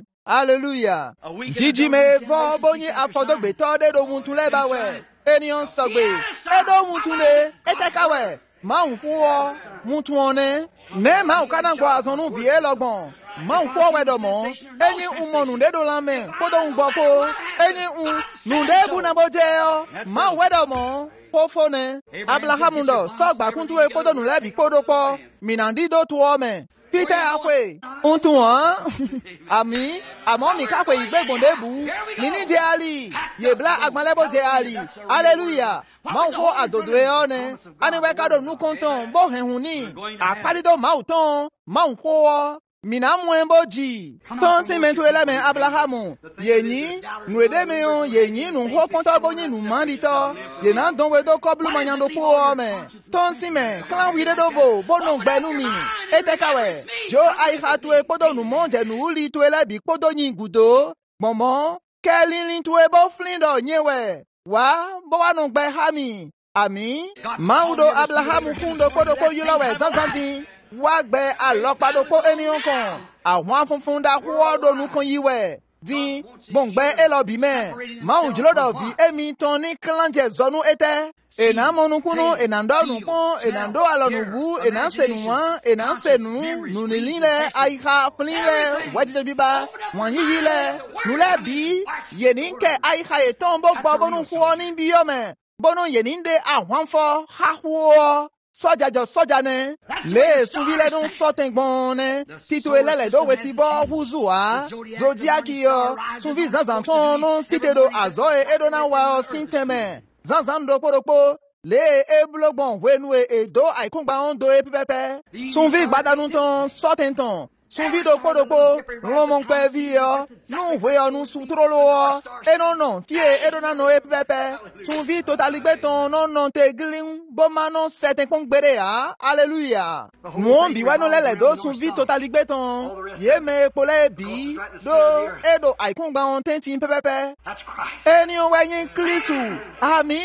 hallelujah jiji me vo bonyi afodogbe to de do wuntunle bawe enion sogbe edo wuntunde etekawe ma unpuo wuntuone ne ma ukana gbo azonu vie logbon ma unpuo wedomo enyi umonu de do lame podo ungboko enyi un nunde bu na bojeo ma wedomo pofone Abraham ndo sogba kuntu e podo nu lebi podo po minandi do tuome Peter akwe untu an ami amo mi kakwe igbe gbondebu mi ni je ali yebla agbanlebo je ali hallelujah ma unko adodo e one ani we kado nu konton bo henhun ni apalido ma uton ma unko mina mwemboji ton simentu eleme Abrahamu yenyi nwede meon yenyi nu ho ponto bonyi nu mandito yena donwe do koblu manyando po ome ton simen klan wide dovo bono gbenu mi etekawe jo ai hatu e podo nu monde nu uli to elebi podo nyin gudo momo kelin to e bo flindo nyewe wa bo wa nu gbe hami ami maudo Abrahamu kundo podo ko yulowe zanzanti wagbe alopadopo eniyan kan àwọn afunfun da kuodo nu kan yiwe din bongbe elobi me ma unjulodo vi emi ton ni klanje zonu ete ena monukunu enando nupon enando alonubu enasenuwa enasenu nunilile aika plinle wajije biba wanyiyile nule bi yeninke aika eton bo gbobonu kuo ni biome bono yeninde ahwanfo hahuo soja jo soja ne le suvile don sotengbon ne tito elele do wesibo huzua zodiaki yo suvi zanzanton non sitedo azoe edona wa sinteme zanzando porokpo le eblogbon wenwe edo aikungba ondo epipepe suvi gbadanu ton sotenton suvi do porokpo romon pe vio nu we onu sutrolo e non non fie edona no epipepe suvi totaligbeton non non te glin bomano seten kongbere a hallelujah mo bi wa no lele do suvi totaligbeton ye me pole bi do edo aikungba on tentin pepepe eni o wayin klisu ami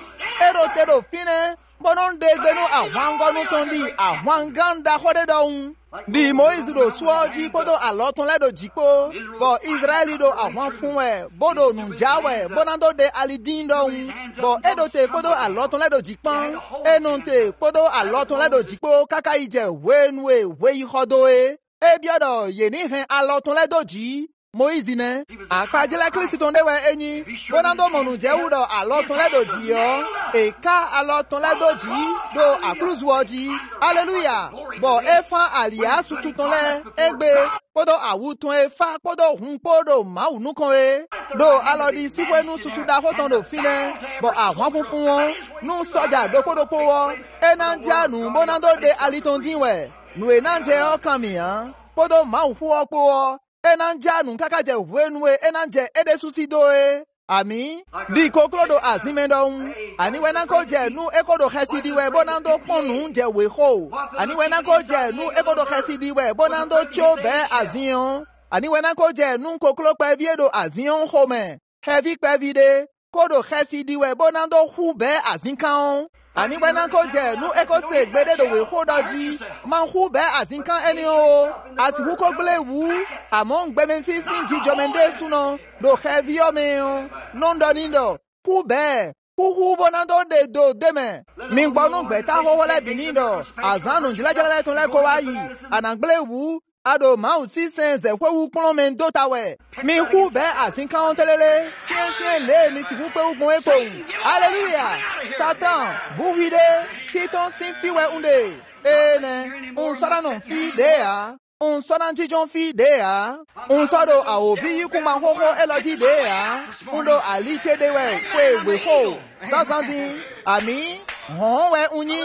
edo tedo fine bonon de gbenu ahwangonu tondi ahwanganda hode don di Moise do suoji podo alotun ledo jipo bo Israeli do awon fun e bodo nunjawe bonando de alidin don bo edo te podo alotun ledo jipon enonte podo alotun ledo jipo kaka ije wenwe we hodo e ebiodo yeni hen alotun ledo ji Moise ne apajele Kristi ton dewe enyi bonando monu jewudo alotun ledo ji yo e ka alotun ledo ji do akluzuoji hallelujah bo efa alia susu ton le egbe podo awutun efa podo hun podo maunu kan e do alodi siwenu susu da hoton do fine bo awon funfun won nu soja do podo powo enanja nu bonando de aliton dinwe nu enanje okan mi han podo mau fu opo enanja nu kakaje wenwe enanje edesusi doe ami di koklodo azimendon ani wena ko je nu ekodo khasidi we bonando ponu je we ho ani wena ko je nu ekodo khasidi we bonando chobe azion ani wena ko je nu koklo pe viedo azion home heavy pe vide kodo khasidi we bonando hube azinkan ani wena ko je nu eko se gbede do we ho doji man hube azinkan eni o asihu ko glewu among gbemenfi sin jijomende suno do heavy o me o nondo nindo hube huhu bonando de do deme mi gbonu gbeta howole binindo azanu jilajale tun le ko wayi anagblewu ado mau si sense kwewu pon men do tawe mi hube azinkan telele sien sien le mi si hupe ugbon epo hallelujah satan buwide titon sin fiwe unde ene un sarano fi dea un sodan jijon fi dea un sodo a ovi kuma hoho eloji dea undo aliche dewe kwe we ho sazandi ami hon we unyi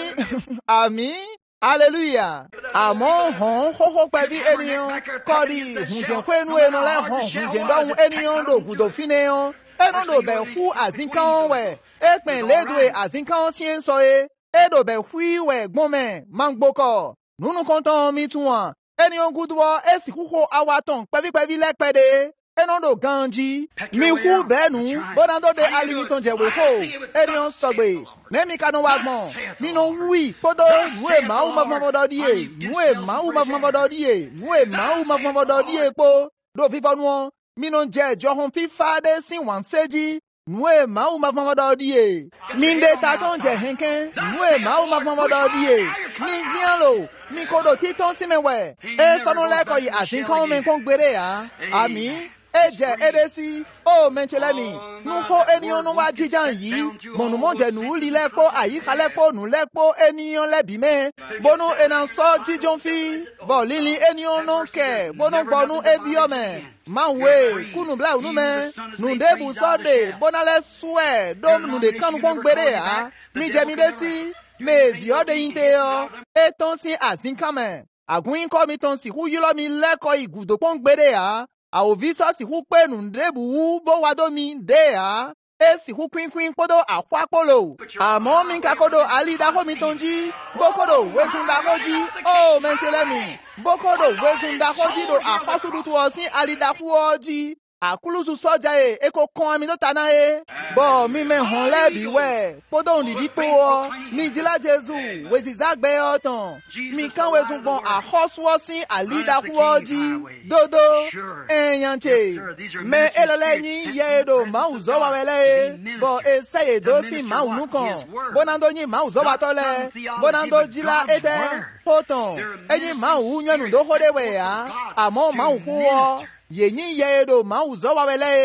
ami hallelujah amo hon hoho pebi eniyan kodi hunjen kwenu eno le hon hunjen dohun eniyan do gudo fineyan eno do be hu azinkan we epen ledwe azinkan sien so e edo be hui we gbome mangboko nunu konton mi tuwan eniyan gudwo esi huho awaton pebi pebi lekpede eno do ganji mi hu benu bonando de alimiton je we ho eniyan sogbe nemi kanu wagbon mi no hui podo nwe mau mafmodo die nwe mau mafmodo die nwe mau mafmodo die po do fifa nu mi no je johun fifa de sin wan seji nwe mau mafmodo die mi de taton je henken nwe mau mafmodo die mi zianlo mi kodo titon simewe e sonu leko yi azinkan men kon gbere ya ami eje edesi o menchelemi nu ho eniyan nu wa jijan yi monu monje nu uli lepo ayika lepo nu lepo eniyan lebi me bonu enan so jijon fi bo lili eniyan nu ke bonu gbonu ebi ome manwe kunu bla unu me nu debu so de bonale swe dom nu de kanu kon gbere ya mi je mi desi me bi ode inte yo eton si azinkame agun ko mi ton si hu yilo mi leko igudo kon gbere ya a oviso si hu pe nu ndebu wu bo wado mi de a e si hu kwin kwin podo akwa polo amo mi kakodo ali da ho mi tonji bokodo wezun da hoji o menchele mi bokodo wezun da hoji do afasudu tu osin ali da ku oji akulusu soja e eko kon mi no tana e bo mi me hon lebi we podo ndidi po o mi jila Jesu wezi zagbe otan mi kan wezun bon ahosuo sin ali da ku oji dodo enyanche me eleleyin yedo ma uzo wa wele bo eseye do si ma unu kan bonando yin ma uzo wa tole bonando jila ete poton eyin ma u nyanu do hode we ya amo ma u ku o yeyin yedo ma uzo wa wele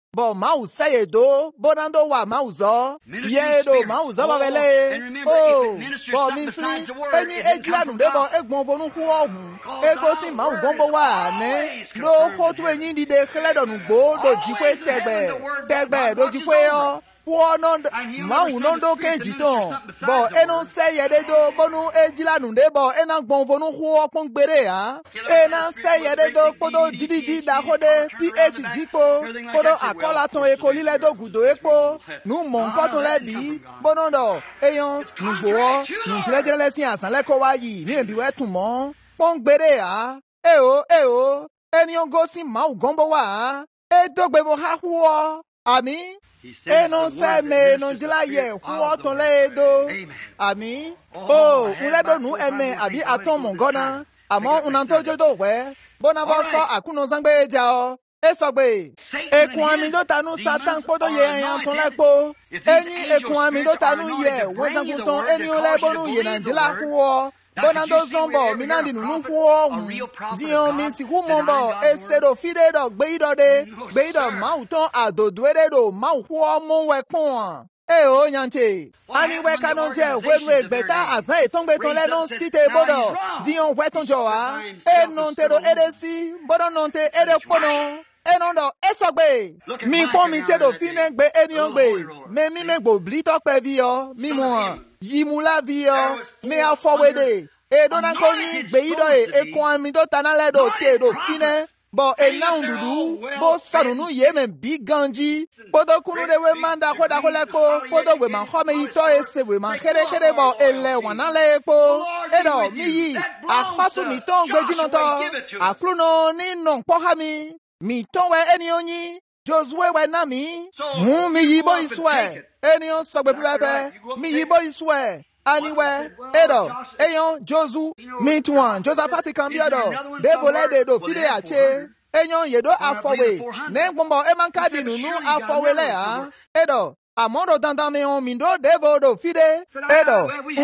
bo mau say do bonando wa mau zo ye do mau zo ba bele oh bo mi fli eni ejla nu de bo egbon fonu ku ohun ego si mau gombo wa ne lo ho tu eni di de kle do nu gbo do ji pe tegbe tegbe do ji pe o wono mau no do keji ton bo enu say ye de do bonu ejla nu de bo ena gbon fonu ku opon gbere ha ena say ye de do podo jidiji da ko de phd ko podo akola ton eko lile do gudo epo nu mo nkan ton lebi bono do eyan nu gbo nu jire lesin asan le ko wa yi mi bi we tun mo pon gbere ha e o e o eni on go si mau gombo wa e dogbe bo ha huo ami eno se me no jila ye huo ton le do ami o ule do nu ene abi aton mo gona amo unan to jodo we bona bo so akuno sangbe ja o eso gbe ekun ami do tanu satan podo ye yan ton lepo eni ekun ami do tanu ye won sangun ton eni o le bonu ye na jila huo bona do zombo minandi nunu huo dion mi si hu mombo esero fide do gbe ido de gbe ido mau ton adodo ere do mau huo mo we pon e o yanche ani we kanon je wenu egbeta azan eton gbe ton lenu site bodo dion we ton jo wa e non te do edesi bodo non te ede pono enondo esogbe mi pon mi chedo fine gbe enion gbe me mi me gbo bli to pe vi o mi mo yimula vi o me afowede e dona ko ni gbe ido e ekon mi do tanale do te do fine bo e na undudu bo sarunu ye me bi ganji podo kunu de we manda ko da ko lepo podo we man khome ito e se we man kere kere bo ele wana lepo e do mi yi a khasu mi ton gbe jinoto akruno ni non po ha mi mi ton we eni onyi Josue we na mi mu mi yibo iswe eni on so gbe bebe mi yibo iswe anywhere edo eyon Josu mi tuan Josaphat kan biodo de bolede do fide ache eyon yedo afowe ne gbombo e man kadi nunu afowe le ha edo amondo dandan mi on mindo devo do fide edo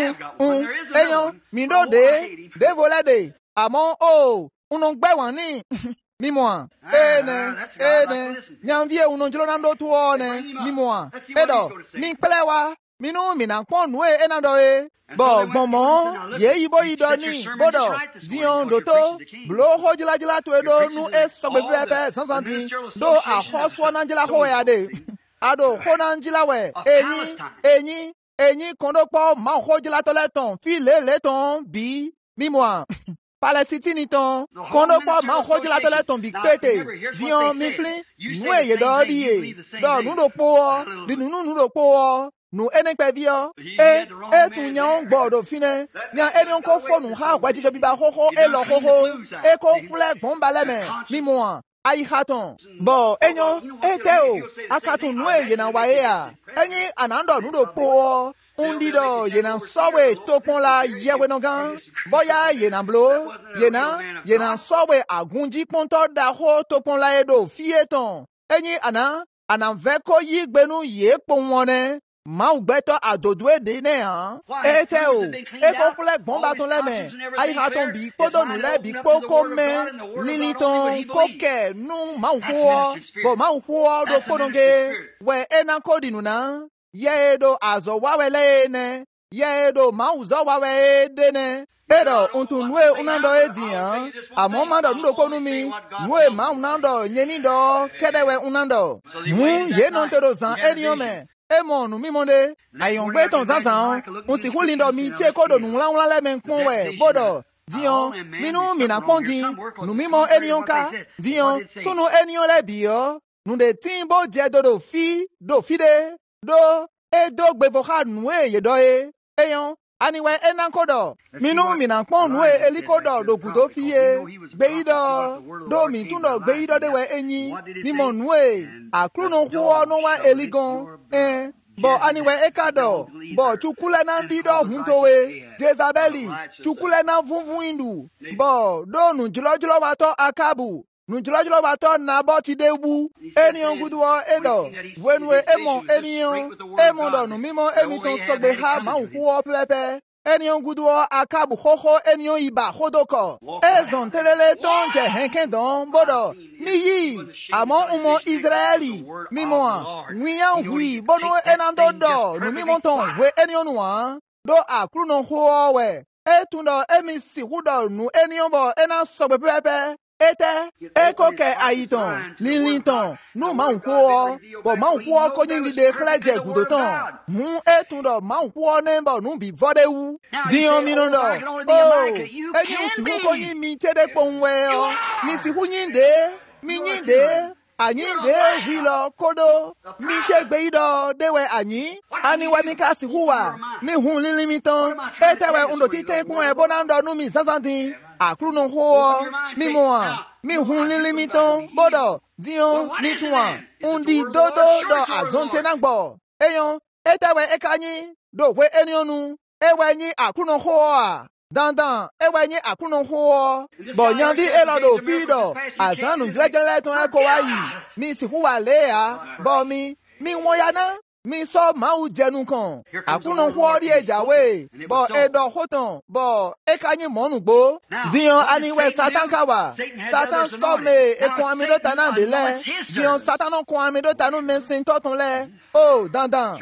eyon mindo de de bolede amon o unon gbe wan ni Mimoa, ene, ene, nyanvie unonjilo nando tuone, mimoa, edo, mi plewa, minu minankon we enando e, bo, bomo, ye ibo idoni, bodo, dion doto, blo hojila jila tuedo, nu es sobebepe, sansanti, do a hoswa nanjila hoe ade, ado honanjila we, eni, eni, eni kondo po, ma hojila toleton, file leton, bi, mimoa. Palestine ton kondo po ma khoji la tole ton bi pete dion mi flin nu e ye do die do nu do po di nu nu do po nu ene pe bio e e tu nyan gbodo fine nya eni on ko fo nu ha gwa jijo bi ba ho ho e lo ho ho e ko kule gbon ba le me mi mo ai haton bo enyo e te o akatun nu e ye na wa e a eni anando nu do po undido yena sowe topon la yewe nogan boya yena blo yena yena sowe agunji ponto da ho topon la edo fieton enyi ana ana veko yigbenu ye pon wone ma ugbeto adodwe de ne han ete o e ko kule gbon ba ton le me ai ha ton bi podo nu le bi poko me liniton koke nu ma ho bo ma ho do pononge we enan dinu na yedo azo wawele ne yedo mauzo wawe dene edo untunwe unando edian amomando ndo konu mi nwe ma unando nyenido kedewe unando mu ye non te rozan ediome emonu mi monde ayon gbe ton zanzan un si hulindo mi che kodo nu la la le men pon we bodo dion minu mina pondi nu mimo edionka dion sunu enion le bio nu de timbo je dodo fi do fide do e do gbevo ha nu e ye do e eyon aniwe enankodo minu minankpon nu e elikodo do gudo fiye gbeido do mi tundo gbeido de we enyi mimo nu e akruno huo no wa eligon eh bo aniwe ekado bo chukule na ndido huntowe Jezabeli chukule na vunvun indu bo do nu jlojulo wato akabu Nujulajula bato na boti debu enion gudwo edo wenwe emon enion emondo nu mimo emiton sogbe ha ma nkuo pepe enion gudo akabu hoho enion iba hodoko ezon telele tonje henken don bodo miyi amo umo Israeli mimoa nwiyan hui bono enando do nu mimonton we enion wa do akruno ho we etundo emisi hudo nu enion bo ena sobe pepe ete ekoke ayiton lilinton nu ma nko bo ma nko ko yin de kleje gudoton hu etundo ma nko nembo nu bi vodewu dion mi no do oh eyin si hu ko yin mi chede ponwe o mi si hu yin de mi yin de anyin de wilo kodo mi chegbe ido dewe anyi ani wa mi ka si huwa mi hun lilimiton etewe undo ti tekun e bonando nu mi sasandin akruno ho mi mo mi hun lilimiton bodo dion mi tuan undi dodo do azonte nagbo eyon etewe ekanyi do we enionu ewe nyi akruno ho a dandan ewe nyi akruno ho bo nyan bi elodo fido azanu jlejele ton e ko wayi mi si huwa le a bo mi mi won ya na mi so ma u jenu kan akuno ho ri eja we bo edo hoton bo e kanyi monu gbo dion aniwe satan kawa satan so me e kon amido tanan de le dion satan no kon amido tanu mesin toton le oh dandan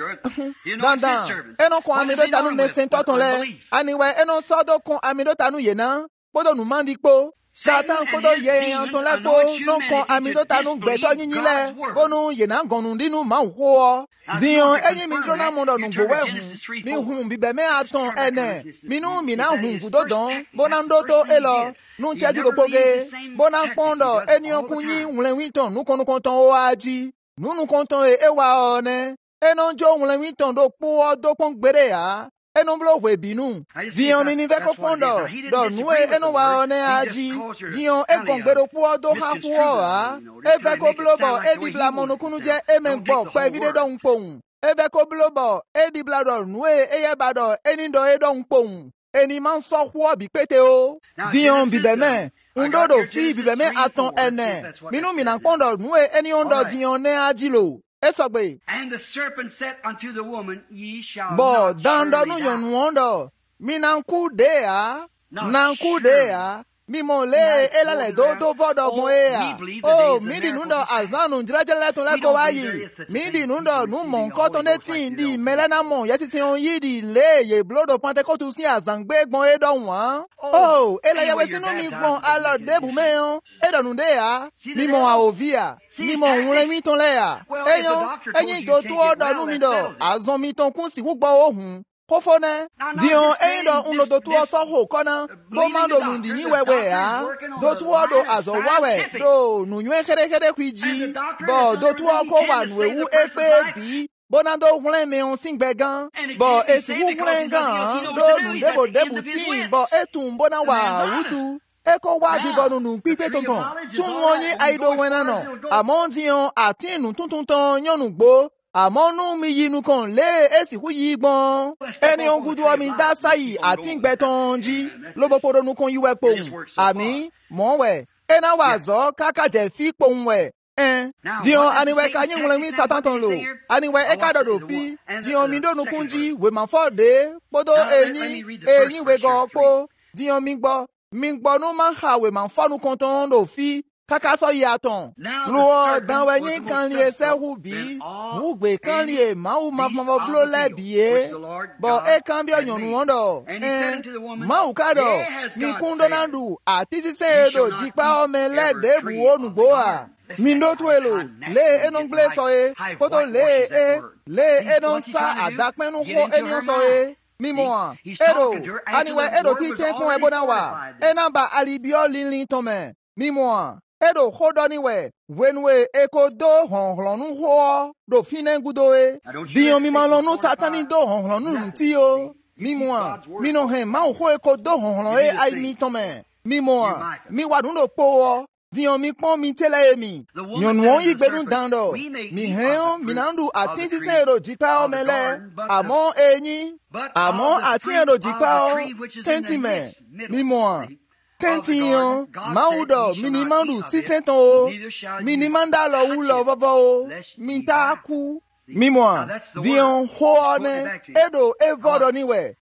dandan e no kon amido tanu mesin toton le aniwe e no so do kon amido tanu ye na podo nu mandi po Satan kodo ye yan ton la po non kon amido tanu gbeto yinyin le bonu ye na gonu dinu ma ho dion eyin mi jona mo do nu gbowe hun mi hun bi be me aton ene mi nu mi na hun gudo don bonando to elo nu teju do poge bonan pondo eni okunyin wlen witon nu konu kon ton o aji nu nu kon ton e ewa one eno jo wlen witon do po do pon gbere ya eno blo we binu dion mi ni ve ko pondo do nu e eno wa one aji dion e kon gbero po do ha po a e ve ko blo bo e di bla mo nu kunu je e me gbo pe vide do npohun e ve ko blo bo e di bla do nu e e ye ba do eni do e do npohun eni man so ho bi pete o dion bi be me undo do fi bi be me aton ene minu mi na pondo nu e eni ondo dion ne aji lo esogbe and the serpent said unto the woman, ye shall bo not dando surely nu yon die. wondo mi nan ku de a nan ku de a mi mo le elale do to vodo mo e a oh mi di nundo azanu njirajele to le ko wayi mi di nundo nu mon ko to ne tin di melena mo yesi sin on yi di le ye blodo pentecost si azangbe gbon e do wan oh ele ye we sinu mi gbon alo debu me on e do nu de a mi mo a ovia mi mo unre mi ton le a eyon eyin do to odo nu mi do azon mi ton kun si gbo ohun kofone dion eindo uno do tuo so ho kona bo mando nundi ni wewe a do tuo do azo wawe do nu nwe kere kere kwiji bo do tuo ko wa nu ewu epe bi bonando hule me on singbe gan bo esi wu hule gan do nu debo debu tin bo etun bona wa wutu eko wa vivo nu pipe tonton tun wonyi aido wenano amondion atinu tuntun ton yonu gbo àmọ́ mi yinu kan lé èsì kú yí gbọ́n ẹni ohun gudu omi dá sáyì àti gbẹ̀tàn jí lóboporo nu kan yíwẹ́ pohùn àmì mọ́wẹ̀ ẹ̀nà wà zọ́ kákàjẹ́ fi pohùn wẹ̀ ẹn dion aniwẹ̀ ká yín wọlé mi sátán lò aniwẹ̀ ẹ̀ka dọ̀dọ̀ fi dion mi dónú kún jí wèmọ̀ fọ́ọ̀dé kpódó eyín eyín wégọ́ kpó dion mi gbọ́ mi gbọ́ nu máa ha wèmọ̀ fọ́ọ̀nù kan tán lò fi kaka so yaton lo dan we yin kan li ese hu bi hu gbe kan li e ma hu ma ma blo le bi e bo e kan bi oyan nu won do eh ma hu ka do mi kun donandu ati sise do ji pa o me le de bu onugbo a mi ndo tu elo le enu gble so e ko to le e le enu sa adapenu ko enu so e mi mo a ero aniwe ero ti te kun e bona wa e namba alibio linlin tome mi mo a edo hodoni we wenwe eko do honhlonu ho do finengudo e bion mi malonu satani do honhlonu ti o mi moa mi no he ma ho eko do honhlon e ai mi tome mi moa mi wadun do po dion mi pon mi tele mi nyon won igbedun dando mi hen mi nandu atin si se ro jipa o mele amo eyin amo atin ro jipa o tentime mi moa Tentiyon, maudo, minimandu sisenton o, minimanda lo u lo baba o, minta ku, mimwa, dion ho one, edo evodo niwe,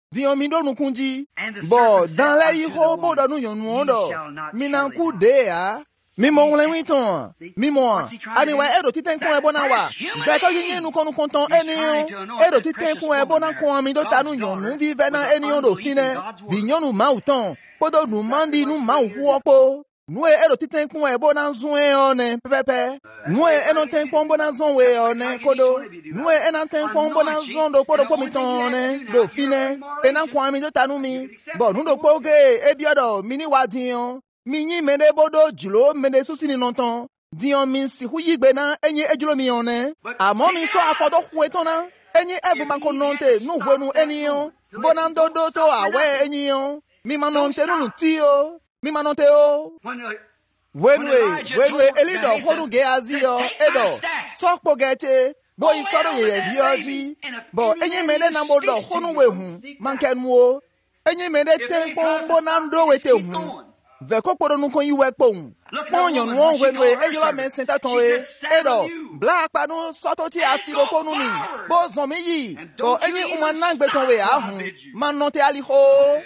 dion mi do nukunji bo dans les ho bo do nu yonu ondo mi nan ku de a mi mo wlen witon mi mo ani wa edo titen kun e bona wa be to yin nu konu konton eniyan edo titen kun e bona kun mi do tanu yonu vive na eniyan do fine vi yonu ma uton podo nu mandi nu ma hu opo nu e edo titen kun e bona zun e one pepe nu e eno ten kun bona zon we one kodo nu e ena ten kun bona zon do podo po mi ton ne do fine e na kun mi do tanu mi bo nu do poge e bi odo mi ni wa diyan Mini mene bodo julo mene susini nonton. Dion min si hu yigbe na enye ejulo mi one. Amo min so afodo huetona. Enye evu manko nonte nu huenu eniyon. Bonando do to awe eniyon. Mi manonte nu tiyo. Mi manonte o. Wenwe, wenwe elido hodu geazio edo. Sokpo geche. Bo isoro ye vioji. Bo enye mene na bodo honu wehu. Mankenwo. Enye mene tempo bonando wete hu. Veko podo nu kon yiwe pon. Pon yon won wenwe e yo men senta ton e. Edo, black pa nu soto ti asiro ponu mi. Bo zon mi yi. Bo enye uman nan gbe ton we a hun. Man non te ali ho.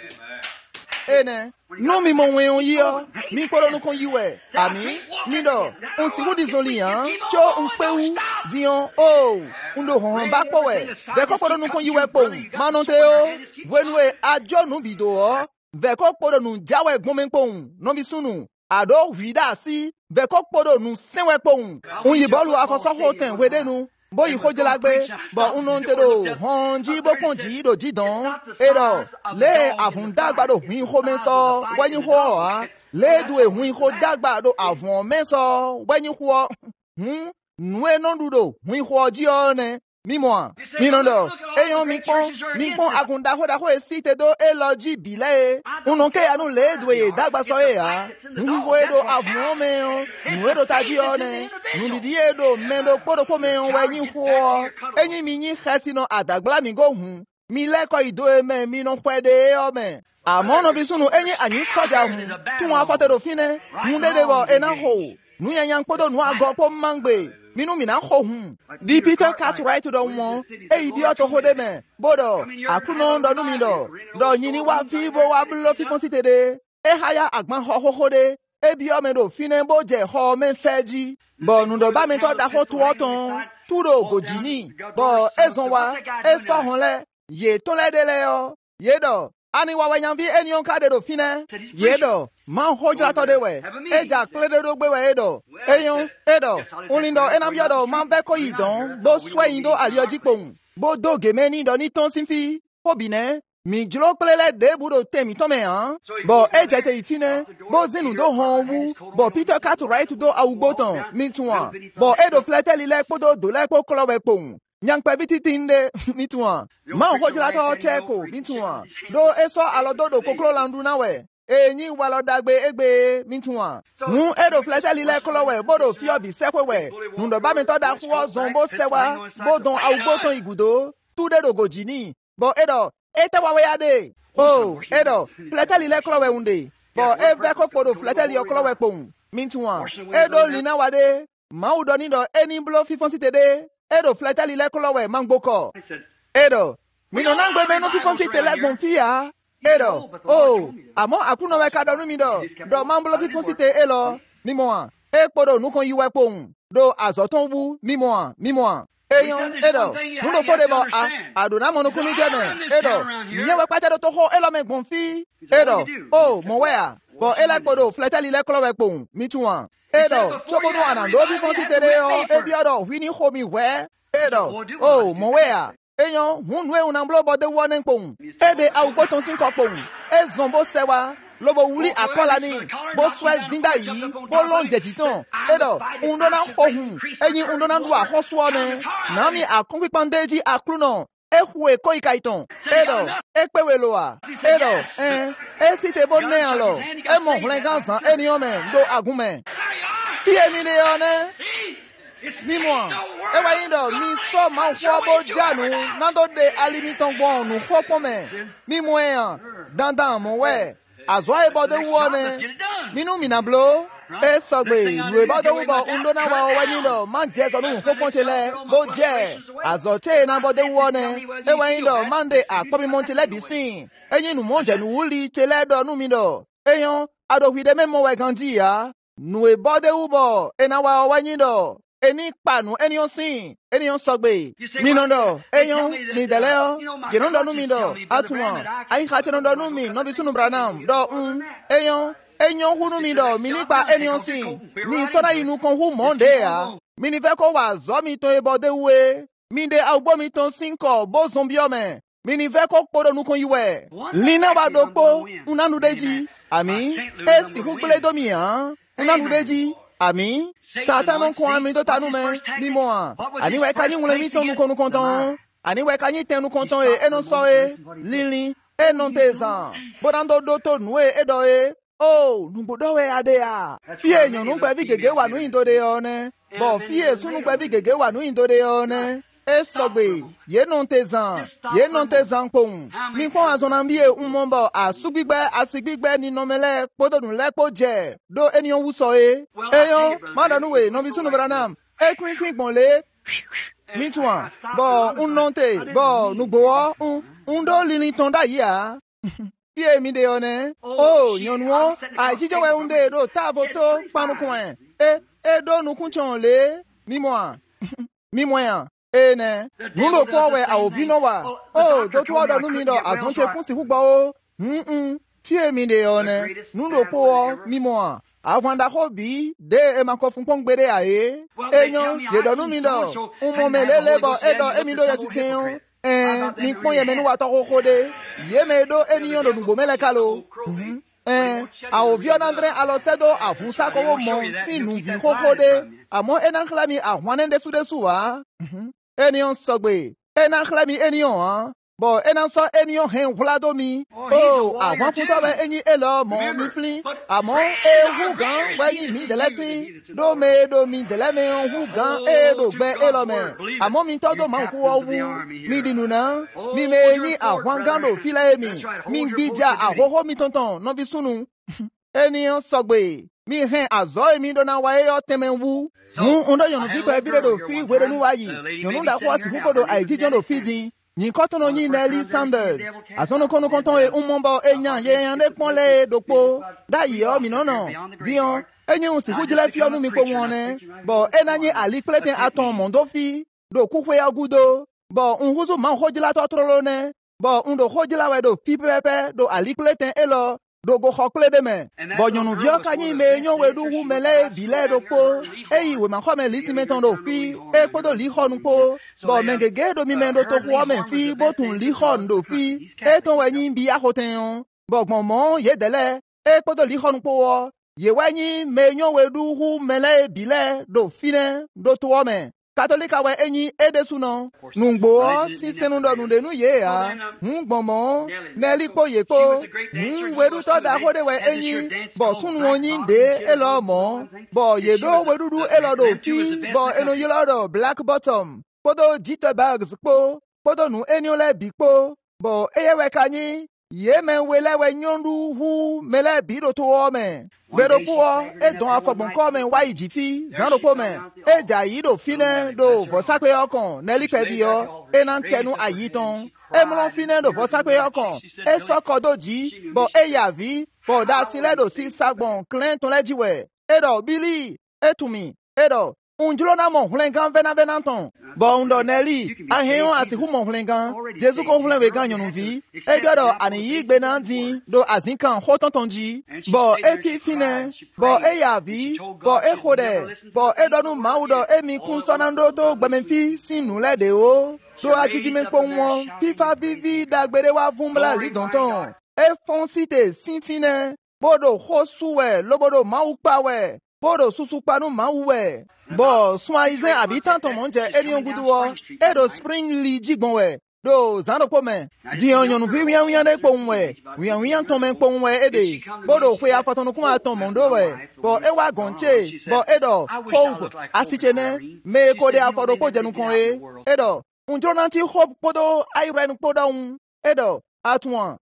Ene, non mi mon we on yi yo. Mi podo nu kon yiwe. Ami, mi do. On si wo dizoli han. Cho un pe ou. Dion, oh. Undo hon bak po we. Veko podo nu kon yiwe pon. Man non te o. Wenwe ajo nu bido o. Veko podo nu jawe gbomen pon, non bisunu. Ado vida si, veko podo nu senwe pon. Un yibolu afoso hoten wede nu. Bo yi hoje lagbe, bo unon te do, honji bo ponji do jidon. Edo, le avun dagba do huin ho menso, wanyi ho ha. Le dwe huin ho dagba do avun menso, wanyi ho. Hmm, nwe non dudo, huin ho jione. Mi moi, mi non do, e yon mi pon, mi pon agunda ho da ho e site do e loji bile. Unon ke anu le dwe dagba so e ha. Nwi ho e do avon me yon, nwe do taji one, nwi di e do mendo podo po me yon we nyi ho. E nyi mi nyi khasi no adagla mi go hun. Mi le ko ido e me mi non pwede e o me. Amon no bisunu e nyi anyi soja hun. Tu wa fote do fine, munde de bo e na ho. Nu yan yang podo nu ago po mangbe. Minu mina ho hun. Di Peter Cartwright do won. E ibi oto hode me. Bodo, akuno ndo nu mi do. Do nyini wa fi bo wa blo fi fon sitede. E haya agman ho ho hode. E bi o me do fine bo je ho men feji. Bo nu do ba me to da ho tu oton. Tu do gojini. Bo ezon wa, e so hon le. Ye ton le de le yo. Ye do. Ani wa wanyan vi enyon kade do fine. Ye do. Man hoja to de we. Eja klede do gbe we edo. Eyon, edo. Onlindo enam yodo man beko yidon. Bo swe indo alioji pon. Bo do gemeni do ni ton sinfi. Po bine. Mi jlo klele de budo temi tome an. Bo eja te ifine. Bo zenu do honwu. Bo Peter Cartwright do awuboton. Mi tuan. Bo edo flete li lek po do do lek po klowe pon. Nyang pe biti tinde mi tuan. Man hoja to cheko mi tuan. Do eso alodo do koklo landu na we. E nyi walo dagbe egbe mintuan. Hun edo flete li le kolowe bodo fi obi sekwewe. Nun do ba mi to da huo zombo sewa. Bo don awugo ton igudo. Tu de do gojini. Bo edo ete wawe ade. Oh edo flete li le kolowe unde. Bo e veko podo flete li yo kolowe pon. Mintuan. Edo lina wade. Ma udo ni do eni blo fi fonsi tede. Edo flete li le kolowe mangboko. Edo mino nangwe meno fi fonsi tele gonfia. Edo, oh, amo akuno we kada nu mi do. Do mamblo fi fon site elo, mi mo. E podo nu kon yiwe pon. Do azoton wu, mi mo, mi mo. Eyon, edo, nu do pode bo a, adona mo nu kunu jeme. Edo, nye we pate do to ho elo me gonfi. Edo, oh, mo we a. Bo ele podo flete li le klowe pon, mi tuan. Edo, chobo no anando fi fon site de yo, e bi odo, wini ho mi we. Edo, oh, mo we a. Eyon, hun we unamblo bo de wonen pon. Ede au boton sinko pon. E zombo sewa. Lobo wuli akola ni. Bo swe zinda yi. Bo lonje jiton. Edo, undo na ho hun. Eyin undo na ndwa ho swone. Nami akongi pandeji akluno. E huwe koi kaiton. Edo, e kweweloa. Edo, eh, e site bo ne alo. E mon hlengansan eni ome do agume. Fie mi ne yone. Mi moi, e wa indo mi so ma ho bo janu nando de alimiton bon nu ho pome. Mi moi dandan mon we. azwa ebode wone minu minablo e sogbe lu ebode wo undo na wa wani do man je so nu popontele bo je azote na bode wone e wani do mande apomi montele bisin eyin nu monje nu wuli tele do nu mi do eyan adohide memo we ganji ya nu ebode wo e na wa wani do eni panu eni osin eni on sogbe mi no do eyan mi dele o ye no do nu mi do atuma ai khate no do nu mi no bi sunu branam do un eyan eyan hu nu mi do mi nipa eni osin mi so na inu kan hu monde ya mi ni fe ko wa zo mi ton ebode we mi de agbo mi ton sinko bo zombie o me mi ni fe ko podo nu kan yiwe lina ba do po unanu deji ami e si hu gbele do mi han unanu deji ami Satan ko ami do tanu me mi mo an ani we ka yin wule mi ton nu konu konton ani we ka yin ten nu konton e e no so e lili e non tezan bodando do to nu e e do e o nu bodo we ade a fie yan nu gbe bi gege wa nu indo de one bo fie sunu gbe bi gege wa nu indo de one e sogbe ye non tezan ye non tezan pon mi ko azona bi e umombo asugbigbe asigbigbe ni nomele pododun lepo je do eniyan wuso e eyan madanu we no bi sunu branam e kwin kwin ponle mi tuan bo un nonte bo nu gbo un un do lili ton da yi a fie mi de one o nyonwo a jijo we unde do ta photo panu kun e e do nu kun chon le mi mo mi mo yan ene nulo powe a ovino wa o do to do nu mi do azonche kun si hugbo o mm fie mi de one nulo po mi mo a awanda hobi de e ma ko fun pongbere aye eyan ye do nu mi do un mo melele bo e do e mi do yesisen o eh mi pon ye menu wa to kokode ye me do eniyan do dugbo mele kalo eh a ovio nandre alosedo afusa ko mo sinu vi kokode amo enan klami a hwanende su de su wa eniyan sogbe enan klami eniyan han bo enan so eniyan hen hulado mi o àwọn fun to be eyin elo mo mi flin amo e hu gan we yin mi delesin do me do mi dele me hu gan e do gbe elo me amo mi to do ma ku owu mi dinu na mi me yin àwọn gan do file mi mi gbija ahoho mi tonton no bi sunu eniyan sogbe mi hen azo emi do na wa e yo temenwu un undo yonu bi pe bi do fi were nu wa yi yonu da ko si ko do ai jijon do fi din yin ko tono yin Nelly Sanders asono kono konton e un mombo eyan ye yan de ponle dopo da yi o mi nono dion enyin si hujile fi onu mi po won ne bo enanyi ali pleten aton mondo fi do kukwe agudo bo un huzu man hojila to trolo ne bo un do hojila we do fi pepe do ali pleten elo do go hokle de me bo nyonu vio kanyi me nyon we du hu mele bile do po eyi we man khome lisi meton do fi e ko do li khonu po bo mengege do mi mendo to ho men fi bo tun li khon do fi e ton we yin bi akoten bo gbonmo ye dele e ko do li khonu po ye we yin me nyon we du hu mele bile do fi ne do to me Katolika we enyi edesu no nungbo si senu do nu de nu ye ya ngbonmo Nelly po ye po wedu to da hode we enyi bo sunu onyin de elo mo bo ye do wedu du elo do fi bo eno ye lo black bottom podo jitterbugs po podo nu eniole bi po bo eye we kanyi ye men wele we nyondu hu mele bi do to o me bero po e don afobon ko men wa ijifi zan do po men e ja yi do fine do vo sakwe okon Nelly pe bi o e nan tenu ayiton e mo fine do vo sakwe okon e soko doji bo e ya vi bo da sile do si sagbon clean ton lejiwe e do Billy e tumi e do unjulo na mo hlengan vena venanton bo undo Nelly aheon asihu mo hlengan Jesu ko hlen we gan yonu vi e biodo ani yi gbe na din do azinkan ho tontonji bo e ti fine bo e ya vi bo e khode bo e donu maudo e mi kun sonando to gbemenfi sinu lede o do ajiji me po won fifa vivi dagbere wa vumbla li donton e fon cite sin fine bodo hosuwe lobodo mau pawe bodo susu panu mauwe bo swaize habitant ton monje eni onguduwo e do spring li jigbon we do zando po me di onyon vi wian wian de po we wian wian ton men po we e de bodo kwe afatonu kun aton mondo we bo e wa gonche bo e do ko asichene me ko de afodo po jenu kon e e do unjo nanti hop podo airen podo un e do atwan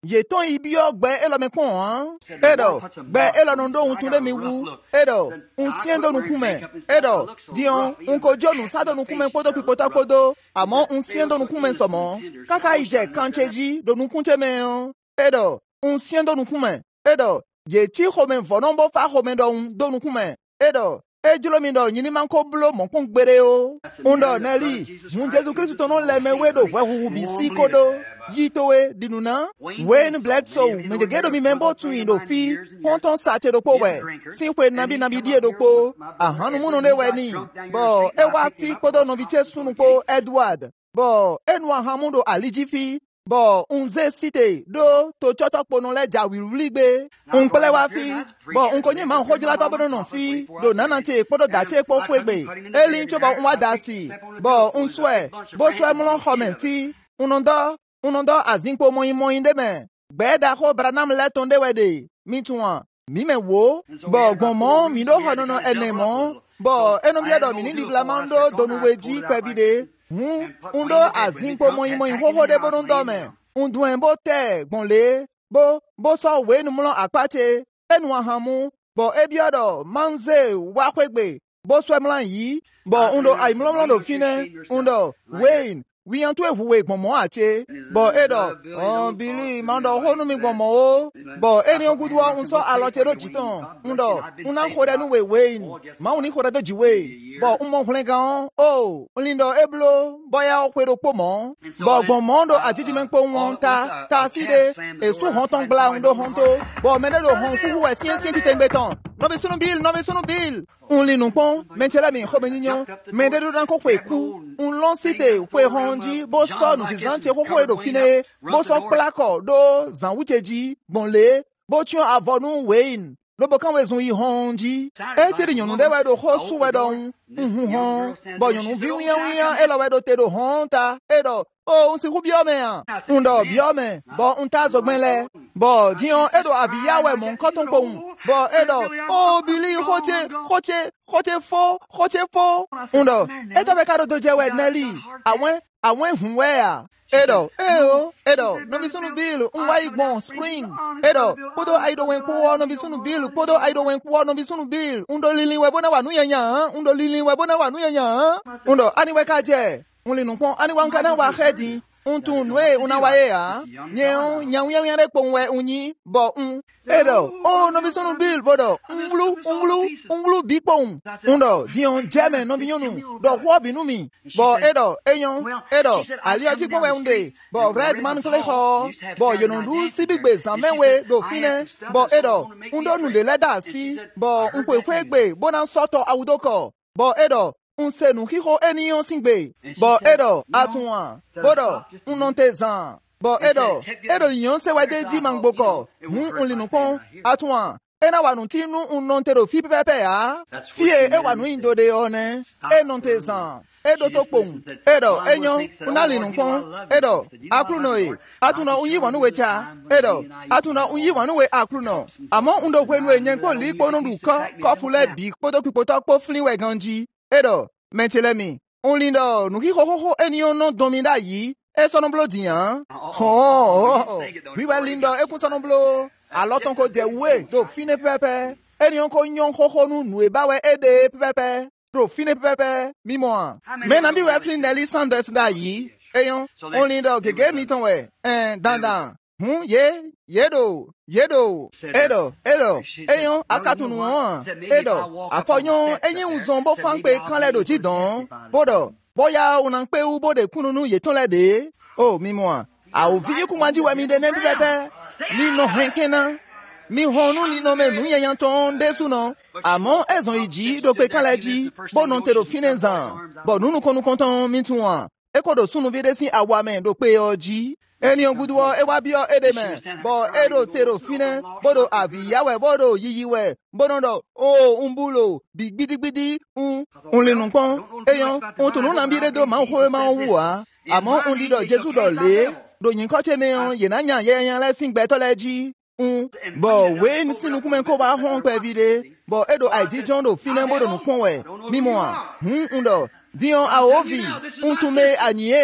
yeton ibio gbe elo me kon an edo gbe elo no ndo un tunde mi wu edo un siendo nu kume edo dion un ko jonu sado nu kume podo pipota podo amo un siendo nu kume somo kaka ije kancheji do nu kunche me edo un siendo nu kume edo ye ti home vonombo fa home do do nu kume edo ejulo mi do nyini man ko blo mo kun gbere o undo neli mun Jesu Kristu tono le me wedo wehu bisi kodo yitowe dinuna when blood so me de gedo mi membo tu indo fi ponton sache do powe sinwe nabi nabi die do po ahanu mu no ne weni bo e wa fi kodo no bi chesunu po Edward bo enwa hamundo aliji fi bo unze cité do to choto pono le jawi ruligbe un pele wa fi bo un konye ma hojila to bono no fi do nana che podo da che po kwegbe eli ncho bo unwa dasi bo un swe bo swe mo homen fi unondo unondo azinpo moyin moyin de me gbe da ko branam le ton de wede mi tuan mi me wo bo gbonmo mi do hono no enemo bo eno bi do mi ni diplamando do nu weji kwebide Hmm, undo azinpo moyin moyin hoho de bonon dome. Unduen bo te, bonle, bo, bo so we numulon akpache, enwa hamu, bo ebiodo, manze, wakwegbe, bo swemlan yi, bo undo ay mlomlan do fine, undo, Wayne, we antwe huwe gbomo ache, bo edo, oh, Billy, mando honu mi gbomo o, bo eni ogudwa unso alotero jiton, undo, unan kore nuwe Wayne, ma uni kore do jiwe, bo umon hulengan, oh, lindo eblo, boya okwero pomo, bo gbomo do atiti menpo won ta, ta side, e su honton gla undo honto, bo menelo hon kuhu e sien sien titembeton, nobe sunu bil, nobe sunu bil, un li nupon, menchela mi hobe ninyon, mendedo dan ko kwe ku, un lon site, kwe honji, bo so nou zizanche ko kwe do fine, bo so plako do zan wucheji, bon le, bo chyon avonu Wayne, lo bo kan wezun yi honji, e tiri yon de wedo ho su wedon, unhu hon, bo yon vi wiyan wiyan, e la wedo te do honta, e do, oh, un si hu biome an, un do biome, bo un ta zogmen le, bo diyon e do aviya we mon koton po un, bo e do, oh, Billy, hoche, hoche, hoche fo, hoche fo, un do, e to be kado do je wed neli, awen, awen hunwe a, edo, eyo, edo, no bisunu bilu, un wa igbon, spring, edo, podo aido wen kuwa, no bisunu bilu, podo aido wen kuwa, no bisunu bilu, undo lili we bona wa nuyenya, undo lili we bona wa nuyenya, undo, aniwe kaje, unli nupon, aniwa unkana wa khedi, untun we una wa ea, nyeon, nyang yang yang de pongwe unyi, bo un, edo, oh, no bisunu bilu, bodo, unglu, unglu, unglu bipong, undo, diyon, jeme, no binyonu, do kwa binumi, bo edo, eyon, edo, ali ati pongwe unde, bo red man kle ho, bo yonondu si bigbe zamenwe do fine, bo edo, undo nu de leda si, bo unkwe kwegbe, bonan soto awudoko, bo edo, un senu hiho eniyon singbe, bo edo, atuan, bodo, un nontezan, bo edo, edo yon se wadeji mangboko, hun un linupon, atuan, ena wanu tinu un nontero fi pepe ya, fie e wanu indo de one, e nontezan, edo tokpon, edo, enyon, una linupon, edo, akrunoe, atuna unyi wanu wecha, edo, atuna unyi wanu we akruno, amon undo kwenwe nyenko li kono duka, kofule bi, kodo kipota ko fliwe ganji, edo, mentelemi, un lindo, nuki ho ho ho enyon non domina yi, e sonomblo diyan, oh, oh, oh, viwe lindo, e kun sonomblo, aloton ko de we, do fine pepe, enyon ko nyon ho ho nu nwe bawe ede pepe, do fine pepe, mimoan, men ambi we flin Nelly Sanders da yi, eyon, un lindo, gege miton we, en, dan dan, Hmm, ye, yedo, yedo, edo, edo, eyon, akatunu an, edo, afoyon, eyin uzon bo fangpe kan ledo jidon, bodo, boya unangpe u bode kununu yeton lede, oh, mi mwa, a o viye kumanji we mi dene pepe, mi no henkena, mi honu ni no me nu yeyanton desu no, amon ezon iji do pe kan leji, bo non te do finenzan, bo nunu konu konton mi tuan, eko do sunu vide si awamen do pe oji, eni ogudwo ewa bio edeme, bo edo tero fine, bodo aviyawe, bodo yiyiwe, bodo do, oh, umbulo, big bidi bidi, un, un linupon, eyon, un tunu nambire do man hoe man wua, amon un lido Jesu do le, do yin kote meyon, yena nyan ye yan le sing beto leji, un, bo we nisi nukumen ko ba hon kwe vide, bo edo aidi John do fine bodo nukonwe, mimoa, hmm, undo, diyon a ovi, un tume a nyea,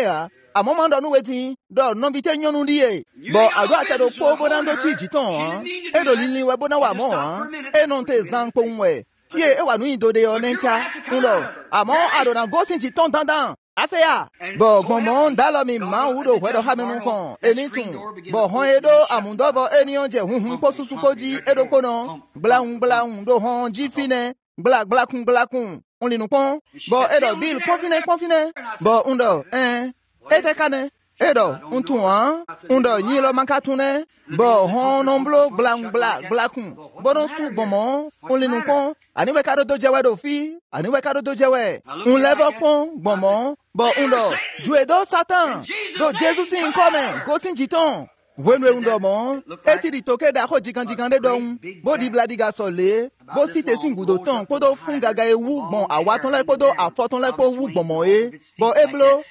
àmọ́ máa ń dọ̀nú wetin dọ̀ nọ́bi tẹ́ nyɔnu di ye bɔn àdó àtsɛdo kpó bóná tó tsi jìtɔn hàn eɖò lili wɛ bóná wà mọ́ hàn enɔ tɛ zan kpóŋ wɛ tie ewa nu yi do de yɔ nɛntsa ŋlɔ àmọ́ àdòna gósìn jìtɔn dandan aseya bɔn gbɔmɔ ŋdalɔ mi máa wú do wɛ dɔ haminu kàn eni tún bɔn hɔn eɖo àmúdɔbɔ eniyan jɛ huhun kpó susu kpó dzi eɖo kpónɔ gblahun gblahun do hɔn dzi finɛ gbla gblakun gblakun ŋlinu kpɔn bɔn eɖɔ bil kpɔnfinɛ kpɔnfinɛ bɔn ŋdɔ ɛn ete kanɛ eɖɔ ŋutu hàn ŋdɔ nyi lɔ maka tún nɛ bɔn hɔn nɔblo gblan gbla gblakun bɔdɔ su gbɔmɔ ŋlinu kpɔn aniwɛ kaɖo do jɛwɛ do fi aniwɛ kaɖo do jɛwɛ ŋlɛbɔ kpɔn gbɔmɔ bɔn ŋdɔ due do satan do jesu si ŋkɔmɛ gosi jitɔn wenu ŋdɔ mɔ eti di toke da xɔ jiganjigan de dɔn bo di bla di ga sɔle bo si te si ŋgudo tɔn kpodo fún gaga ye wu gbɔn awatɔn lɛ kpodo afɔtɔn lɛ kpo wu gbɔmɔ ye bɔn eblo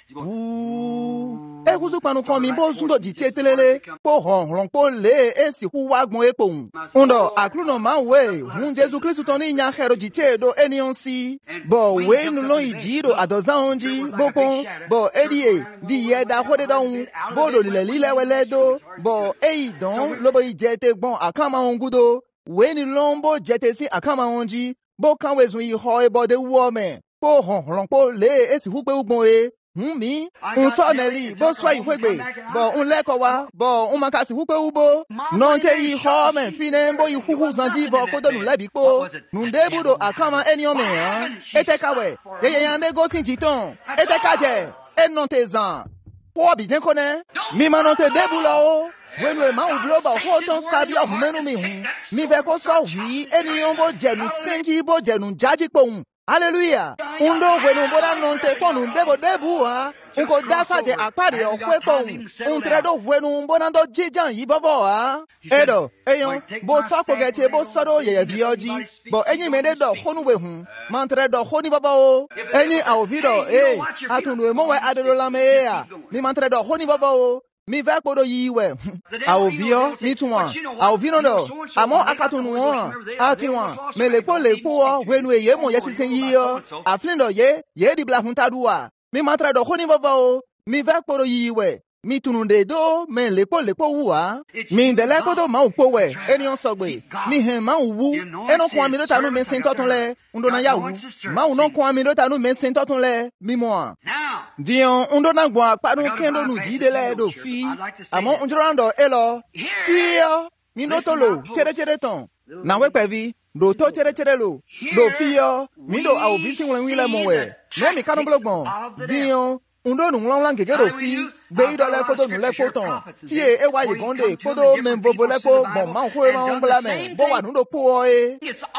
wuu ekusu kpanu kɔn mi bo sundo dzitse telele kpo hɔnhlɔn kpo le esi ku wa gbɔn ekpo ŋu ŋdɔ aklunɔ ma we hun jesu kristu tɔn ni nya xɛ do dzitse do eniyan si bɔn we nulɔ yi dzi do adɔzãwo dzi bo kpɔn bɔn edie di yɛ da xɔ de dɔ ŋu bo do lilɛli lɛ wɛlɛ do bɔn eyi dɔn lobo yi dze te gbɔn akamawo ŋgudo we nulɔ bo dze te si akamawo dzi bo kan wezun yi xɔ ebɔ de wɔ mɛ kpo hɔnhlɔn kpo le esi ƒukpe gbɔn ye hun mi nsɔ nɛli bo sɔ yi ƒegbe bɔn nlɛkɔ wa bɔn nmakasi ƒukpe wubo nɔntse yi xɔ mɛ finɛ bo yi ƒuƒu zanji vɔ kpodo nulɛbi kpo nundebu do akama eniyan mɛ hàn ete kawɛ yeyeyan de gosi jitɔn ete kadzɛ enɔ te zan kpɔ bidze konɛ mi ma nɔ te debu lɔ o wenu ema wublo ba ho ton sabi ahumenu mi hu mi ve ko so wi eniyan bo jẹnu senji bo jẹnu jaji pohun hallelujah undo wenu boda non te ponu debo debu ha unko dasaje apari okwe pohun untre do wenu boda do jijan yi bobo ha edo eyon bo so ko geche bo so do yeye bi oji bo enyi me de do honu we hu mantre do honi bobo o enyi aovido eh atunu e mo we adelo lame ya mi mantre do honi bobo o mi ve kpodo yi we awovio mi tuwa awovino do amo akatunu won atuwa me lepo lepo o wenu eye mo yesisen yi o aflindo ye ye di bla huntadua mi matra do khoni baba o mi ve kpodo yi we mi tununde do me lepo lepo wa mi ndele kpodo ma upo we enion sogbe mi hen ma wu eno kwa mi do tanu me sin totun le ndo na yawu ma uno kwa mi do tanu me sin totun le mi mo dion ndo na gwa panu kendo nu jidele do fi amo njorando elo fio mi do tolo chere chere ton na we pevi do to chere chere lo do fio mi do awu visi won wi le mo we ne mi kanu blogbon dion ndo nu won lan gege do fi gbe ido le kodo nu le poton ti e wa yi gonde kodo men vovo le po bon ma ko ma on bla me bo wa nu do po o e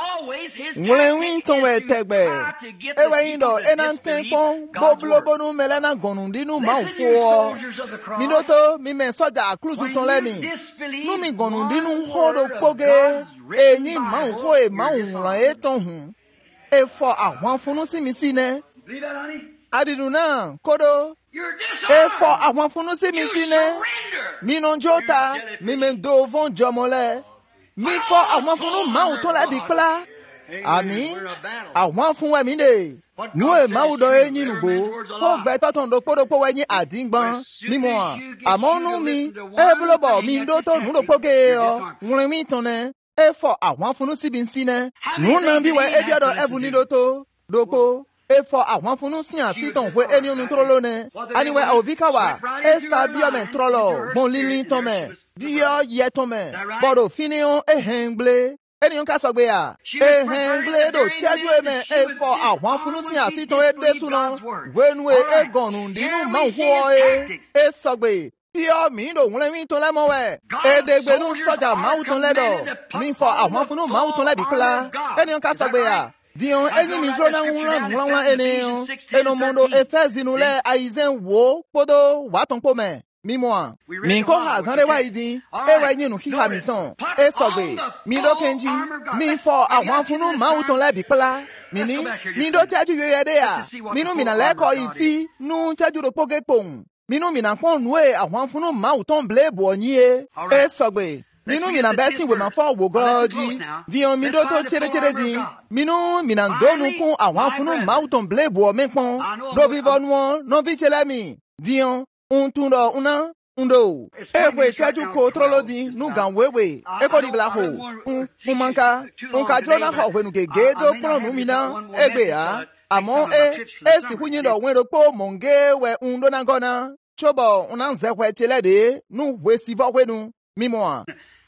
won wi ton we tegbe e wa yin do enante pon bo blo bonu melena gonu dinu ma ko o mi do to mi men soja akluzu ton le mi nu mi gonu dinu ho do poge e ni ma ko e ma un ran e ton hun e fo àwọn funu si mi si ne adiduna kodo e fo àwọn funu si mi si ne mi non jota mi men do von jomole mi fo àwọn funu ma o to la bi pla ami àwọn fun wa mi de nu e ma o do eyin nugo ko gbe toton do podo po wa yin adingban mi mo amonu mi e blobo mi do to nu do poke o won mi ton ne e fo àwọn funu si bi si ne nu na bi wa e bi odo evu ni do to dopo e fo àwọn funu si asiton we eni onu trolo ne aniwe ovika wa e sa bi o men trolo bon lili ton me bi o ye ton me bodo finion e hengble eni on ka so gbe ya e hengble do teju e me e fo àwọn funu si asiton e de suno wenu e gonu dinu ma ho e e so gbe bi o mi do won mi ton le mo we e de gbe nu soja ma u ton le do mi fo àwọn funu ma u ton le bi kla eni on ka so gbe ya dion enyi mi dro na won ran wan eniyan eno mondo efezi nu le aizen wo podo wa ton po me mi mo an mi ko ha zan de wa idin e wa yin nu ki ha mi ton e sogbe mi do kenji mi fo àwọn funu ma u ton le bi pla mi ni mi do teju ye de ya mi nu mi na le ko ifi nu teju do poge pon mi nu mi na kon nu e àwọn funu ma u ton ble bo yin e e sogbe minu mina besi we ma fo wo goji dion mi do to chere chere di minu mina donu kun àwọn funu mauton blebu o mi pon do vivo nu no vi chele mi dion untundo una undo ekwe chaju ko trolodi nu gan wewe eko di blaho un umanka unka jona ho wenu gege do pon nu mina egbe ya amo e e si kunyin do wen ro po monge we undo na gona chobo una nze kwe telede nu we si vo wenu mimo.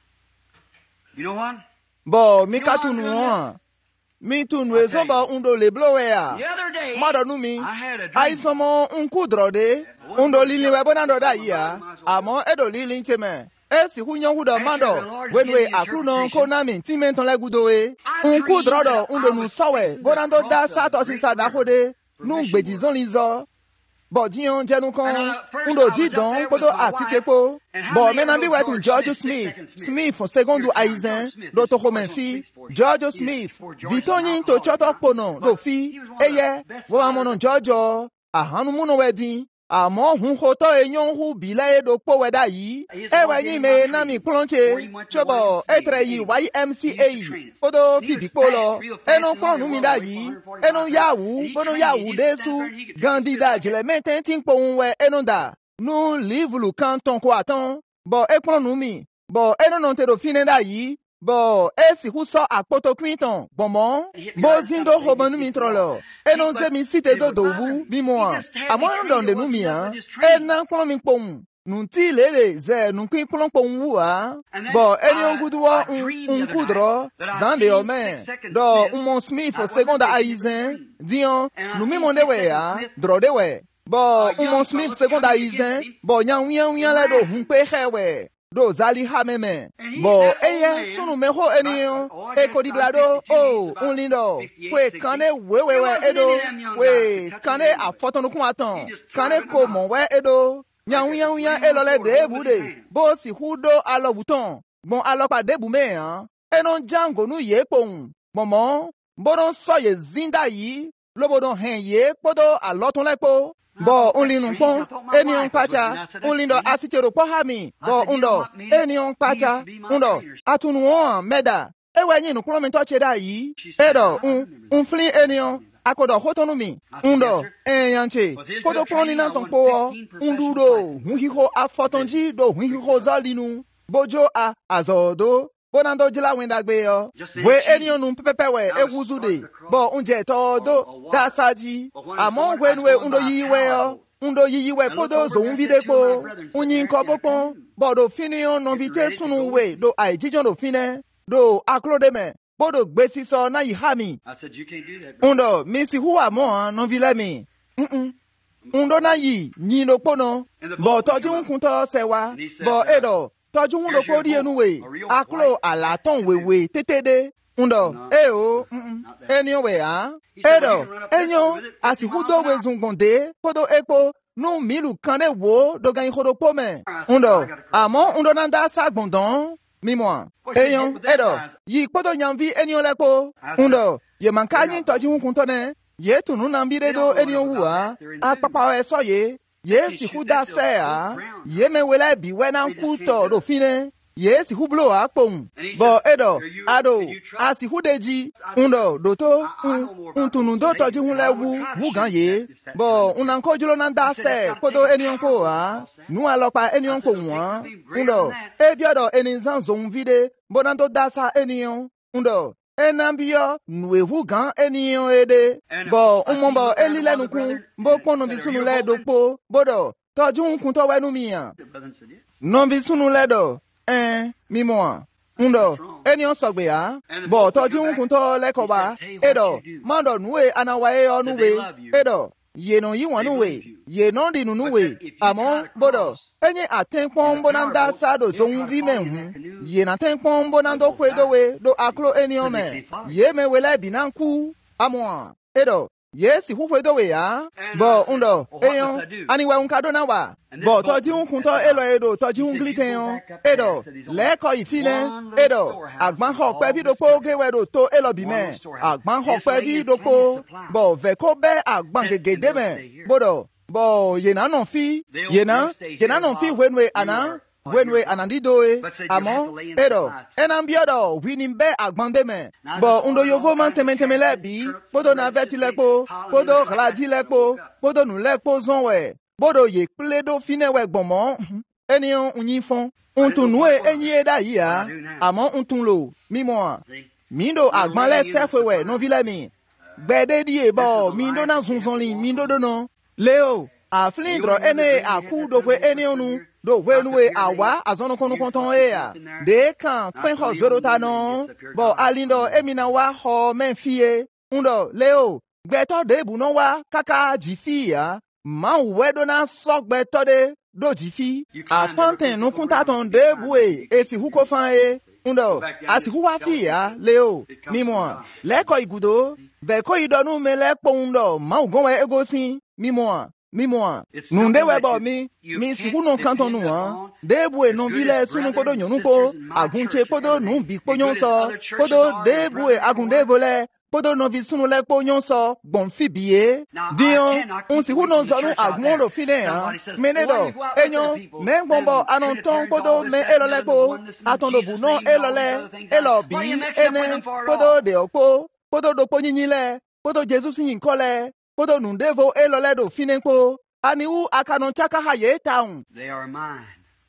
You know what? Bo mi katunu a mi tunu ezoba undo le blowe ya mado nu mi ai somo unkudro de undo lili we bona do da ya amo edo lili ncheme e si hunyo hudo mado wenwe akruno konami timenton le gudowe unkudro do undo nu sowe bona do da sato si sada hode nu gbejizon lizo bo dion jenu kon undo jidon podo asichepo bo menambi wetu George Smith Smith for secondu aizen do to homenfi George Smith vitoni to choto pono do fi eye wo amono George ahanu muno wedin amo hun hoto eyon hu bile do po weda yi ewe yin me na mi plonche chobo etre yi Y M C A podo fi dipolo eno ponu mi da yi eno yawu bono yawu desu gandida jile meten tin po unwe eno da nu livulu kanton ko atan bo e ponu mi bo eno non te do fine da yi bo e si hu so apoto quinton bomo bo zindo hobanu mi trolo e non se mi site do dobu bi mo amo don de nu mi an e na pon mi pon nun ti lele ze nun kwin pon pon wu a bo eni on gudu wa un kudro zande o men do un mon Smith for seconda aizen dion nu mi mon de we a dro de we bo un mon Smith seconda aizen bo nyan nyan nyan la do hun pe hewe do zali hameme bo eye sunu meho enion e kodiblado o un lindo we kane wewewe edo we kane afoton kun atan kane ko mon we edo nyan nyan nyan elole de bude bo si hudo alobuton bon alopa debu me han enon jango nu ye pon momo bodon soye zinda yi lobodon hen ye podo aloton lepo bo unlinu pon eni on pacha unlindo asitero po hami bo undo eni on pacha undo atunu on meda ewe yin nu promi to cheda yi edo un un flin eni on akodo hotonu mi undo enyanche kodo poni na ton po undudo hunhiho afotonji do hunhiho zalinu bojo a azodo bonando jila wenda gbe yo we eni onu pepepe we ewuzude bo unje to do da saji amon wenwe undo yiwe yo undo yiwe podo zo unvide po unyin ko bopon bo do fini on novite sunu we do aijijon do fine do aklodeme bodo gbesi so na yihami I said, you can't do that, brother. undo misi huwa mo no vile mi mm undo na yi nyin lo pono bo toju nkun to sewa bo edo toju hun lo ko ri enu we aklo alaton wewe tetede undo e o eni we a edo enyo asihudo we zungonde podo epo nu milu kane wo do gan hodo pome undo amo undo nanda sagbondon mimo eyon edo yi podo nyanvi enyo lepo undo ye mankanyi toji hun kun to ne ye tunu nambire do enyo wuwa apapa e soye ye si huda se a ye me wele bi wena nkuto do fine ye si hublo a pon bo edo ado asi hudeji undo doto untunu do toji hun lewu wugan ye bo unanko julo na da se podo enyo ko a nu alopa enyo ko won undo e biodo enizan zon vide bo na do dasa enyo undo enambio nuwe wugan enyo ede bo umombo elilenu kun bo ponu bisunu le dopo bodo toju hun kun to wenu miyan non bisunu le do eh mimo undo eni on sogbe ya bo toju hun kun to le ko ba edo mando nuwe anawaye onuwe edo ye no yi won nuwe ye no di nuwe amo bodo enye atenpon bonanda sado zon vi menhu ye na tenpon bonando kwedowe do akro eni ome ye me wele binanku amo edo yesi hukwedowe ya bo undo eyon aniwe unkado na wa bo toji hun kunto elo edo toji hun gliten edo leko ifine edo agban ho pe bi do po gewe do to elo bi me agban ho pe bi do po bo veko be agban gegede me bodo bo yena non fi yena yena non fi wenwe ana wenwe anandidoe amo edo enambiodo winimbe agbandeme bo undo yovo man tementemele bi podo na veti lepo podo gladi lepo podo nu lepo zonwe bodo ye kple do fine we gbomo eni unyi fon untun nue enyi eda yi ya amo untun lo mi mo mi do agban le sekwe we no vile mi gbede di e bo mi do na zunzon li mi do do no leo a flindro ene aku do kwe eni onu do wenwe awa azono kono konton e ya de kan pen ho zero ta no bo alindo emina wa ho menfie undo leo gbeto de bu no wa kaka jifi ya ma wedo na so gbeto de do jifi a panten no kunta ton de bue esi huko fan e undo asi huwa fi ya leo mimo leko igudo ve ko idonu mele pondo ma ugonwe egosin mimo mimo nunde webo mi mi sikuno kanton nu an debue non vile sunu podo nyonuko agunche podo nu bi ponyon so podo debue agunde vole podo no vi sunu le ponyon so bon fibie dion on si huno so nu agun lo fine an menedo enyo ne gbombo anonton podo me elole ko atondo bu no elole elobi ene podo de opo podo do ponyinile podo jesus yin kole podo nundevo eloledo finenko aniu akanon chaka haye taun They are mine.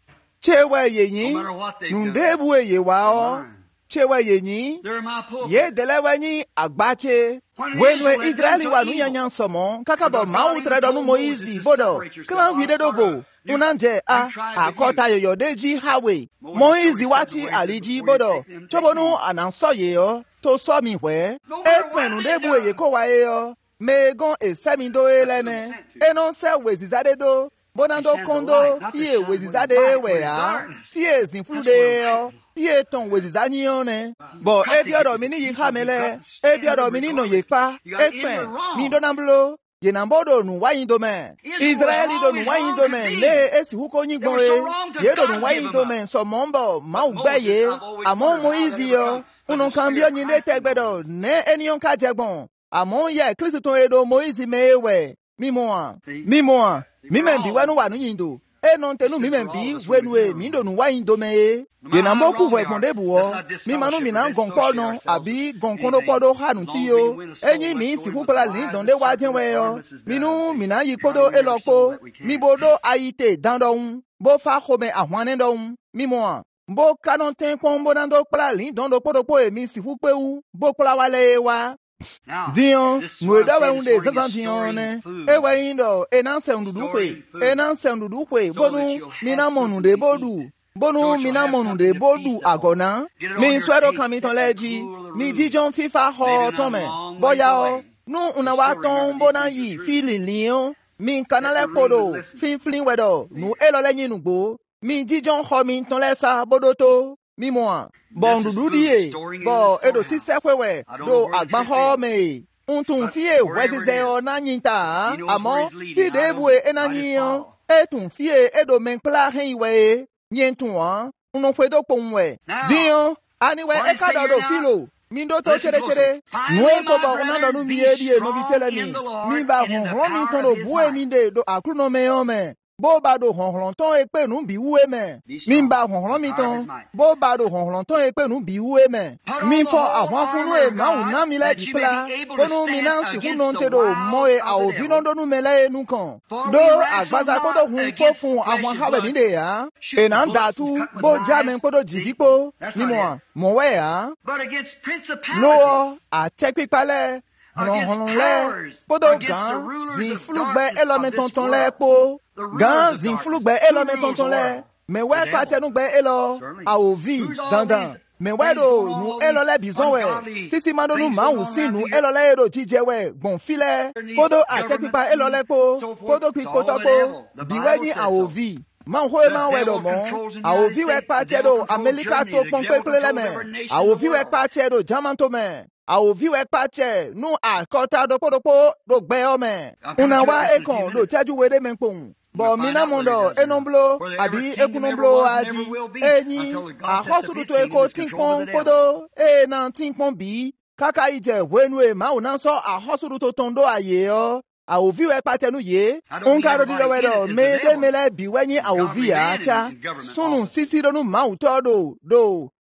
chewe yeyin No matter what they've nundebu ye wa o chewe yeyin They're my pulpit. ye delewenyi agbache wenwe israeli wa nuyanyan somo kakabo mau tredo nu moizi bodo klan videdovo unanje a akota yoyodeji hawe moizi wachi aliji bodo chobonu anansoye o to so mi hwe epenu debu ye ko wa e o megon esemindo elene enon se wezizade do bonando kondo fie wezizade we a fie zinflude o fie ton wezizani one bo ebiodo mi ni yi hamele ebiodo mi ni no ye pa epen mi do nambulo ye nambodo nu wayindo me israeli do nu wayindo me le esi huko nyigbon e ye do nu wayindo me so mombo ma ugbeye amo moizi yo uno cambio nyinde tegbedo ne enion ka jegbon amo ye kristo ton edo moizi mewe mimoa mimoa mimembi wanu wanu yindo e non tenu mimembi wenwe mindo nu wayindo me ye nambo ku we konde buo mi manu mi na gonpo no abi gonkono podo hanu ti yo enyi mi si pupala li donde wa jen we yo minu mi na yi podo elopo mi bodo ayite dandon bo fa khome ahwane don mimoa bo kanon ten pon bonando pala li dondo podo po e mi si pupe u bo pala wale wa dion nweda we unde zazantion e we indo e nan se ndudu pe e nan se ndudu pe bonu mi na monu de bodu bonu mi na monu de bodu agona mi swero kan mi ton leji mi jijon fifa ho ton me boya o nu una wa ton bona yi fili lion mi kanale podo fin flin wedo nu elo leyin nugbo mi jijon ho mi ton lesa bodoto mi mo bon dudu die bo edo si sekwewe do agban ho me untun fie wezize o na nyinta amo fi debue enanyi o etun fie edo menkla henwe nyentun an uno kwedo ponwe dion aniwe ekada do filo mi ndo to chere chere nwe ko ba unando nu mi edie no bi tele mi mi ba hon hon mi ton do bue mi de do akruno me o me bo ba do honhlon ton e pe nu bi wu e me mi ba honhlon mi ton bo ba do honhlon ton e pe nu bi wu e me mi fo awon funu e ma un na mi le bi pla bonu mi nan si hu non te do mo e a o vi non do nu mele nu kan do agbaza ko do hun ko fun awon hawe mi de ya e nan datu bo ja men ko do jibipo mi mo mo we ya But against principalities, lo a check pipale hon hon le podo gan zin flugbe elome tonton le po gan zin flugbe elome tonton le me we pa tenu gbe elo a ovi dandan me we do nu elo le bizon we sisi mando nu ma wu sinu elo le ero jije we gbon file podo a check pipa elo le po podo pi poto po biwe ni a ovi man ho ma we do mo a ovi we pa chedo america to pon pe pele me a ovi we pa chedo german to me a ovi we pache nu akota do podopo do gbe o me una wa ekon do taju we de menpon bo mi na mondo enomblo abi ekunomblo aji eni a hosudu to eko tinpon podo e na tinpon bi kaka ije wenu e ma una so a hosudu to tondo aye o a ovi we pache nu ye un karo di do we do me de mele bi wenyi a ovi a cha sunu sisi do nu ma uto do do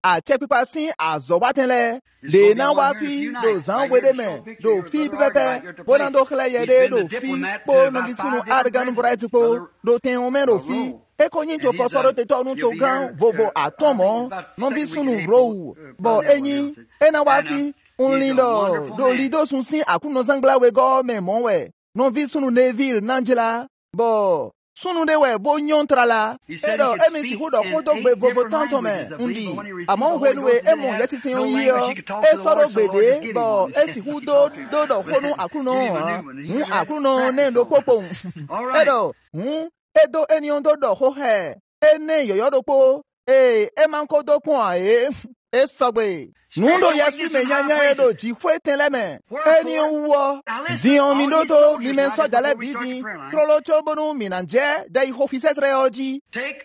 a che pipa sin a zo watele le na wa fi do zan we de me do fi pepe bona do khle ye de do fi po no bi sunu argan bright po do ten o me do fi e ko yin to fo so te to nu to gan vovo atomo no bi sunu ro bo enyi e na wa fi un lindo do lido sun sin akuno zangla we go me mon we no vi sunu neville nanjela bo sunu de we bo nyontra la edo emisi hudo foto gbe vovo tanto me undi amon we we e mo yesi sin yi o e soro gbede bo e si hudo do do honu akuno hu akuno ne do popo edo hu edo enion do do ho he ene yoyo do po e e man ko do pon a e e sogbe nundo yesu me nyanya edo ti kwe tenleme eni wo dion minuto mi menso dale bidi trolo chobonu minanje dai offices reoji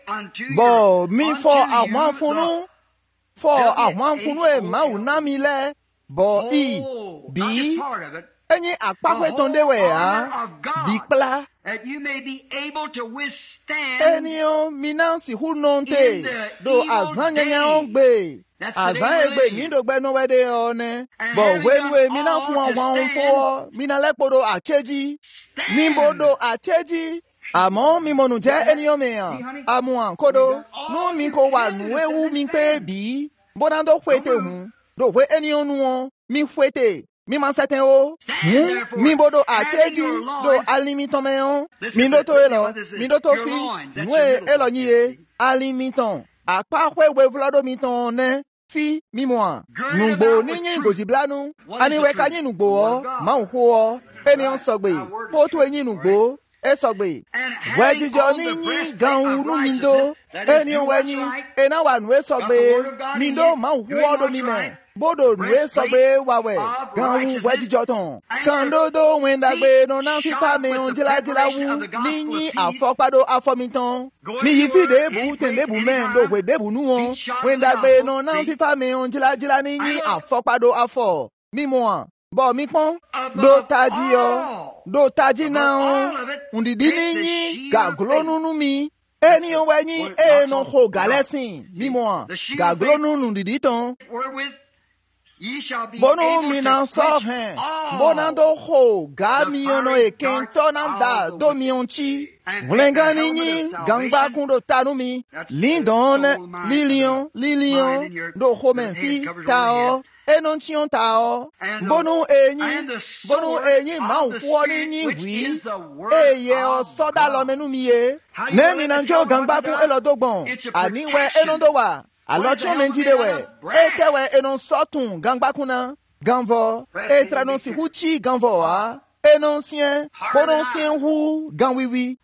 bo mi fo àwọn funu fo àwọn funu e ma una mi le bo i bi eni apakwe tonde we a bi pla that you may be able to withstand enio minansi hunonte do azanyanya ogbe azan egbe mi do gbe no we de one bo wenwe mi na fun àwọn fo mi na lepodo acheji mi bodo acheji àmọ́ mi monu je enio me an amu an kodo no mi ko wa nu ewu mi pe bi bona do kwete hu do we enio nu won mi kwete mi man certain o mi bodo acheji do alimiton me on mi do to elo mi do to fi nu elo yiye alimiton apa kwe we vlado mi ton ne fi mi mo nugbo ni yin goji blanu ani we ka yin nugbo o ma n ho o eni on sogbe po to yin nugbo e sogbe we jijo ni yin gan uru mi do eni on we yin e na wa nu e sogbe mi do ma n ho o do mi me bodo nu e sogbe wa we gan wu we jijo ton kan do do wen dagbe no na fi pa me on jila jila wu ni yin afopado afomitan mi yi fi de bu ten de bu men do we de bu nu won wen dagbe no na fi pa me on jila jila ni yin afopado afo mi mo an bo mi pon do taji o do taji na o undidi ni yin ga glonunu mi eni o we yin e no ho galesin mi mo an ga glonunu ndidi ton bono mina sohen bonando ho gami ono e kentonanda do mionchi blengani ni gangba kundo tanumi lindon lilion lilion do homen fi tao enonchion tao bono enyi bono enyi ma wo ni ni wi eye o soda lo menu mi e ne mina njo gangba kun elodogbon ani we enodo wa alocho menjide we etewe enon sotun gangbakuna ganvo etra non si huchi ganvo a enoncien pononcien hu ganwiwi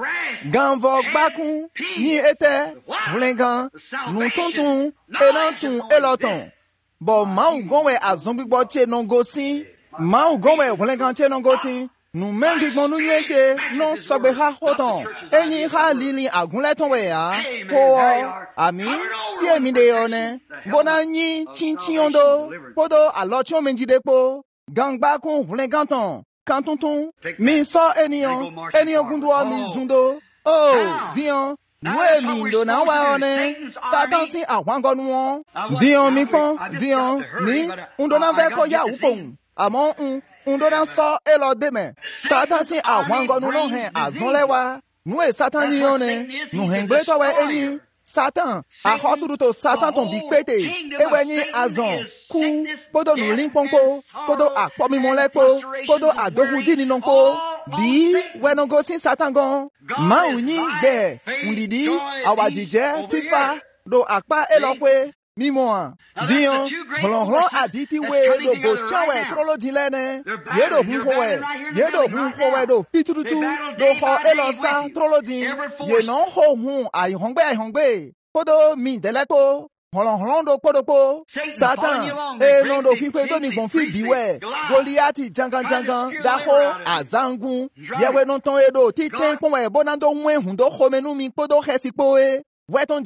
ganvo gbakun ni ete blengan nun tontun enantun eloton bo mau gonwe azongbigbo che non gosin mau gonwe blengan che non gosin nu mengi gbon nu yete non sogbe ha hoton enyi ha lili agunleton we a ko ami ti emi de one bona nyi chinchin ondo podo alocho menjidepo gangba kun blenganton kantuntun mi so enion enion gundo mi zundo oh dion we mi ndo na wa one satan sin àwọn gonu won dion mi pon dion ni undo na ve ko ya upon àmọ́ un undo na so elo deme satan sin àwọn gonu no hen azonlewa nu e satan ni one nu hen gbe to we eni satan a hosuru to satan ton bi pete ewe ni azon ku podo nu lin ponpo podo apomi mo lepo podo adohuji ni nonpo bi we no go sin satan gon ma unyi gbe ndidi awajije fifa do apa elokwe mimo an dion hlon hlon aditi we do go chawe trolo dilene yedo hu howe yedo hu howe do piturutu do ho elosa trolo din ye no ho hu ai hongbe ai hongbe podo mi delepo hlon hlon do podopo satan e no do pipe do mi gon fi biwe goliati jangan jangan da ho azangun yewe non ton edo ti ten pon we bonando nwe hun do ho menu mi podo hesipo e wetonjo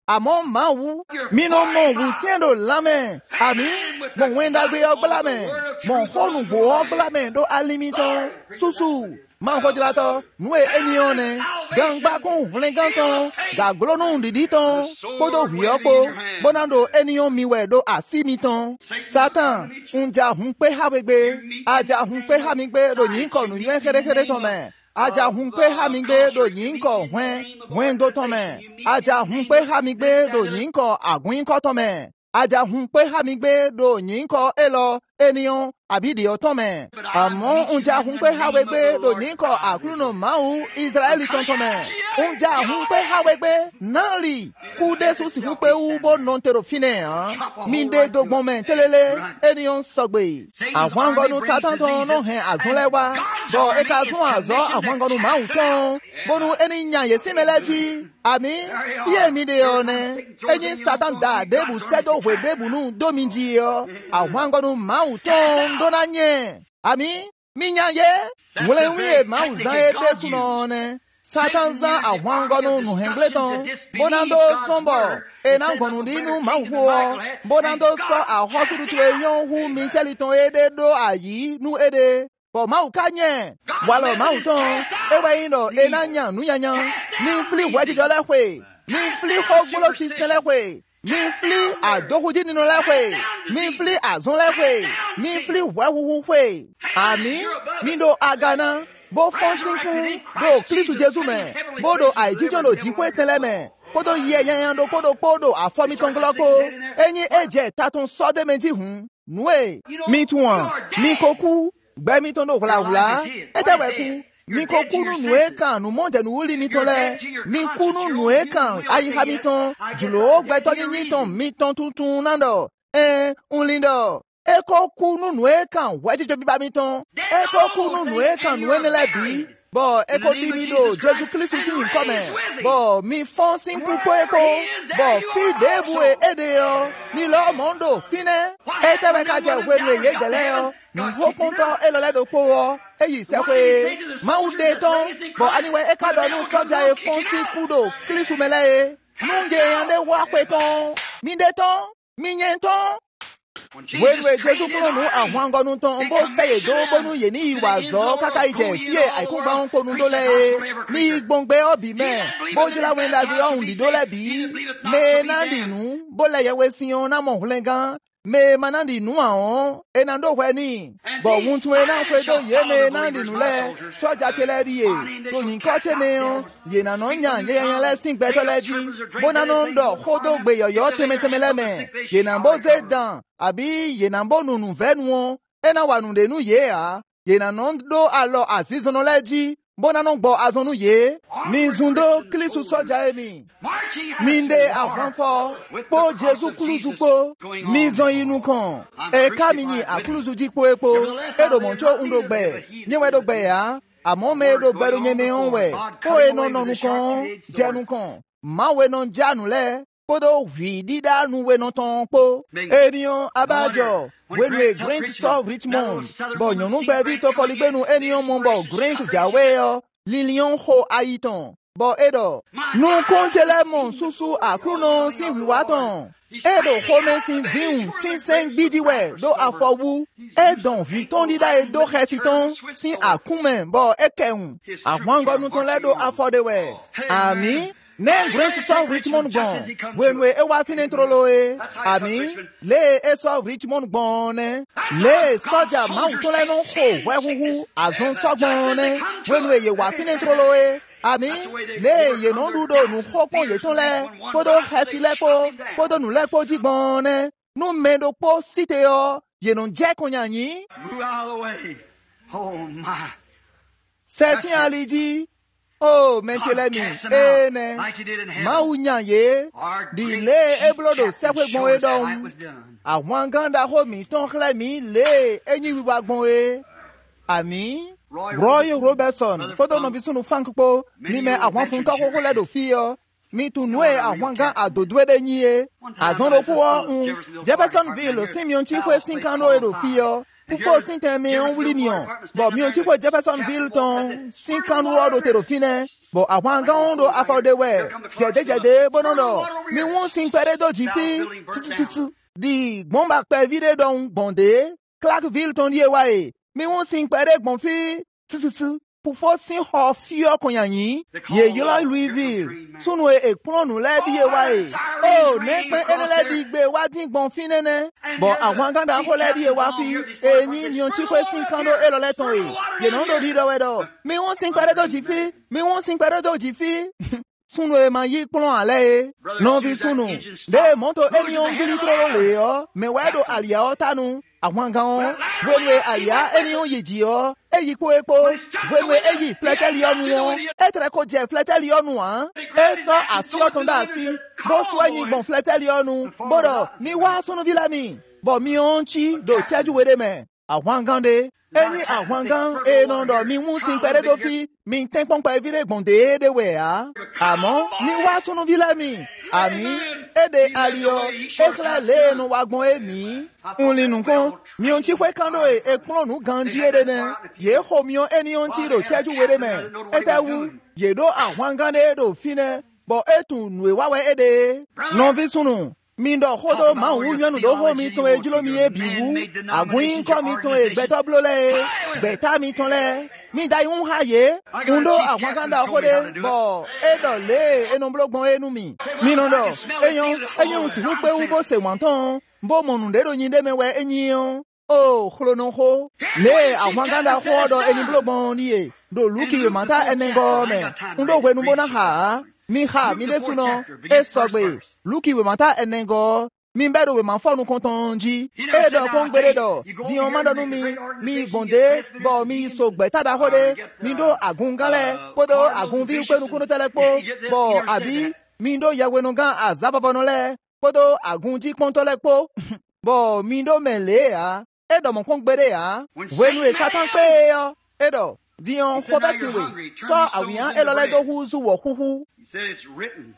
àmọ́ máa wú mi ló mọ̀ wù sí ẹ̀dọ̀ lámẹ̀ àmì mọ̀ wẹ́n dàgbé ọgbọ́lámẹ̀ mọ̀ hónù gbò ọgbọ́lámẹ̀ tó alimitọ́ súsù máa kọjú látọ̀ nùwé ènìyàn nẹ gangbakun wúlẹ̀gántàn gàgbọ́lọ́nù dìdí tán kótó hùyọ́pọ̀ bọ́nàdó ènìyàn miwẹ̀ tó àsìmìtàn sátán ń jà hùn pé hàwégbé àjà hùn pé hàmígbé lòyìn kọ̀ nù yẹn kéré-kéré tán mẹ́ àjà hùn pé hàmígbé lòyìn kọ̀ wẹ́n wẹ́n tó tán mẹ́ àjà hùn pé hàmígbé lòyìn kọ̀ àgùn kọ́ tán mẹ́ àjà hùn pé hàmígbé lòyìn kọ̀ èlò ènìyàn àbídìí ọ̀tán mẹ́ àmọ́ ń jà hùn pé hàwégbé lòyìn kọ̀ àkúrúnà máwù Ísírẹ́lì tọ̀ntàn mẹ́ ń jà hùn pé hàwégbé náà rì kúdé sùsì hùn pé wúbó nọ̀ntẹ̀rọ̀ fínẹ̀ hàn mí dé dọ́gbọ́n mẹ́ tẹ́lẹ̀lẹ́ ènìyàn sọ̀gbẹ̀ àwọn àgọ́nu sátán náà hẹ̀ àzúnlẹ́wà bọ̀ ẹ̀ka sún àzọ́ àwọn àgọ́nu máwù tán bọ́nu ẹni nyàyè símẹ́lẹ́jì àmì tí èmi dè ọ́ nẹ ẹ̀yin sátán dà débù sẹ́dọ̀ wẹ̀ débù nù dómìjì ọ́ àwọn àgọ́nu máwù tán dọ́nà nyẹ̀ àmì mí nyàyè wọlé wíyè máwù zan ẹ̀ dé sùn náà nẹ sátán zan àwọn àgọ́nu nù hẹ̀nglẹ́ tán bọ́nàdó sọ́nbọ̀ ẹ̀nà àgọ́nu dínú máwù wọ́ bọ́nàdó sọ àhọ́sùdùtù ẹ̀yàn hu mi tẹ́lì tán ẹ̀dẹ́ dó àyí nù ẹ̀dẹ́ bọ̀ máwù ká nyẹ̀ wàlọ̀ máwù tán ewé yín lọ ẹ̀nà nyà núyànyàn mi fili wẹ́jìjọ́ lẹ́wẹ̀ mi fili xɔgbolo sísẹ́ lẹ́wẹ̀ mi fili àdókòjì nínú lẹ́wẹ̀ mi fili àzún lẹ́wẹ̀ mi fili wẹ́wúwú wẹ̀ àmì mi do agana bó fọ́nsínkù do kírísù jésù mẹ́ bó do àìjíjọ́ lò jí pé tẹ́lẹ̀ mẹ́ kódó yẹ yẹn do kódó kódó àfọ́mítọ́ngọ́lọ́kó ẹ̀yin ẹ̀jẹ̀ tatun sọ́dẹ́mẹ́jì hùn nùwẹ̀ mi tún wọn mi kò kú gbẹ́mí tó ń dò wùlàwùlà ẹ tẹ́wẹ̀ kú mi kò kú nínú ẹ̀ kàn nù mọ́jẹ̀nù wúlì mi tó lẹ̀ mi kú nínú ẹ̀ kàn ayíká mi tán jùlọ gbẹ́tọ́ yíyí tán mi tán tuntun náà dọ̀ ẹ̀ ń lin dọ̀ ẹ kò kú nínú ẹ̀ kàn wẹ́jíjọ́ bíbá mi tán ẹ kò kú nínú ẹ̀ kàn nù ẹ̀ nílẹ̀ bí bọ̀ ẹ kò di mi dò jésù kristu sí nǹkan mẹ́ bọ̀ mi fọ́n sí kúkú epo bọ̀ fi déèbù èdè yọ mi lọ́ mọ́ndò fínẹ́ ẹ tẹ́wẹ́ ká jẹ́ òwe nu èyí gẹ̀lẹ́ yọ nhokuntɔ elɔlɛ do kpo wɔ eyi sɛkoe mawu de tɔn bɔn aniwɛ eka dɔ nu sɔdza ye fɔnsi kudo kilisu mɛlɛ ye nunje yan de wa kpe tɔn mi de tɔn mi nye tɔn wenu jesu kúrò nu àwọn angɔnu tɔn n bó sɛyè do bonu yé ní ìwà zɔ kaka ìjɛ fie àìkúgba ń kponu do lɛ ye mi gbɔngbɛ ɔbi mɛ bójúlá wɛnda bi ɔhùn di do lɛ bi mɛ nandi nu bó lɛ yɛwɛ siyan namɔ hulɛ gan me manandi nu àwọn enando wẹni bọ wun tún ena kwe do ye me nandi nu lẹ sọjà tẹlẹ rí e tòyìn kọ tẹ me hàn yènànà yàn yẹyẹn lẹsìn gbẹtọ lẹjí bónánà ń dọ kódó gbé yọyọ tẹmẹtẹmẹ lẹmẹ yènàbó zé dàn àbí yènàbó nùnù fẹnu wọn ena wà nùdẹnu yé a yènànà ń dó alọ àzízọnà lẹjí bónánà gbọ azọnù yé mi zundo kílísù sọjà èmi mi ń de àgbọnfọ kpó jésù kúlùsù kpó mi zọn inú kan ẹ̀ka mi yìn àkúlùsù jí kpó epo edomọ̀tò ńdọ̀gbẹ nyẹ́wẹ́ dọ̀gbẹ yá àmọ́ mi dọ̀gbẹ ló nyẹ́ mi hàn wẹ̀ kó enọ nọnu kan jẹnu kan máwé nọ jánu lẹ kódó hwi dídánù wẹnu tán kpó ènìyàn abájọ wẹnu e grant south richmond bọ̀ nyọ̀nù gbẹ̀bí tó fọligbẹ́nu ènìyàn mọ̀ bọ̀ grant jáwé yọ lilian ho ayitan bọ̀ ẹ̀dọ̀ nu kóńtsẹ̀lẹ̀ mọ̀ susu àkúrúnà sí wíwá tán ẹ̀dọ̀ xɔmẹ sí víhùn sí sẹ́ń gbídíwẹ̀ ló àfọwú ẹ̀dọ̀n vitọ́n dídá ẹ̀dó xẹsì tán sí àkúmẹ̀ bọ̀ ẹ̀kẹ̀hùn àwọn angọ́nu tán lẹ́dọ̀ àfọ̀dẹ̀wẹ̀ àmì ne grant south richmond gbọ̀n wẹ̀nu ẹ̀ wá fínẹ́ trolo ẹ̀ àmì lé ẹ̀ south richmond gbọ̀n nẹ lé sọ́jà máwùn tó lẹ́nu xò wẹ́wúwú àzọ́n sọ́gbọ̀n nẹ wẹ̀nu ẹ̀ yẹ wá fínẹ́ trolo ẹ̀ àmì lé yènà dúdò nù xɔkpɔn yètò lɛ kódó xɛsi lɛ kpó kódó nù lɛ kpó dzigbɔn nɛ nù mɛdo kpó site yɔ yènà jɛ kònyanyi. sɛsi alidzi o mɛntse lɛ mi ee nɛ mawu nya ye di lé eblodo sɛƒe gbɔn ye dɔn àwọn gãda xɔ mi tɔn xlɛ mi lé enyi wiwa gbɔn ye àmì. Roy Robertson kótó nọbi sunu fankpo mímẹ àwọn fún tọkókó lẹdọ fi yọ mi tún nùẹ àwọn gan àdòdó ẹdẹ yín ye àzọrọkú ọ ń Jeffersonville Simeon chikwe sinkano ẹdọ fi yọ Pufo sinte mi on wuli mi on. Bo mi on ti ko Jeffersonville ton cinquante road te do fine. Bo àwọn gan do afode we. Jede jede bonodo. Mi won sin pere do jifi. Tututu. Di gbon ba pe vide don bonde. Clarkville ton die wa e. Mi won sin pere gbon fi. Tututu. Pufo sin ho fio konyanyi. Ye yola Louisville. Sunu e ekpon nu le die wa e. Oh, ne pe ene le di gbe wa din gbon fi nene. Bo àwọn gan da ko le die wa fi. Eni mi on ti ko sin kan do e lo le ton e. Ye non do di do we do. Mi won sin pere do jifi. Mi won sin pere do jifi. Sunu e ma yi plon ale e. Non vi sunu. De monto eni on gilitro le yo. Me wedo alia o tanu. Àwọn gan wenwe alia eni on yiji yo. Eyi po epo. Wenwe eyi fleteli onu won. Etre ko je fleteli onu an. E so asi otun da si. Bo so yin gbon fleteli onu. Bodo mi wa sunu vila mi. Bo mi on chi do cheju wede me. Àwọn gan de. Eni àwọn gan e non do mi wun sin pere do fi. Mi ten pon pa vire gbon de de we a. Amo mi wa sunu vila mi. Ami ede alio ekla le no wagbon emi. Unli nukon mi on ti kwe kando e ekpon nu ganji ede ne. Ye ho mi on eni on ti do cheju wede me. Etewu ye do àwọn gan de do fine. Bo etun nu e wawe ede. Non vi sunu. Mi ndo hodo ma wu yanu do ho mi ton ejulo mi e biwu. Agun ko mi ton e gbeto blole. Gbeta mi ton le. Mi da yun haye. Undo àwọn gan da hode. Bo edo le enu blogbon enu mi. Mi no do. Eyon eyon si wu pe wu bo se wanton. Bo monu de do yin de me we enyin. Oh, khlono ho. Le àwọn gan da hodo enu blogbon ni e. Do luki we mata enengo me. Undo we nu bona ha. Mi ha mi de suno. E sogbe. Luki we mata enengo. Mi bedo we man fonu kontonji. E do pon gbere do. Di on mando nu mi. Mi bonde. Bo mi so gbe tada hode. Mi do agun gale. Podo agun vi pe nu kuno telepo. Bo abi. Mi do yawe no gan azaba vonole. Podo agun ji konto lepo. Bo mi do mele a. E do mon pon gbere a. We nu e satan pe yo. E do. Di on khobasi we. So awian elole do huzu wo huhu. He said it's written.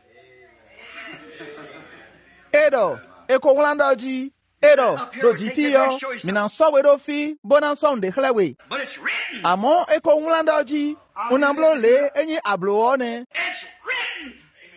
Edo, eko wulanda ji, edo, do jipi yo, minan so we do fi, bonan son de khlewe. But it's written. Amo eko wulanda ji, unamblo le, enyi ablo one. It's written.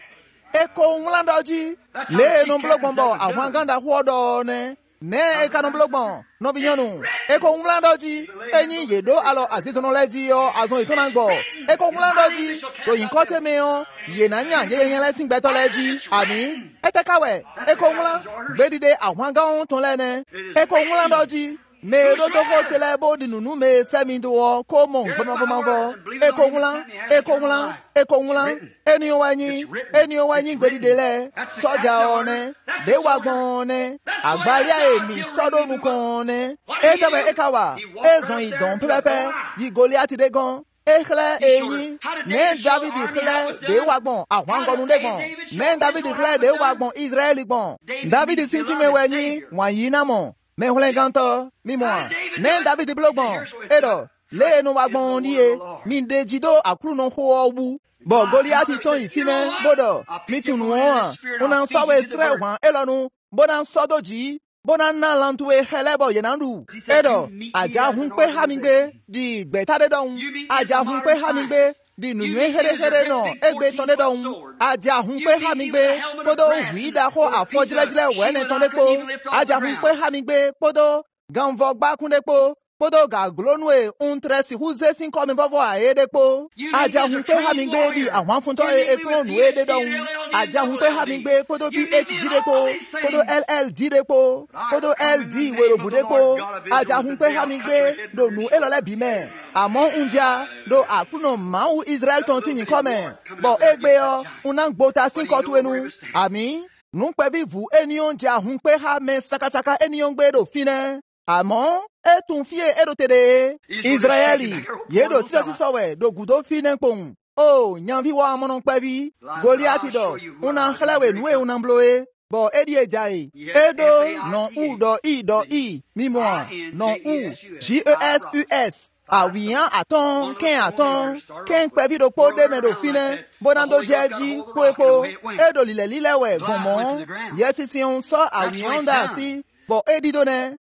Eko wulanda ji, le non blogbon bo, àwọn ganda huodo ne. Ne eka non blogbon, no binyonu. Eko wulanda ji, enyi yedo alo azizono leji yo, azon itonango. Eko wulanda ji, do yinkote me yo, ye na nya ye yen lesin gbeto leji, ami. Etekawe, eko wula, bedide àwọn gan ton lene. Eko wulanda ji, me do to ko chele bo dinunu me semi do ko mo gbọmọ gbọmọ vo. Eko wula, eko wula, eko wula, eni o anyi, eni o anyi gbedide le. Soja one, de wagbon one, agbaria emi sodo nu kon one. Etawe ekawa, ezon idon pepepe, yi Goliath de gan. Ekhle eyin, ne David ikhle de wagbon, àwọn gonu de gbon. Ne David ikhle de wagbon Israeli gbon. David sinti me wenyi, wan yi na mo. Me hole ganto, mi mo. Ne David blogbon, edo, le no wagbon ni e, mi de jido akru no ho owu. Bo Goliath ton ifine, bodo, mi tunu won. Unan sawe sre wan elonu, bonan sodoji. Bonan na lantwe helebo yenandu. Edo, aja hun pe hamingbe, di gbeta de don. Aja hun pe hamingbe, di nunwe here here no, egbe ton de don. Aja hun pe hamingbe, podo huida ho afojilejile wene ton de po. Aja hun pe hamingbe, podo ganvo gba kun de po. Podo ga glonwe untre si huze sin komi vovo a ede po. Aja hun pe hamingbe di àwọn funto e ekron we de don. Aja hun pe hamingbe podo P H D de po. Podo L L D de po. Podo L D we robu de po. Aja hun pe hamingbe do nu elole bi me. Amon unja do akuno mau Israel ton sin kome. Bo egbe yo unan gbota sin kotu enu. Ami nu pe vivu enion ja hun pe ha me sakasaka enion gbe do fine. Amon etun fie erotede Israeli yedo sisa sisowe do gudo fine pon. Oh, nyanvi wa monon pevi Goliath do unan khlewe nuwe unan bloe. Bo edi ejai edo non u do i do i mi mo non u J E S U S. Awiyan aton ken aton ken pevi do po de me do fine bonando jeji poepo edo lile lile we gomo yesi si on so awiyan da si bo edi do ne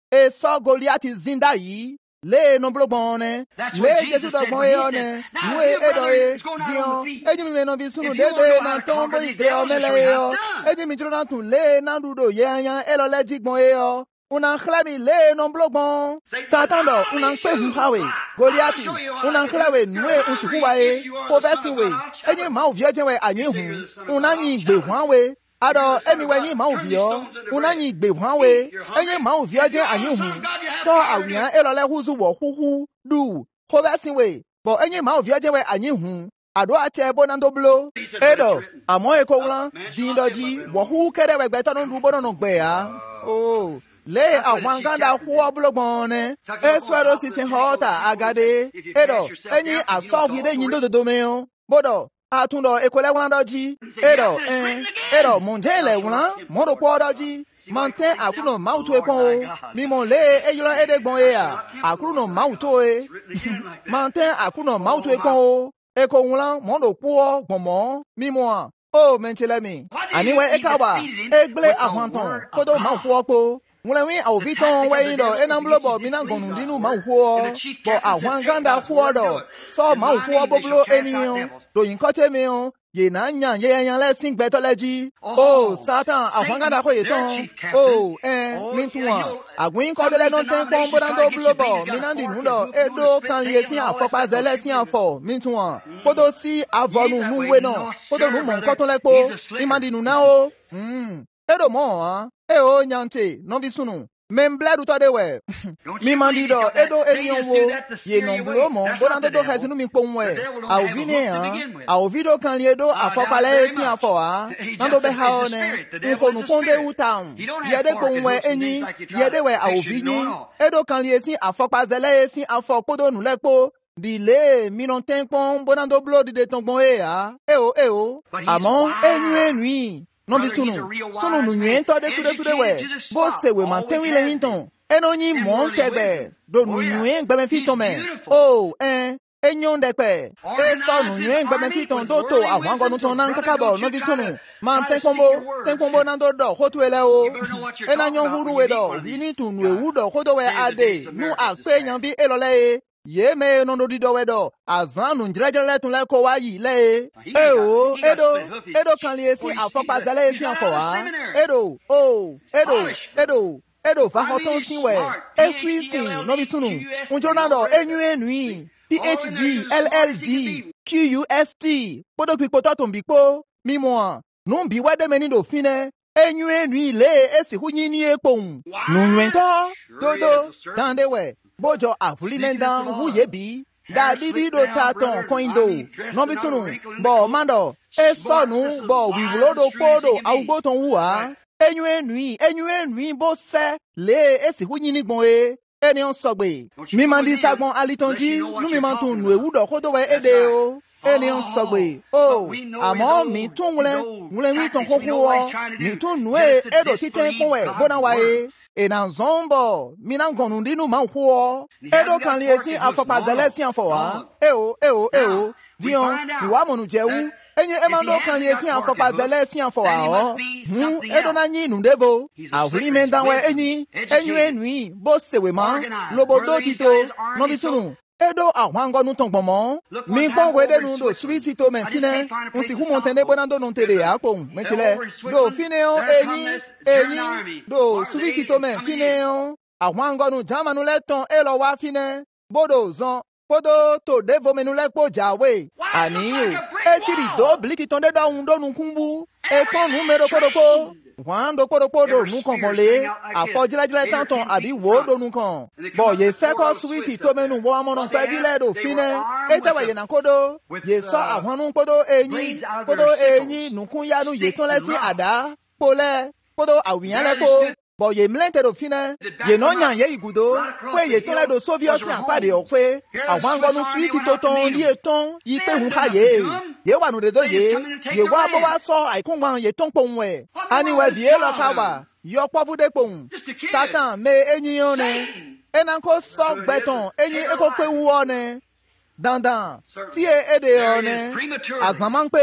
e so Goliati zinda yi le no blogbone le Jesu do gbon e one nu e edo e dion eji mi no bi sunu dede na tombo igre o mele e o eji mi juro na tun le na dudo ye yan e lo le jigbon e o una chlabi le no blogbon Satan do una pe hu hawe Goliati una chlawe nu e usuku wa e ko besin we eji ma o vie je we anyi hu una yin gbe hwan we ado emi we yin ma o vie una yin gbe hwan we eji ma o vie je anyi hu so awian e lo le huzu wo huhu du ko besin we bo eji ma o vie je we anyi hu ado ache bonando blo edo amo e ko wlan din doji wo hu kere we gbe to no du bono no gbe ya oh le àwọn ganda huwa blogbone eswero sisin hota agade edo enyi asogide yin dododo meon bodo atundo ekole wan doji edo eh edo monjele wan modo po doji mante akuno mauto epon mi mon le eyilo edegbon e ya akuno mauto e mante akuno mauto epon e ko wlan modo po gbonmo mi mo o mentele mi aniwe ekawa egble ahwanton kodo maupo opo Mulawi au viton weindo enamblobo minangonu dinu mauhuo bo awanganda huodo so mauhuo boblo enion do yinkote meon ye na nya ye yan le sing betology oh Satan awanganda ko yeton oh eh mintuan agun ko dele no ten pon bodando blobo minandi nudo edo kan ye sin afopa zele sin afo mintuan podo si avonu nuwe no podo nu mon koton lepo imandi nu na o mm edo mo ah e o nyante no bisunu membledu to de we mi mandido edo enion wo ye non blo mo bonando do khasinu mi ponwe a ovine han a ovido kan liedo afopale si afo a nando be haone ko nu ponde utam ye de ponwe eni ye de we a ovini edo kan lie si afopa zele si afo podo nu lepo dile mi non ten pon bonando blo de tongbon e a e o e o amon enu enui non bisunu sunu nu nyen to de sude sude we bo se we manten wi le hinton eno yin mon tebe do nu nyen gbe me fiton me oh eh enyon de pe e so nu nyen gbe me fiton do to awon gonu ton nan kakabo non bisunu manten kombo ten kombo nan do do ho tu ele o e na nyon huru we do we need to nu ewu do ko do we ade nu ape yan bi elole ye me no do dido wedo azanu njrejele tun le ko wa yi le e o edo edo kan le si afopa zale si afo wa edo o edo edo edo fa hoton si we e kwisi no bi sunu unjonado enyu enui phd lld qust podo pipo to ton bipo mimo no bi wede meni do fine enyu enui le esi hunyi ni epon nu nwento dodo dande we bojo apulimendan huyebi da didi do taton koindo no bisunu bo mando e sonu bo wiwlodo podo awugbo ton huwa enyu enui enyu enui bo se le esi hunyi ni gbon e eni on sogbe mi mandi sagbon alitonji nu mi mantun nu ewudo kodo we ede o eni on sogbe o amo mi tun wule wule mi ton kokwo mi tun nu e edo titen pon we bona wa e ena zombo minangonu dinu manhuo edo kan liesi afopa zelesi anfoa eo eo eo dion iwa monu jewu enye emando kan liesi afopa zelesi anfoa o hu edo na nyi nundebo ahuri mendanwe enyi enyu enui bo sewe ma lobodo tito no bisunu edo ahwango nu tongbonmo mi pon wede nu do suisito men fine unsi hu montende bonando non tede akon metile do fine o enyi enyi do suisito men fine o ahwango nu jamanu leton elo wa fine bodo zon podo to devo menu lepo jawe ani o e chiri do bliki tonde da un do nu kumbu e ton numero kodoko Wando kodo kodo nu kon le afojila jila tanton abi wo do nu kon bo ye seko swisi to menu wo amono pe bile do fine ete wa ye na kodo ye so ahonu kodo enyi kodo enyi nu kun ya nu ye ton le si ada pole kodo awiyan le ko bo ye mlente do fine ye no nyan ye igudo pe ye ton le do soviet si apade o pe awon gonu swisi to ton li eton yi pe hun ka ye ye wa nu de do ye ye wa bo wa so aikunwan ye ton pon we aniwe vie lo kawa yo povu de pon Satan me enyi one enanko so gbeton enyi eko pe wu one dandan fie ede one azaman pe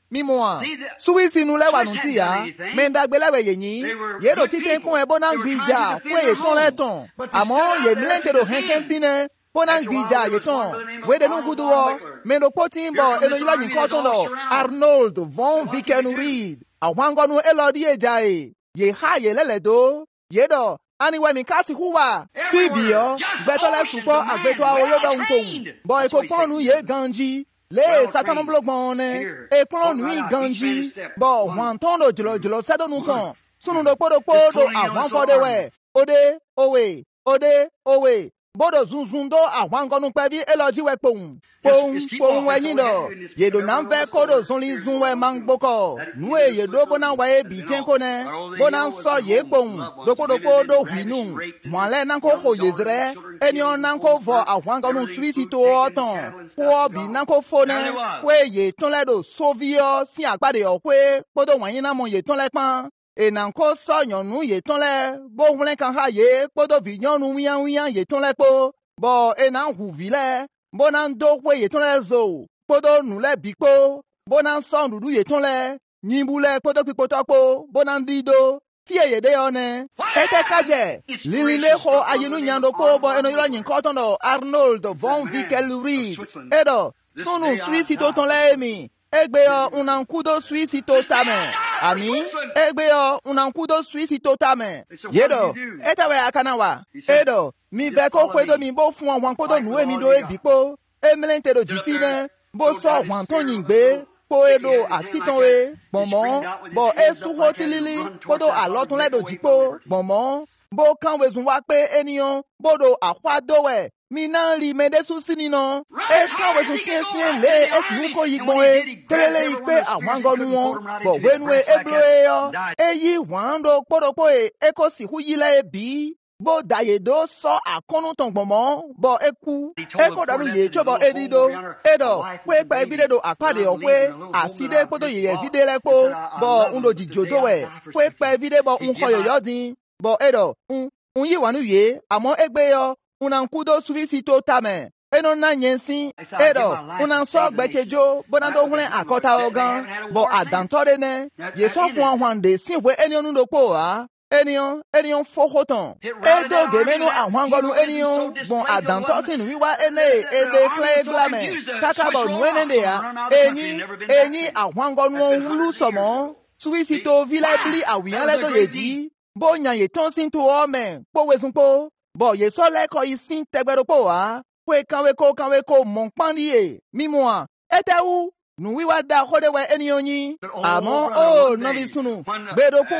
mimoa suwisi nu lewa nutia menda gbelewe yenyi yedo tite kun e bona gbija kwe e ton le ton amo ye mlente do henken pine bona gbija ye ton we de nu guduwo mendo potimbo eno yila yin koton lo Arnold von Vikenuried awango nu elodi ejae ye ha ye leledo yedo anyway mi kasi huwa fibio betole supo agbeto awoyodo nton boy ko ponu ye ganji le satan blogbon e ponu yi ganji bo wan ton do jolo jolo sedo nu ton sunu do podo podo awan fode we ode owe ode owe bodo zunzun do awan gonu pebi eloji we pohun pohun pohun eyin do yedo na nfe kodo zunli zun we mangboko nu e yedo bona wa e bi tenko ne bona so ye pohun do podo podo hwinu mwale nan ko ho yezre eni on nan ko vo awan gonu swisi to oton ko bi nan ko fo ne we ye ton le do sovio si apade o pe podo wan yin na mo ye ton le pan enan ko so yonu ye ton le bo wlen kan ha ye podo vi yonu wian wian ye ton le po bo enan hu vi le bo nan do we ye ton le zo podo nu le bi po bo nan so ndudu ye ton le nyimbu le podo pipo to po bo nan dido fie ye de one ete kaje lilile ho ayinu nyando po bo eno yilo nyin ko ton do Arnold von Vikenuried edo sunu swisi to ton le mi egbe yo unankudo swisi to tame ami egbe yo unankudo swisi to tame yedo etewe akanawa edo mi beko kwedo mi bo fun wan kodo nu emi do ebipo emelente do jipine bo so wan ton yingbe po edo asiton we bomo bo esu hotilili kodo alotun le do jipo bomo bo kan wezun wa pe eniyan bodo akwado we mi nan ri medesu sinino e kan wesun sien sien le esi huko yigbon e telele ipe àwọn gonu won bo wenu e eblo e yo eyi wando podopo e eko si hu yile e bi bo dayedo so akonu tongbonmo bo eku eko daru ye chobo edido edo we pa ebide do apade okwe aside podo ye vide lepo bo undo jijodo we we pa ebide bo unhoyo yodin bo edo un un yi wanu ye amo egbe yo unankudo swisi to tame eno na nyensin edo unan so gbechejo bonando hune akota ogan bo adantore ne ye so fun ahwande sinwe enionu do po a enion enion fohoton edo gemenu ahwangonu enion bon adanto sinu wiwa ene ede clay glame kakabo nuenende ya enyi enyi ahwangonu hulu somo swisi to vilabli awian le do yeji bo nyan ye ton sin to ome po wesun po bo ye so le ko isin tegbero po wa we kanwe ko kanwe ko mon pandie mimoa etewu nu wiwa da khode we enionyi amo o no bisunu bedo po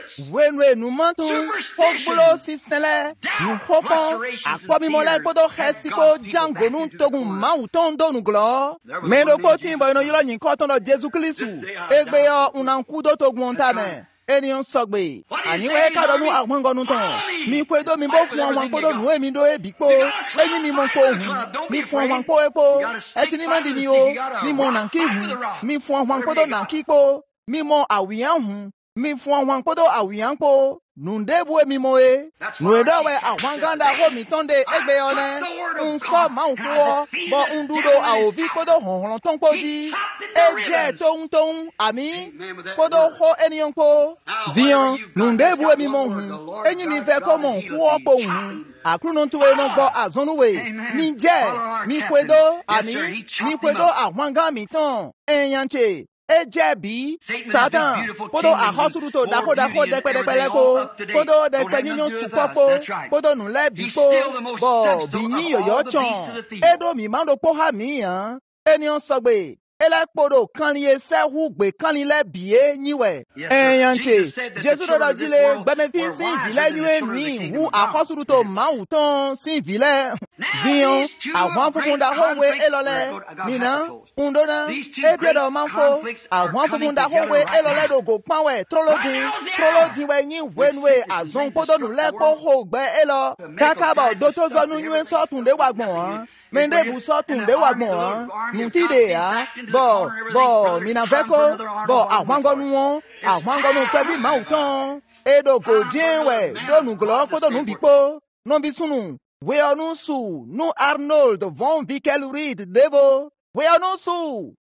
wenwe nu mantu pogbulo sisele nu hopon akpo mimole podo khesiko jango nu togun mauton do nu glo melo potin bo no yilo yin ko ton do Jesus Kristu egbe yo unankudo togun tame enion sogbe aniwe kadonu agwangonu ton mi kwedo mi bo fun awon podo nu emi do ebipo eyin mi mo po hun mi fun awon po epo etini mandi mi o mi mo nanki hun mi fun awon podo nanki po mi mo awian hun mi fun awon podo awian po nundebu emi mo e nuedo we agwanganda ho mi tonde egbe one un so ma un po bo un dudo aovi podo honhon ton poji eje ton ton ami podo ho enion po dion nundebu emi mo hun enyi mi fe ko mo ku po hun akruno tuwe no gbo azonuwe mi je mi kwedo ami mi kwedo agwanga mi ton enyanche ejebi satan podo ahosuru to dako dako depe depe lepo podo depe nyinyo supopo podo nu le bipo bo binyi yoyo chon edo mi mando po ha mi han enion sogbe ele podo kanliye se hu gbe kanlile biye nyiwe enyanche Jesu do dajile gbeme fi sin vile nyu nui hu ahosuru to mauton sin vile bion àwọn funfun da howe elole mina undona ebiedo manfo àwọn funfun da howe elole do go panwe trolojin trolojin we yin wenwe azon podo nu lepo ho gbe elo kakaba do to zonu nyu so tunde wagbon han mende bu so tunde wagbon han nutide ya bo bo mina veko bo àwọn gonu won àwọn gonu pe bi mauton edo go jinwe do nu glo podo nu bipo no bi sunu we are no su, no Arnold von Vikenuried devo. We are no su.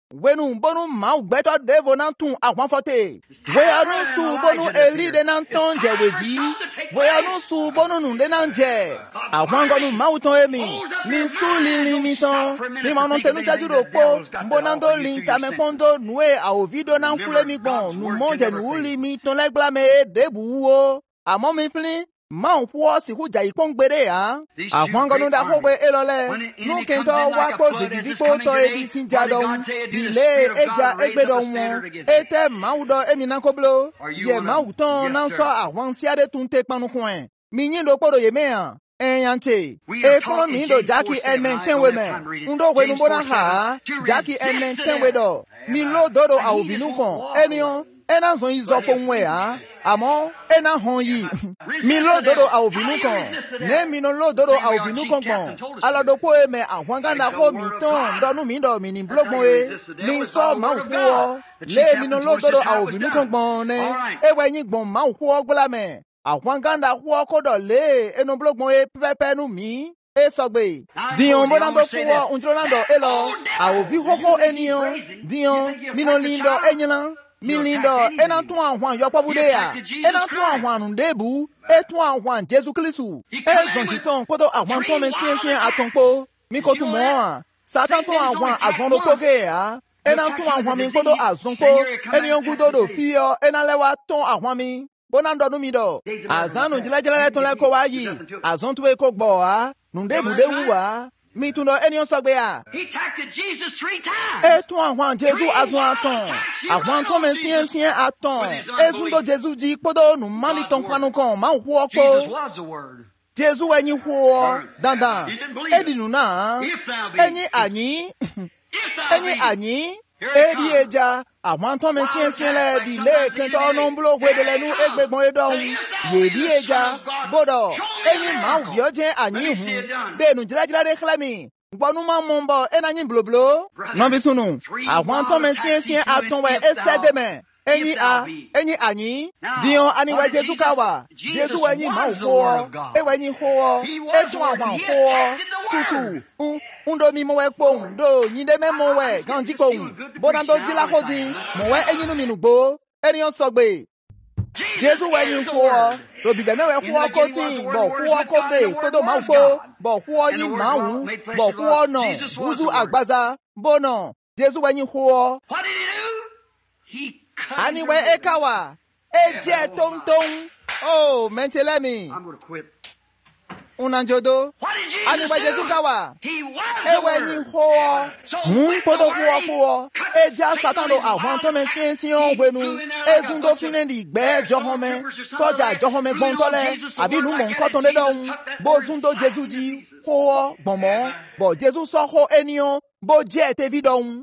wenu bonu mau gbeto devo na tun àwọn fote we anu su bonu eli de na ton je weji we anu su bonu nu de na je àwọn gonu mau ton emi mi su lili mi ton mi ma no tenu jaju ro po mbona ndo lin ta me pondo nue a o video na nkule mi gbon nu monje nu li mi ton legba me debu wo àmọ́ mi plin ma n fo si ku jai pon gbere ya àwọn gonu da ko gbe elole nu kin to wa po zigidi po to ebi sin jadon ile eja egbedon won ete maudo emi na koblo ye mauton na so àwọn si ade tun te panukun e mi yin lo podo ye me an eyanche e pon mi do jaki enen tenwe me ndo we nu bona ha jaki enen tenwe do mi lo dodo a ovinu kon enion ena zon izopo nwe a àmọ́ ena hon yi mi lo dodo a ovinu kon ne mi no lo dodo a ovinu kon kon aladopo e me àwọn ganda ko mi ton donu mi do mi ni blogbon e mi so ma ku o le mi no lo dodo a ovinu kon gbon ne e we yin gbon ma ku o gbla me àwọn ganda ku o kodo le enu blogbon e pepe nu mi e sogbe dion bonando fuwo untrolando elo a ovi hoho enion dion mi no lindo enylan mi lindo ena tun àwọn yopo bude ya ena tun àwọn ndebu e tun àwọn Jesu Kristu e zonjiton kodo àwọn ton men sien atonpo mi ko tun mo Satan tun àwọn azon lo poge ya ena tun àwọn mi kodo azonpo eni ongudo do fio ena lewa ton àwọn mi bonando nu mi do azanu jilajele ton le ko wa yi azon tu e ko gbo a ndebu de wu wa mi tun do eni on sogbe ya He attacked Jesus three times. e tun àwọn Jesu azon aton àwọn ton men sien sien aton e sun do Jesu ji podo nu mani ton panu kon ma hu Jesus opo was the Word. Jesu ẹ̀yin hu dandan e dinu na If thou be, ẹ̀yin anyin if thou ẹ̀yin be, anyin e di eja àwọn ton men sien sien le di le kin to no blo gwedele nu egbegbon edon ye di eja bodo ẹ̀yin ma uvio je anyin hu be nu jira de klami gbonu ma mo nbo e na yin bloblo no bi sunu àwọn ton men sien sien aton we e sede me ẹ̀yin a ẹ̀yin anyin dion aniwe Jesu kawa Jesu ẹ̀yin ma hu e we yin hu e tun àwọn hu susu un undo mi mo we pohun do yin de me mo we ganji pohun bona do jila kodi mo we ẹ̀yin nu mi nu gbo eniyan sogbe Jesu ẹ̀yin hu do bi be me we hu ko tin bo hu ko de kodo ma po bo hu yin ma hu bo hu no uzu agbaza bono Jesu ẹ̀yin hu what did he do? He cut aniwe his- ekawa eje tongtong oh mentelemi I'm going to quit. unanjodo What did Jesus aniwe do? Jesu kawa He was the ewe ni Word. ho So hun when podo the huo Word huo cut eja Satan Satan do in his àwọn to me mouth, sien sien wenu ezun do finen di gbe johome soja johome gbontole abi nu mo nko ton de don bo zun do Jesu ji ho gbomo bo Jesu so ho enion bo je te vi don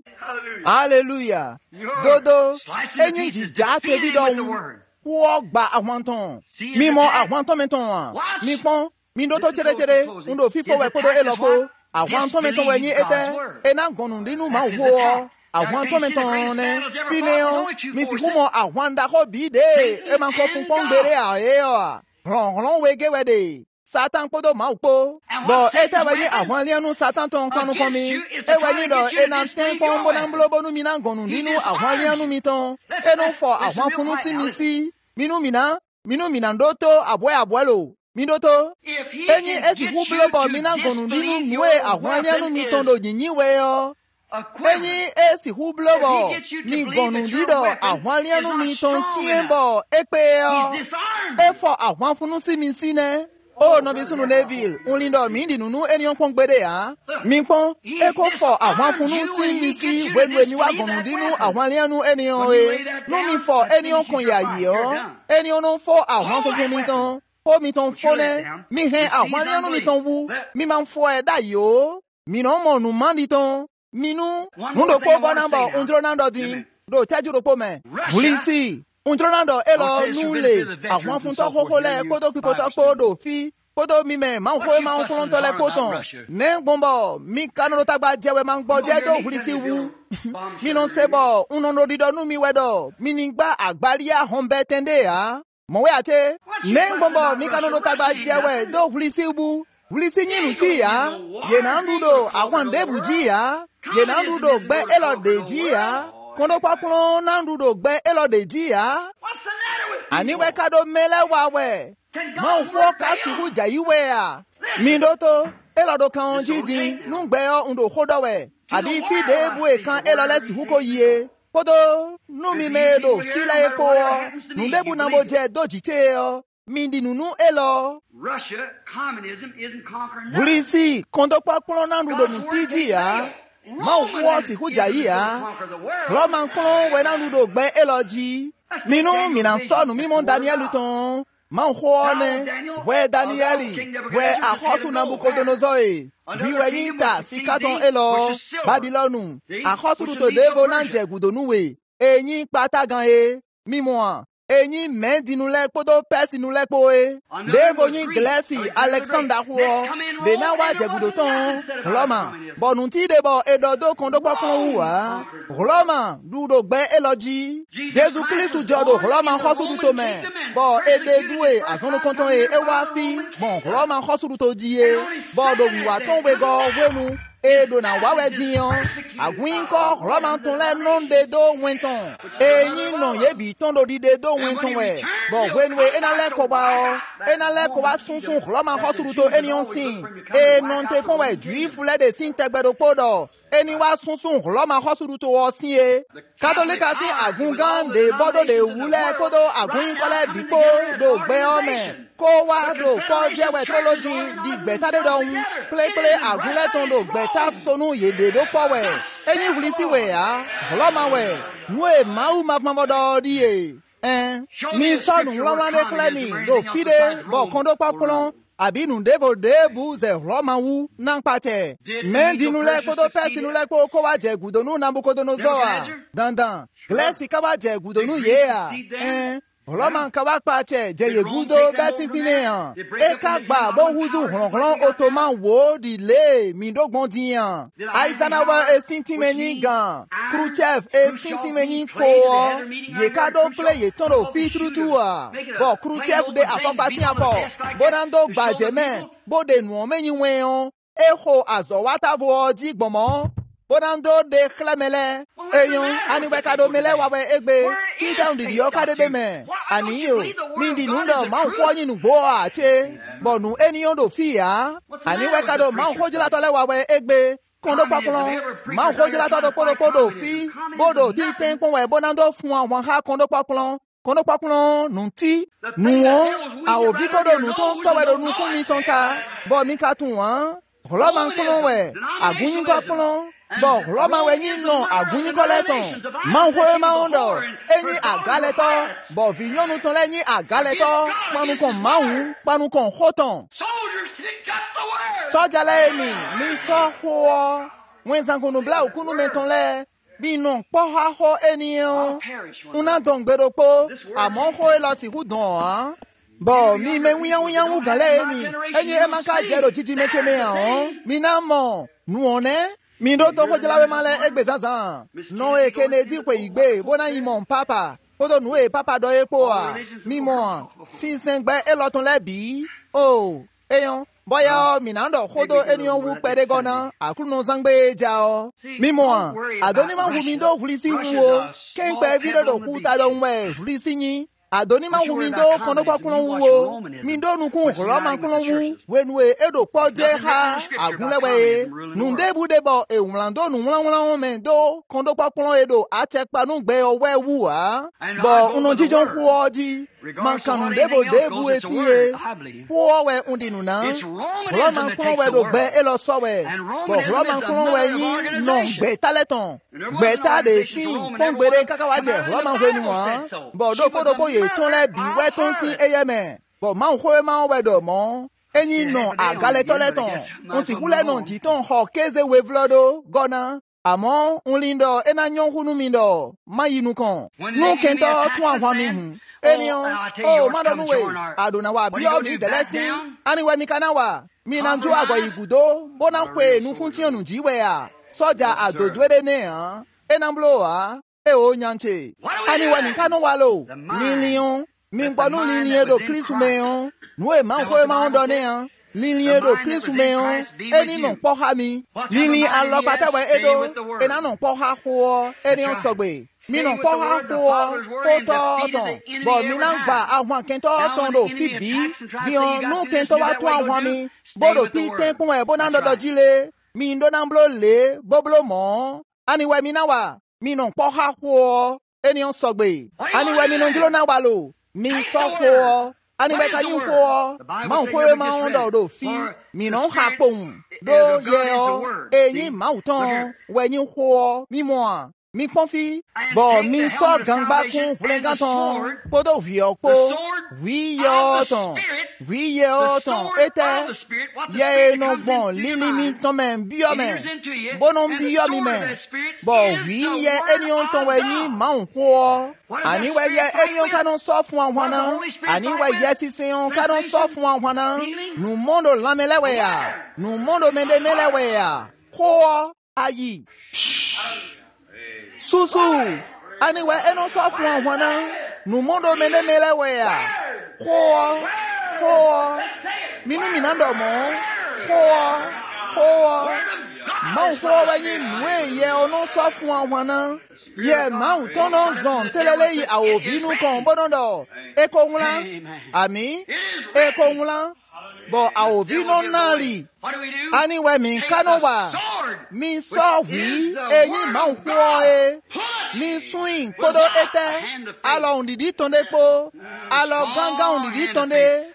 hallelujah dodo ẹ̀yin jija te vi don wọ́ gba àwọn tán mímọ́ àwọn tán mi tán wà mí pọ́n mi ló tó jẹ́rẹ́jẹ́rẹ́ ń lò fífọ́ wẹ̀ kódó èlọ́pọ̀ àwọn tán mi tán wẹ̀ yín ètẹ́ ẹ̀nà gọ̀nù nínú máa wọ́ ọ àwọn tán mi tán ní bí ní ọ́ mi sì kú mọ́ àwọn ndakọ́ bí dé ẹ máa kọ́ fún pọ́ngbèrè àyè ọ̀ rànràn wẹ́gẹ́wẹ́ dé Satan kódó máa pọ̀ bọ̀ ètẹ́ wẹ̀ yín àwọn alienu Satan tán kọ́nu kọ́ mi ẹ wẹ̀ yín lọ ẹ̀nà tẹ́ pọ́n bọ́nàbọ́nù mi náà gọ̀nù nínú àwọn alienu mi tán ẹnu fọ àwọn funu sí mi sí minu mina minu mina ndoto abwe abwelo mindoto If he enyi can esi get hu you blobo to mina gonu dinu disbelieve nwe your àwọn alienu mi weapon tondo is yinyin we yo a quiver. enyi esi hu blobo mi gonu dido àwọn alienu mi ton siembo epe yo He's disarmed. efo àwọn funu si mi sine o no bi sunu Neville unlindo mi di nunu eniyan pon gbede ya mi pon e ko fo àwọn funu si mi si wenu emi wa gonu dinu àwọn alienu eniyan e nu mi fo eniyan kon ya yi o eniyan no fo àwọn funfun mi tan o mi tan fo ne mi hen àwọn alienu mi tan wu mi ma fo e da yi o mi no mo nu mandi tan mi nu nu do po bo number undro nando din do teju do po me bulisi Untronando elo nule àwọn fun to koko le kodo pipo to kodo fi kodo mi me ma ho ma ton to le koton ne gbonbo mi kanu tagba jewe ma ngbo je do hulisi wu mi no sebo uno no dido nu mi wedo mi ni gba agbaria hombe tende ya mo we ate ne gbonbo mi kanu tagba jewe do hulisi wu hulisi nyinu ti ya ye na ndudo àwọn debuji ya ye nandu do gbe elo deji ya kondo papulo nandu do gbe elo deji ya ani we kado mele wawe ma wo ka sibu jayiwe ya mindoto elo do kan jidi nungbe o ndo hodowe abi fide bu e kan elo le sibu ko yie kodo numi medo fila epo nundebu nambo je dojite o mindi nunu elo Russia, communism isn't conquering nothing. Bulisi kondo papulo nandu do ntiji ya ma wo si hujayi ya Roman kon we nandu do gbe elo ji minu minan sonu mimo Daniel ton man ne we Danieli we ahosu Nabucodonosor bi we yinta sikaton elo Babilonu ahosu to devo nanje gudonu we eyin patagan e mimo Enyi mendi le podo pesi le po e. Devo nyi glesi Alexander huo. De na wa jegudoton. Roma. Bonunti debo edodo kondo papon huwa. Roma. Dudo gbe eloji. Jesu Christu jodo. Roma hosu du tome. Bo ede due. Asono konton e ewa fi. Bon. Roma hosu du to die. Bo do wiwa ton wego wenu. Edo na wawe diyon. Agwinko. Roma ton le non de do wenton. Enyi non yebi ton do di de do wenton we. Bo wenwe enale koba o. Enale koba sun sun. Roma hosu du to enion sin. E non te pon we juif le de sin tegbedo podo. Eni wa sun sun. Roma hosu du to o sin e. Katolika sin agungan de bodo de wule kodo agwinko le bipo do gbe ome. Ko wa do ko jewe troloji di gbeta de don ple ple agule ton do gbeta sonu yede do powe eni wulisi we ya Roma we nwe mau mafmamodo di e eh mi sonu Roma de klemi do fide bo kondo papulon abinu devo debu ze Roma wu nan pate mendi nu le kodo pesi nu le ko ko wa je gudonu Nabucodonosor dandan glesi ka wa je gudonu ye ya eh Roma kawa pache jeye gudo besi finean eka gba bo wuzu hronhron Ottoman wo di le mindogbon diyan Eisenhower e sintimeni gan Khrushchev e sintimeni ko ye kado play ye tondo pitrutua bo Khrushchev de afopasi afo bonando gbajeme bo de nu omeni weon eho azowata vo ji gbomo Bonando de Clamele, Eyon, Aniwekado Mele Wawe Egbe, he down the Yoka de me, Anio, Mindi Nundo, Mount Poyin Boa, Che, Bonu, Eniondo Fia, Aniwekado, Mount Hojilatola Wawe Egbe, Kondo Papulon, Mount Hojilatodo Podo Podo, Fi, Bodo, Di Tempo, Bonando Fuan, Wanha, Kondo Papulon, Kondo Papulon, Nunti, Nuon, Ao Vicodo, Nuton, Sawado, Nukuni Tonta, Bomikatuan, Roman Colonwe, Agunin Papulon. Bon, Roma we ni non agunyi koleton. Man ho ma ondo. Eni agaleto. Bon vignon nou ton le ni agaleto. Panu kon maun, panu kon hoton. Soja le mi, mi so ho. Wen zango no bla okunu meton le. Bi non po ha ho eni on. Una don gbero po. Amon ho e lo si hu don an. Bon, mi me wiyan wiyan wu gale mi. Eni e manka jero titi meche me an. Mi na mo. Nou on e Mindo to ko jelawe male egbe zanzan. No e Kennedy kwe igbe. Bona imon papa. Kodo nou e papa do e po a. Mimon. Si sengbe e loton lebi. Oh. Eyon. Boya minando kodo enyon wu pere gona. Aklu no zangbe jao. Mimon. Adoni man wu mindo hulisi wuo. Ken pe video do kuta do mwe. Hulisi nyi. Adoni man wu mindo kono kwa kulon wuo. Mindo nukun Roma kulon wu. Wenwe edo po je ha. Agunlewe. Nunde budebo e umlando numlan mendo. Kondo kwa kulon edo. Achekpa nungbe owe wu ha. Bo uno jijon huoji. Manka nundebo debu etie. Huowe undi nuna. Roma kulon we do gbe elo sowe. Bo Roma kulon we nyi non gbe taleton. Gbe ta de ti. Pongbere kakawaje. Roma we nuwa. Bo do podo po ye ton le bi we ton si eyeme. Bo man hoe man we do mon. Eni non agale toleton. On si hule non jiton ho keze we vlodo gona. Amon on lindo enanyon hunu mindo. Mayinu kon. Non kento twan hwami hu. Enion. Oh madonu we. Adona wa bio mi delesi. Aniwe mi kanawa. Mi nanju agwa igudo. Bona kwe nukuntion nu jiwe ya. Soja adodwede ne ha. Enamblo ha. E o nyanche. Aniwe mi kanu walo. Lilion. Mi mbanu linie do Kristu meyon. Nwe man kwe man ondone ha. lilie do Kristu meo eni no po ha mi lili alo pata we edo ena no po ha ho eni on sogbe mi no po ha ho to to to bo mi na gba awon kento ton do fi bi di on nu kento wa to awon mi bo do ti ten kun e bo na do jile mi ndo na blo le bo blo mo ani we mi na wa mi no po ha ho eni on sogbe ani we mi no jilo na wa lo mi so ho ani we ka yin ho ma ho ma on do do fi mi no ha pon do ye o eyin ma uton we yin ho mi mo mi konfi bo mi so gangba kun plenganton podo wi opo wi yo ton wi yo ton ete ye no bon lili mi ton men bi o men bonon bi o mi men bo wi ye enion ton we yin ma ho ani we ye enion kanon so fun anwana ani we ye siseon kanon so fun anwana nu mondo lamele we ya nu mondo mende mele we ya ko ayi susu anyway eno so fun anwana nu mondo mende mele we ya ko ko minu minando mo ko ko ma ko wa ni nwe ye ono so fun anwana ye ma utono zon telele yi awovinu kon bonondo e ko nla ami e ko nla bo awovinu nali anyway mi kanowa mi so wi eyin ma nwo e mi swing podo ete alo ndidi tonde po alo gangan ndidi tonde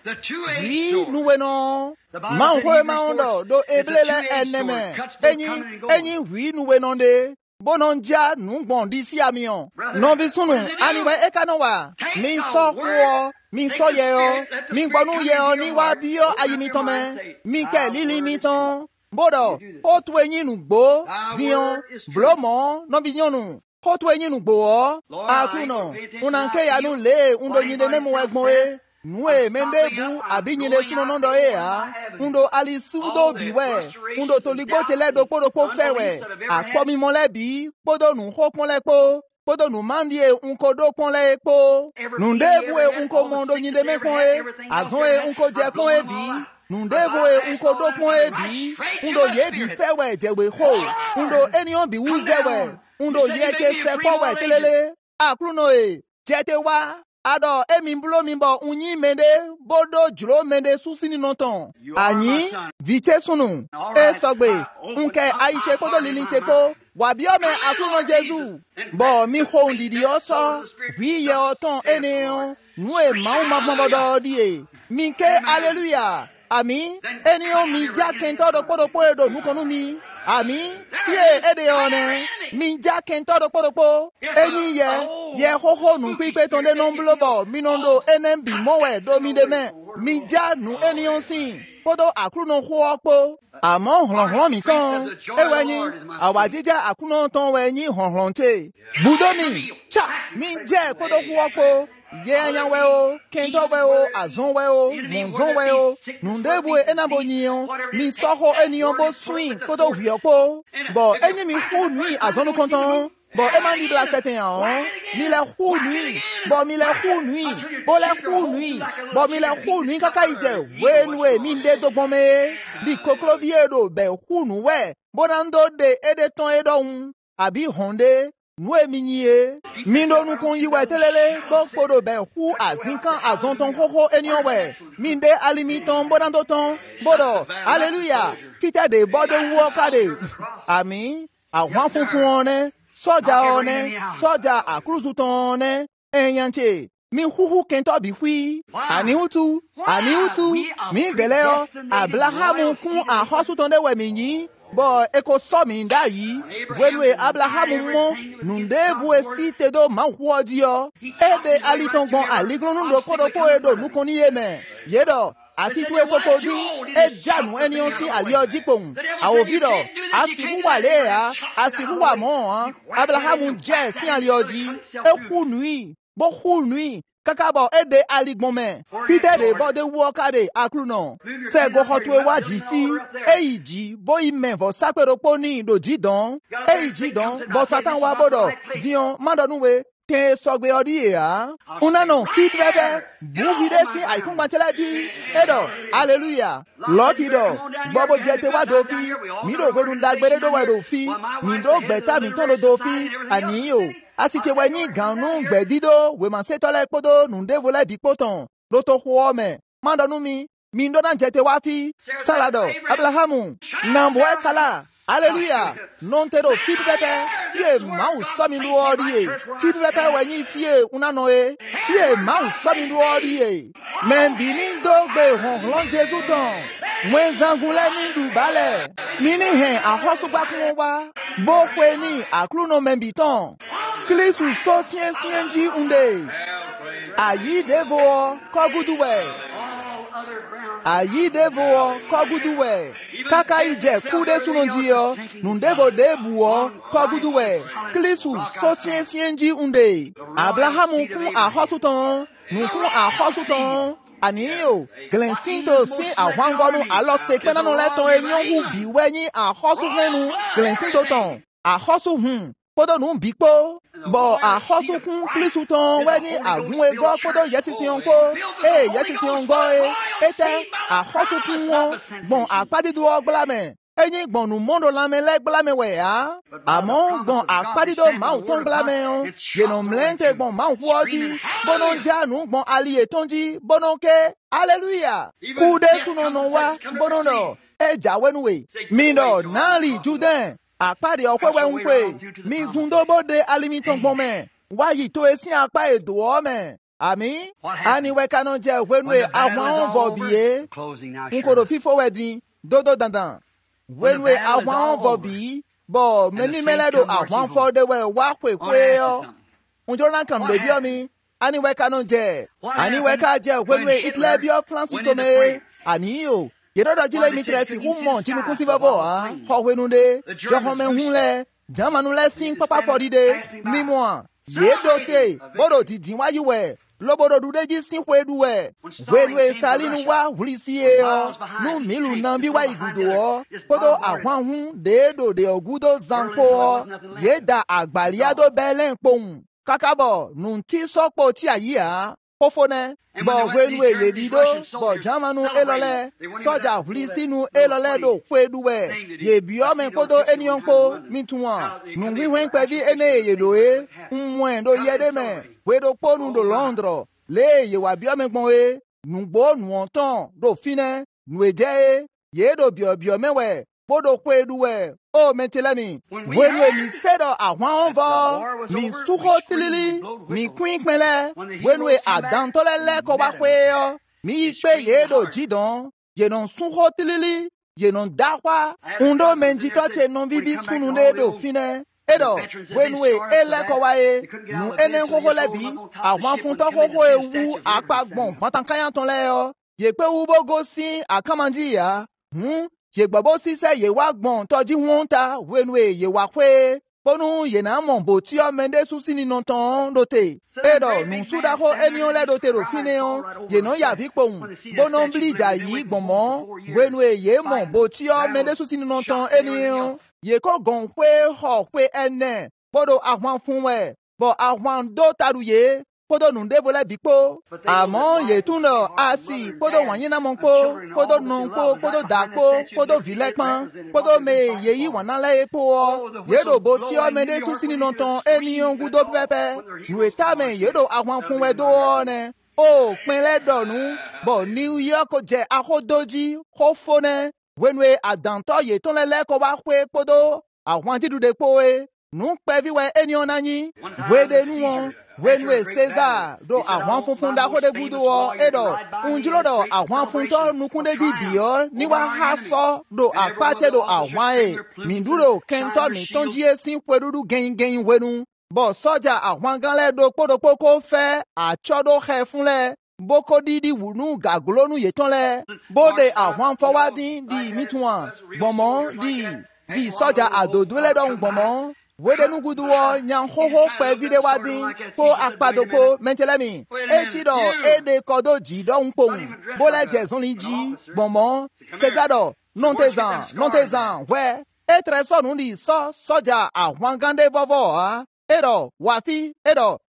wi nuwe no ma nwo ma ondo do eblele eneme eyin eyin wi nuwe nonde bononja nungbon di si amion non vi sunu anyway e kanowa mi so wo mi so ye o mi gbonu ye o ni wa bi o ayi mi ton me mi ke lili mi ton bodo o tu eyin nu gbo dion blomo non vi nyonu o tu eyin nu gbo o akuno unanke ya nu le undo nyinde memu egbon e nue mendebu abinyinde suno nondo e a undo ali sudo biwe undo toligbo tele do podopo fewe apomi molebi podo nu ho ponlepo podo nu mandie unko do ponle epo nundebu e unko mondo nyinde mekon e azon e unko je kon e bi nundebu e unko do pon e bi undo ye bi fewe jewe ho undo enion bi wuzewe undo ye ke sepo we telele akruno e jete wa ado emi blo mi bo unyi mende bodo juro mende susini noton anyi viche sunu e sogbe nke aiche kodo lilinte ko wabio me akuno Jesu bo mi ho ndidi oso wi ye oton eneon nu e ma ma bodo die mi ke hallelujah ami eneon mi ja kento do podo podo nu konu mi ami tie ede one mi ja kento do podo po eni ye ye ho ho nu pipe tonde non blobo mi nondo enem bi mowe do mi de me mi ja nu eneon sin podo akuno ho opo amo hlon mi ton ewe ni awajija akuno ton we ni hon te budo mi cha mi je podo ho opo ye yan we o kento we o azon we o monzon we o nundebu enabo nyion mi soho enion bo swing podo wi opo bo enyi mi hu nui azon konton bo emandi bla seten an mi le hu nui bo mi le hu nui bo le hu nui bo mi le hu nui kaka ide we nwe mi nde dogbon me di koklovie do be hu nu we bonando de ede ton edon abi honde nwe minye mindo nu kon yiwe telele bo podo be hu azinkan azonton koko enion we minde alimiton bonando ton bodo hallelujah kite de bodo wo kade ami àwọn funfun one soja one soja akruzu ton one eyanche mi huhu kento bi hui ani utu ani utu mi geleo abrahamu kun ahosu ton de we minyi bo eko so mi nda yi wenwe abrahamu mo nundebu esi tedo ma huo dio ede alitongbon aligronu do podopo edo nukoni yeme yedo asitu ekokoju ejanu eni on si alioji pohun awovido asibu wa le ya asibu wa mo abrahamu je si alioji eku nui bo hu nui kakabo ede aligbon me pite de bode wo kade akruno se go hotwe waji fi eiji bo ime vo sapero poni do jidon eiji don bo satan wa bodo dion mandonuwe te sogbe odi ya. Una no fit bebe. Bubi de si ay tung manchelaji. Edo. Hallelujah. Loti do. Bobo jete wa do fi. Mi do gbe nda gbere do wa do fi. Mi do gbeta mi ton do fi. Ani yo. Asite wa ni ganu gbe dido. We man se tole podo nunde vola bi poton. Loto ho me. Mando nu mi. Mi ndo na jete wa fi. Salado. Abrahamu. Nambwe sala. Hallelujah. Non te do fit pepe. Ye ma u so mi lu odi e. Fit pepe we ni fie una no e. Ye ma u so mi lu odi e. Men binin do gbe hon lon Jesu ton. Mwen zangule ni du bale. Mini hen a hosu gba kun wa. Bo kwe ni aklu no men biton. Klisu so sien sien ji unde. Ayi devo koguduwe. Ayi devo koguduwe. Kaka ije kude sunonjio. Nundevo debuo koguduwe. Klisu so sien sien ji unde. Abrahamu kun a hosu ton. Nun kun a hosu ton. Aniyo, glensinto si a wangonu alo sekpena no leton e nyon hu biwe ni a hosu venu. Glensinto ton. A hosu hun. Podo nun bikpo. Bo a hosu kun klisu ton we ni agun e go podo yesi si onko. E yesi si ongo e. Ete a hosu kun won. Bon a padidu oglame. Enyi gbon nu mondo lame le glame we ya. Amon gbon a padido ma uton glame on. Yenon mlente gbon ma uwoji. Bonon janu gbon ali etonji. Bonon ke. Hallelujah. Kude sunono wa. Bonon do. E jawenu we. Mindo nali juden. Akpari okwewe unkwe. Mi zundo bode alimiton gbome. Wayi to esi akpa edo ome. Ami. Ani we kanon je wenwe awan vobiye. Unkoro fifo wedin. Dodo dandan. Wenwe awan vobi. Bo meni meledo awan for de we wakwe kwe yo. Unjona kan bebi omi. Ani we kanon je. Ani we ka je wenwe itle bio flansi tome. Ani yo. Yedoda jile mitresi wumon chinu kusi babo ah. Ho wenunde. Johome hunle. Jamanu le sing papa foride. Mimwa. Yedote. Bodo ti dinwa yiwe. Lobodo dudeji sin kweduwe. Wenwe Stalin wa hulisiye yo. Nu milu nambi wa igudo o. Podo awan hun dedo de ogudo zanko o. Yeda agbaliado belen pon. Kakabo nunti sokpo ti ayi a. Pofone. Bo wenwe yedido. Bo jamanu elole. Soja hulisinu elole do kweduwe. Ye biome podo enionko mintuwa. Nungi wenkpevi ene yedoe. Mwen do yedeme. Wedo ponu do Londres. Le ye wa biome gboe. Nungbo nuonton do fine. Nweje. Ye do bio bio mewe. Podo kweduwe. O mentelemi. Wenwe mi sedo a wanvo. Mi suho tilili. Mi kwink mele. Wenwe a dantolele ko wakweyo. Mi ikpe ye do jidon. Ye non suho tilili. Ye non dakwa. Undo menjito che non vivi sununde do fine. Edo, wenwe ele kowaye, nu enen koko lebi, a wanfunto koko e wu akpagbon fantankayan ton le yo. Ye pe ubo gosi akamandi ya. Hmm, ye gbabo si se ye wagbon toji wonta, wenwe ye wakwe. Ponu ye na mon boti o mende susi ni non ton dote. Edo, nu suda ko enion le dote ro fine yon, ye non ya vikpon. Bonon blija yi gbonmon, wenwe ye mon boti o mende susi ni non ton enion. Ye ko gon kwe ho kwe ene. Podo awan funwe. Bo awan do taruye. Podo nunde vole bikpo. Amon ye tuno asi. Podo wanyina monko. Podo nonko. Podo dakpo. Podo vilekman. Podo me ye yi wanale epo. Ye do boti o mende susini nonton. Eni yon gudo pepe. Nweta me ye do awan funwe do one. O kwenle do nu. Bo New York je ako doji. Ho fone. Wenwe adanto ye ton lele ko wa kwe podo a wanti du de poe nu pevi we enion anyi wede nuon wenwe Cesar do a wan funfun da ko de gudu o edo unjulo do a wan funto nu kunde ji bio ni wa haso do a pache do a wan e minduro kento mi tonji esin kwedudu gen gen wenu bo soja a wan ganle do podo poko fe a chodo he funle Boko didi wunu gagolonu yetonle. Bode a wan forwarding di mitwan. Bomon di di soja adodule don bomon. Wede nu guduo nyan hoho pe videwadin. Po akpadoko mentelemi. Echido ede kodo ji don pon. Bole jezon liji. Bomon. Cesado. Non tezan. Non tezan. We. Etre son undi so soja a wan gande vovo ha. Edo. Wafi. Edo.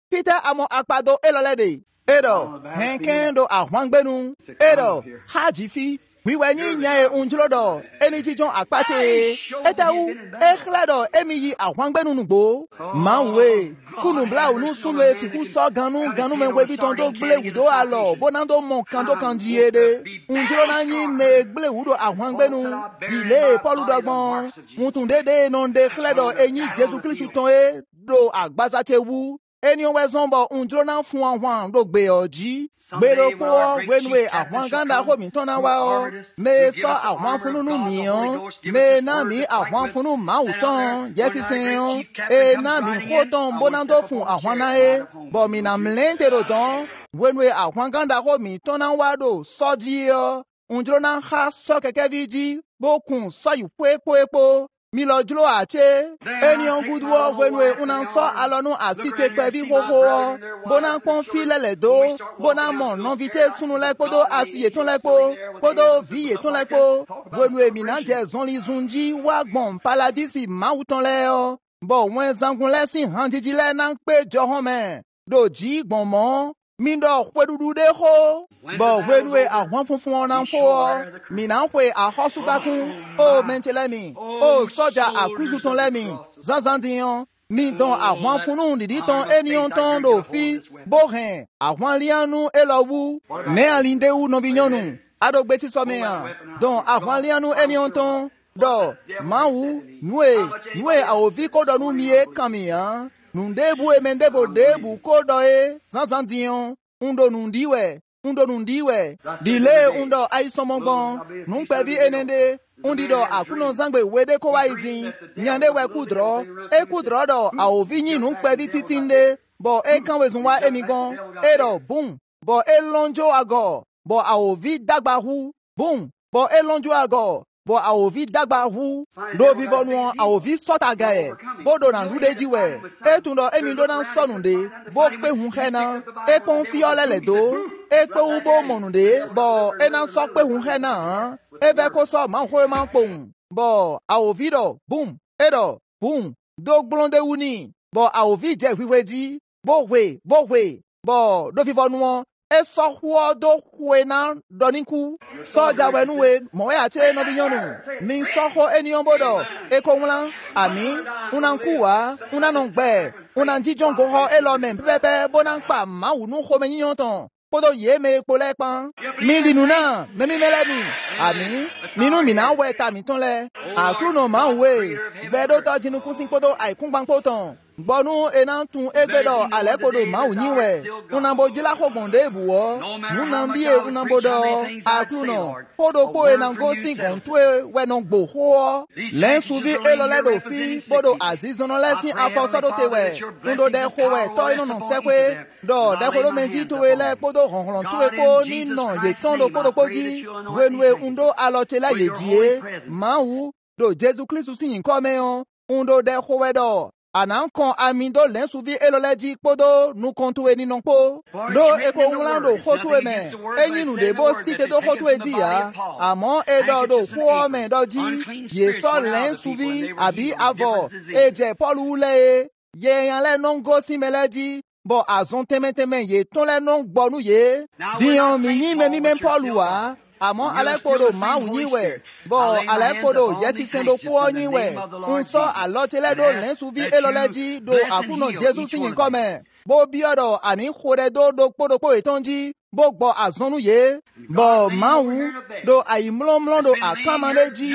Peter amo akpado elolede. Edo, henkendo ahwangbenu. Edo, hajifi. Wiwe nyi nyae unjulodo. Eni jijon akpache. Etau, echlado emiyi ahwangbenu nugbo. Manwe. Kunu bla unu sunwe siku so ganu ganu menwe bitondo gle wudo alo. Bonando mon kando kandiede. Unjulo na nyi me gle wudo ahwangbenu. Dile polu dogbon. Mutunde de nonde chledo enyi Jesu Kristu tonye. Do agbaza chewu. Eni onwe zombo unjulo na fuan wan do gbe oji. Gbero po wenwe àwọn ganda ko mi tona wa o me so àwọn fununu mi o me na mi àwọn funu ma uton yesi sen o e na mi ko ton bonando fun àwọn na e bo mi na mlente ro don wenwe àwọn ganda ko mi tona wa do soji o unjro na ha so keke biji bokun so yu pepo epo mi lo julo ache eni on gudwo wenwe unan so alonu asite pebi hoho bona pon filele do bona mon non vite sunu le podo asiye ton lepo podo vie ton lepo wenwe mi na je zon li zunji wa gbon paladisi mauton le o bo wen zangun lesin hanjiji le na pe johon me do ji gbon mo mi do kwedudu de ho bo wenwe àwọn funfun ona fo mi na pe ahosubakun o mentelemi o soja akuzu ton lemi zanzandian mi don àwọn funun didi ton enion ton do fi bohen àwọn lianu elowu ne alinde u no binyonu adogbe si so meyan don àwọn lianu enion ton do mawu nue nue aovi kodonu mie kamiyan nundebu emendebo debu kodoe zanzandian undo nundiwe undo nundiwe dile undo aisomongbon nunpebi enende undido akuno zangbe wede ko waidin nyande we kudro e kudro do aovi yin nunpebi titinde bo e kanwezun wa emigon ero boom bo e lonjo ago bo aovi dagba hu boom bo e lonjo ago bo aovi dagba hu do vivo nu aovi sota gae bodo na rudeji we e tundo emi do na sonunde bo pe hun hena e pon fi olele do e pe ubo monunde bo e na so pe hun hena e be ko so man ho man pon bo aovi do boom e do boom do glonde uni bo aovi je wiweji bo we bo we bo do vivo nu e so huo do huena doniku soja wenuwe mo ya che no binyonu mi so ho enion bodo e ko wlan ami unankuwa unanongbe unanjijon go ho elomen pepe bonanpa mawunu ho menyon ton podo ye me polepan mi dinuna me mi melemi ami minu mina we ta mi ton le akruno manwe gbedo to jinuku sin podo aikun gbanpo ton gbonu enan tun egbedo alekodo mawuniwe unambo jila ko bonde buwo nunambie unambodo akluno podo po enan go sin gontwe wenon gbo ho len suvi eloledo fi podo aziz no letin afosodo tewe undo de ho we to inu no sekwe do de ko menji to ele podo honhon to epo ni no ye ton do podo poji wenwe undo alotela yejie mawu do Jesu Kristu sin nkomeon undo de ho we do anankon amindo len suvi eloleji podo nu kontu eni nonpo do eko unlando hotu eme enyinu de bo site do hotu eji ya amo edo do huo me doji ye so len suvi abi avo eje polu ule ye yan le non go simeleji bo azon teme teme ye ton le non gbonu ye diyan mi ni me mi men polu wa amo alepodo ma unyiwe bo alepodo yesi sendo ku onyiwe unso alotele do len suvi eloleji do akuno Jesu sin kome bo biodo ani khore do do podo po etonji bo gbo azonu ye bo mawu do ayimlomlo do akamaleji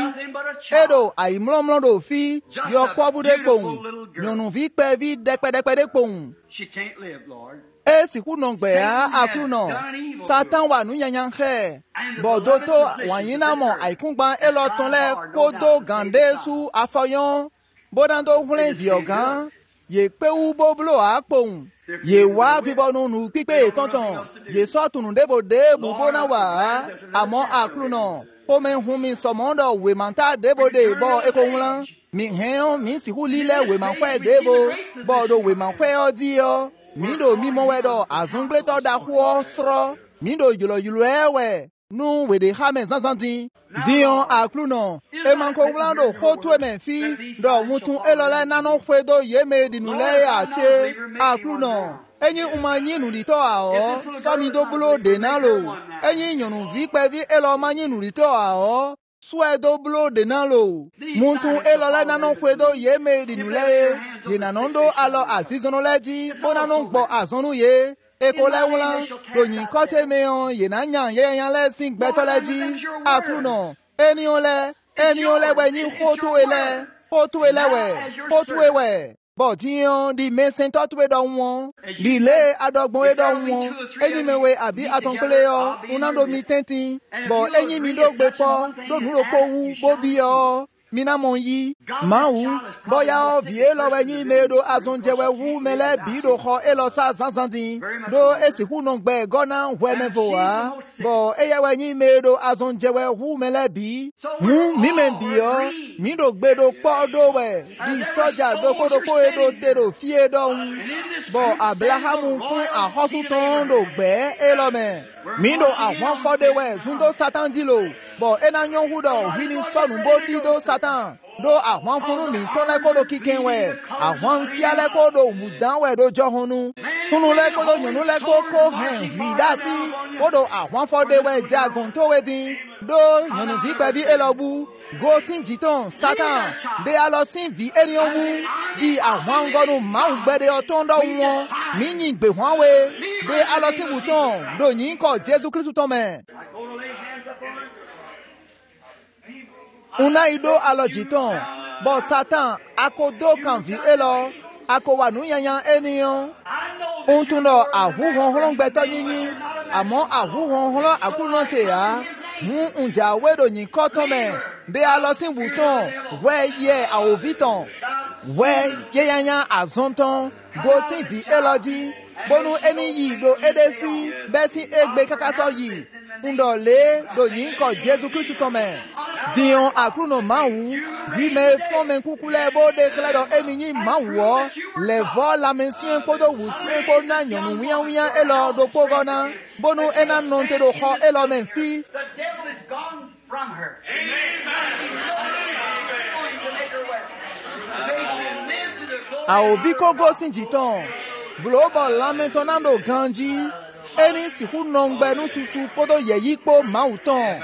edo ayimlomlo do fi yo pobude pohun nyonu vi pe vi depedepede pohun she can't live, Lord. E si ku non gbe a akuno Satan wa nu yanyan he bodo to wanyina mo aikungban eloton le kodo gande su afoyon bodando hunle biogan ye pe u boblo apon ye wa vibonu nu pipe tonton ye so tunu debo de bubo na wa amo akuno o men hun mi somondo we manta debo de bo e ko hunlan mi hen mi si hu lile we man kwe debo bodo we man kwe odio mindo mimo wedo azungle to da huo sro mindo yulo yulo ewe nu we de hame zanzandi dion akluno e manko blando hotu emenfi do mutun elole nano hwedo yeme dinule ya che akluno enyi umanyi nulito ao sami do bulo denalo enyi nyonu vi pevi elo manyi nulito ao swe do bulo denalo muntu elo le nano kwedo ye me di nule ye nanondo alo azizono leji bonano gbo azonu ye ekole wula lonyi kote meon ye na nyan ye yan le sin gbeto leji akuno eni ole eni ole we nyi khoto ele khoto ele we khoto ewe but yon di mesen totu we don won di le adogbon we don won enyi mewe abi atonkole yo unando mi tentin but enyi mi do gbe po do nu ro po wu bo bi yo mina mon yi ma wu boya o vie lo we nyi me do azonje we wu mele bi do kho e lo sa zanzandin do esiku no gbe gona we me vo wa bo eye we nyi me do azonje we wu mele bi hu mi me bi yo mi do gbe do po do we di soja do ko do ko e do te do fie do un bo abraham kun a hosu ton do gbe e lo me mi do awon fo de we zundo satan di lo bo ena nyon hu do wini sonu bo di do satan do àwọn funu mi to le ko do kiken we àwọn si ale ko do budan we do johunu sunu le ko do nyunu le ko ko hen wi da si ko do àwọn fo de we jagun to we din do nyunu vi pe bi elobu go sin jiton satan de alo sin vi eniyan wu di àwọn gonu ma u gbede oton do won mi yin gbe won we de alo sin buton do yin ko Jesus Christ to me una ido alojiton bo satan akodo kan vi elo akowa nu yanyan eniyan untun lo ahuhon holon gbeto yinyin amo ahuhon holon akuno te ya mu unja wedo yin koton me de alosin buton we ye aoviton we ye yanyan azonton go sin vi eloji bonu eni yi do edesi besi egbe kakaso yi ndo le do yin ko Jesus Christ to me dion akruno mawu bi me fon men kukule bo de kledo eminyi mawo le vo la mensien podo wusien ko na nyonu wian wian elo do pogona bonu ena non te do kho elo men fi The devil is gone from her. Amen. Ao viko go sinjiton global lamentonando ganji eni siku nongbe nu susu podo yeyipo mauton.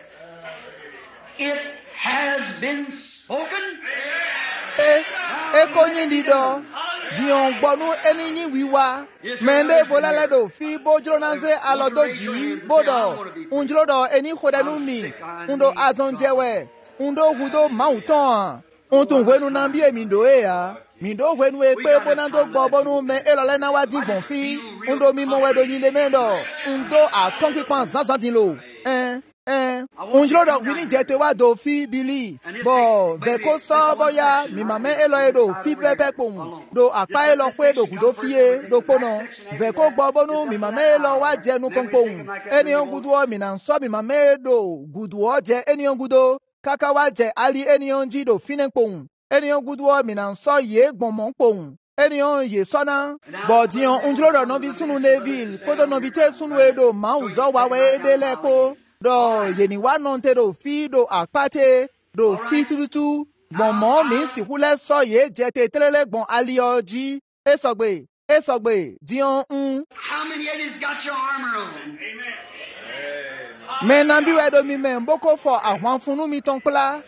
It has been spoken. E e konyi dido dion gbonu eni yin wiwa mende bolale do fi bojo nanze alodoji bodo unjlodo eni khodanu mi undo azonjewe undo gudo mauton untun wenu nambi emi do e ya mi do wenu e pe bonando gbobonu me elole na wa digbon fi undo mi mo wedo yin de mendo undo aton pipan zanzandin lo eh eh unjlodo wini jete wa do fi bili bo ve ko so boya mi mame elo edo fi pepe pon do apa elo pe do gudo fie do pono ve ko gbobonu mi mame elo wa jenu konpon eni on gudu o mi na so mi mame do gudu o je eni on gudo kaka wa je ali eni on ji do finenpon eni on gudu o mi na so ye gbonmo pon eni on ye sona bo dion unjlodo no bi sunu neville podo no bi te sunu edo ma uzo wa we de lepo do yeni wa non te do fi do akpate do fi tututu bon mo mi si kule so ye jete telele gbon alioji esogbe esogbe dion un How many ladies got your armor on? Amen. me na bi we do mi me mboko fo àwọn funu mi ton pla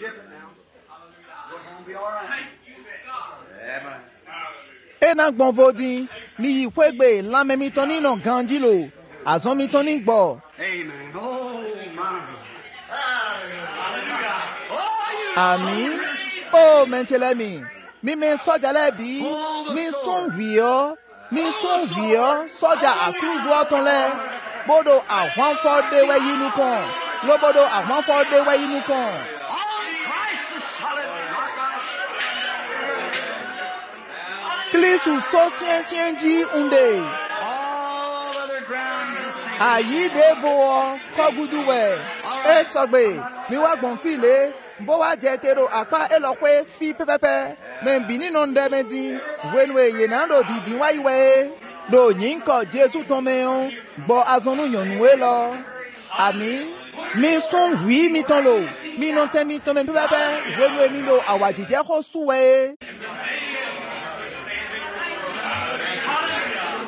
e na gbon vodin mi yi kwegbe lame mi ton ni no ganjilo azon mi ton ni gbo Amen. Oh, my. Ami o mentelemi mi me soja lebi mi sun wio mi sun wio soja accuse woton le bodo àwọn fo de we yinu kan lo bodo àwọn fo de we yinu kan On Christ the solid rock. klisu so sien sien ji unde All other ground is sinking. ayi de vo kogudu we e sogbe mi wa gbon file bo wa je tero apa elope fi pepepe me bi ninu ndemedi wenwe ye na do didi wa iwe do yin ko Jesus ton me on gbo azonu yonu we lo ami mi sun wi mi ton lo mi non te mi ton me pepepe wenwe mi lo awajije ko suwe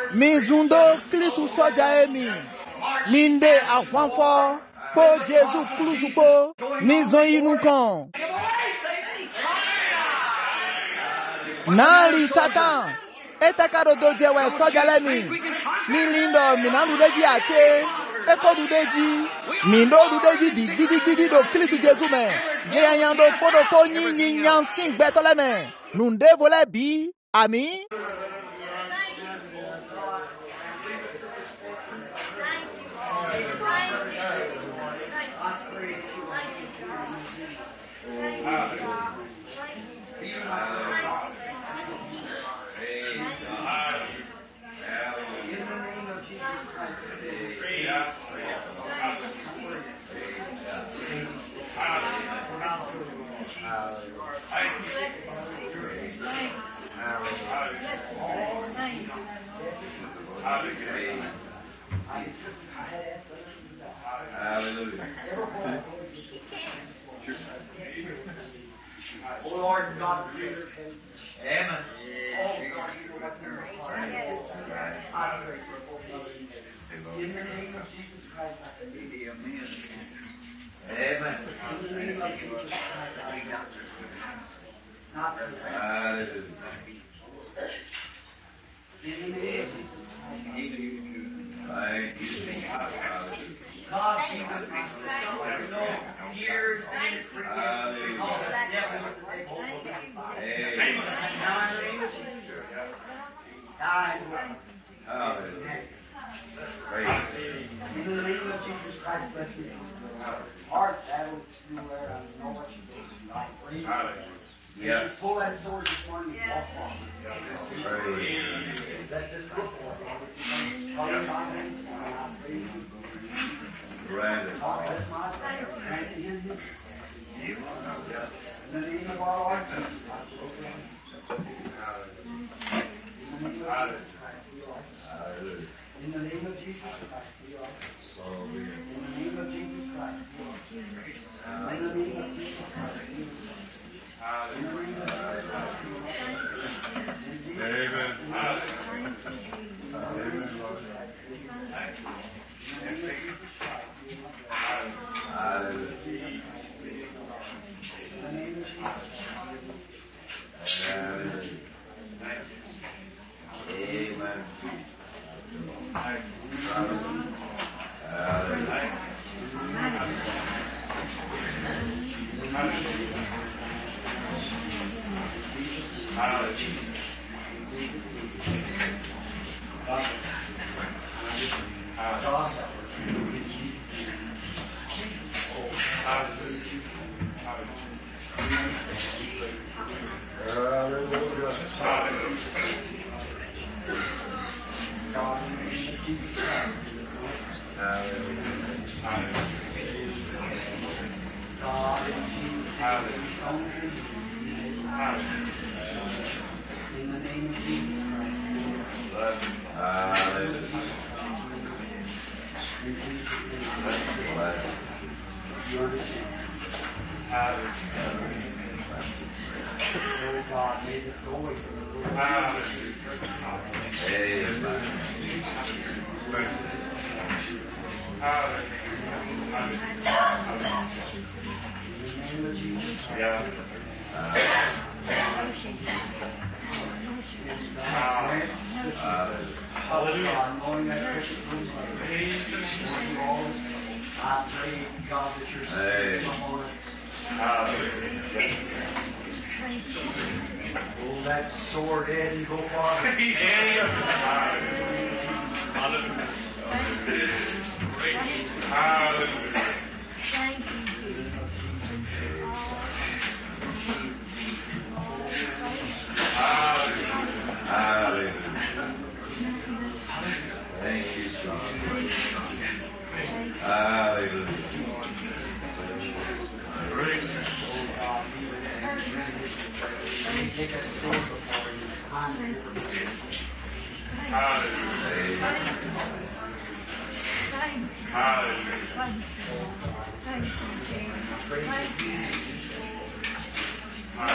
Mizundo Kristu soja emi. Minde akwanfo. Po Jesu Kristu po. Mizon inukan. Nali Satan. Etakaro doje we soja lemi. Milindo minaludeji ache. Eko dudeji. Mindo dudeji di gbidi gbidi do Kristu Jesu me. Yeyanyando podo po nyi nyi nyan sing betole me. Nunde vole bi. Ami. Hallelujah. Oh Lord God, amen. In the name of Jesus Christ, I can be amen. Amen. In the name of Jesus Christ, I not hallelujah. In the name of Jesus Christ. God, Jesus, no years and all that devil was the devil. Now in the name of Jesus, died. Hallelujah. In the name of Jesus Christ, bless you. Heart battles through there. I know what you do. Hallelujah. Yes. Pull that sword this morning and walk on it. Let this go for it. Father, my hands, I pray you. God, bless my prayer. Grant it in Him. In the name of our Lord Jesus Christ. In the name of Jesus Christ, we are. In the name of Jesus Christ, we are. In the name of Jesus Christ, we are. Amen.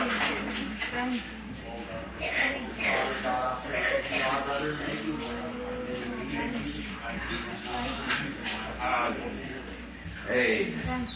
Thank you. Hey.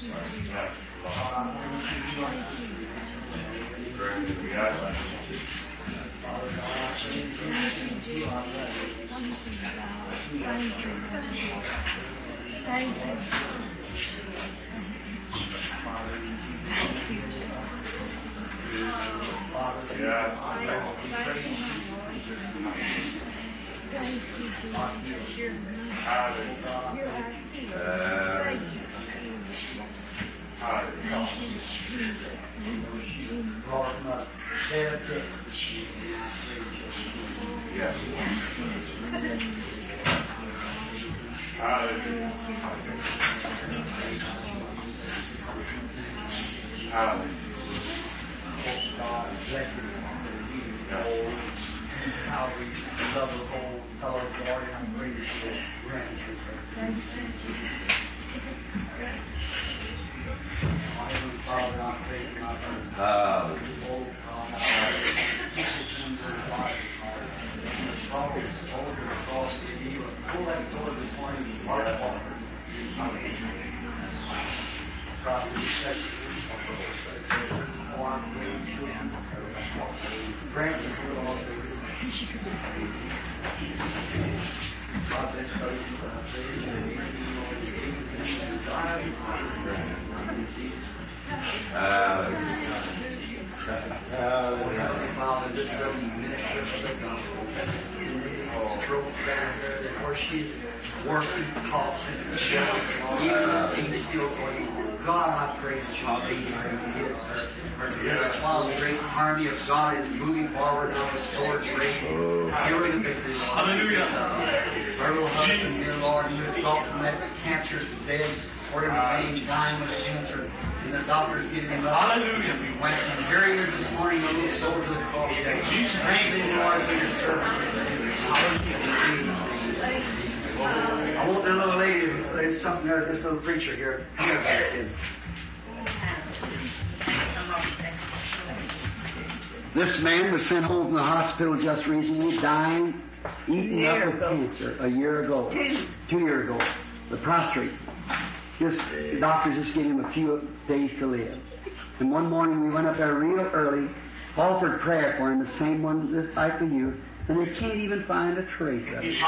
This man was sent home from the hospital just recently, dying, eaten up with cancer a year ago. Two. Two years ago. The prostate. Just, the doctors just gave him a few days to live. And one morning we went up there real early, offered prayer for him, the same one this type of you, and they can't even find a trace of it.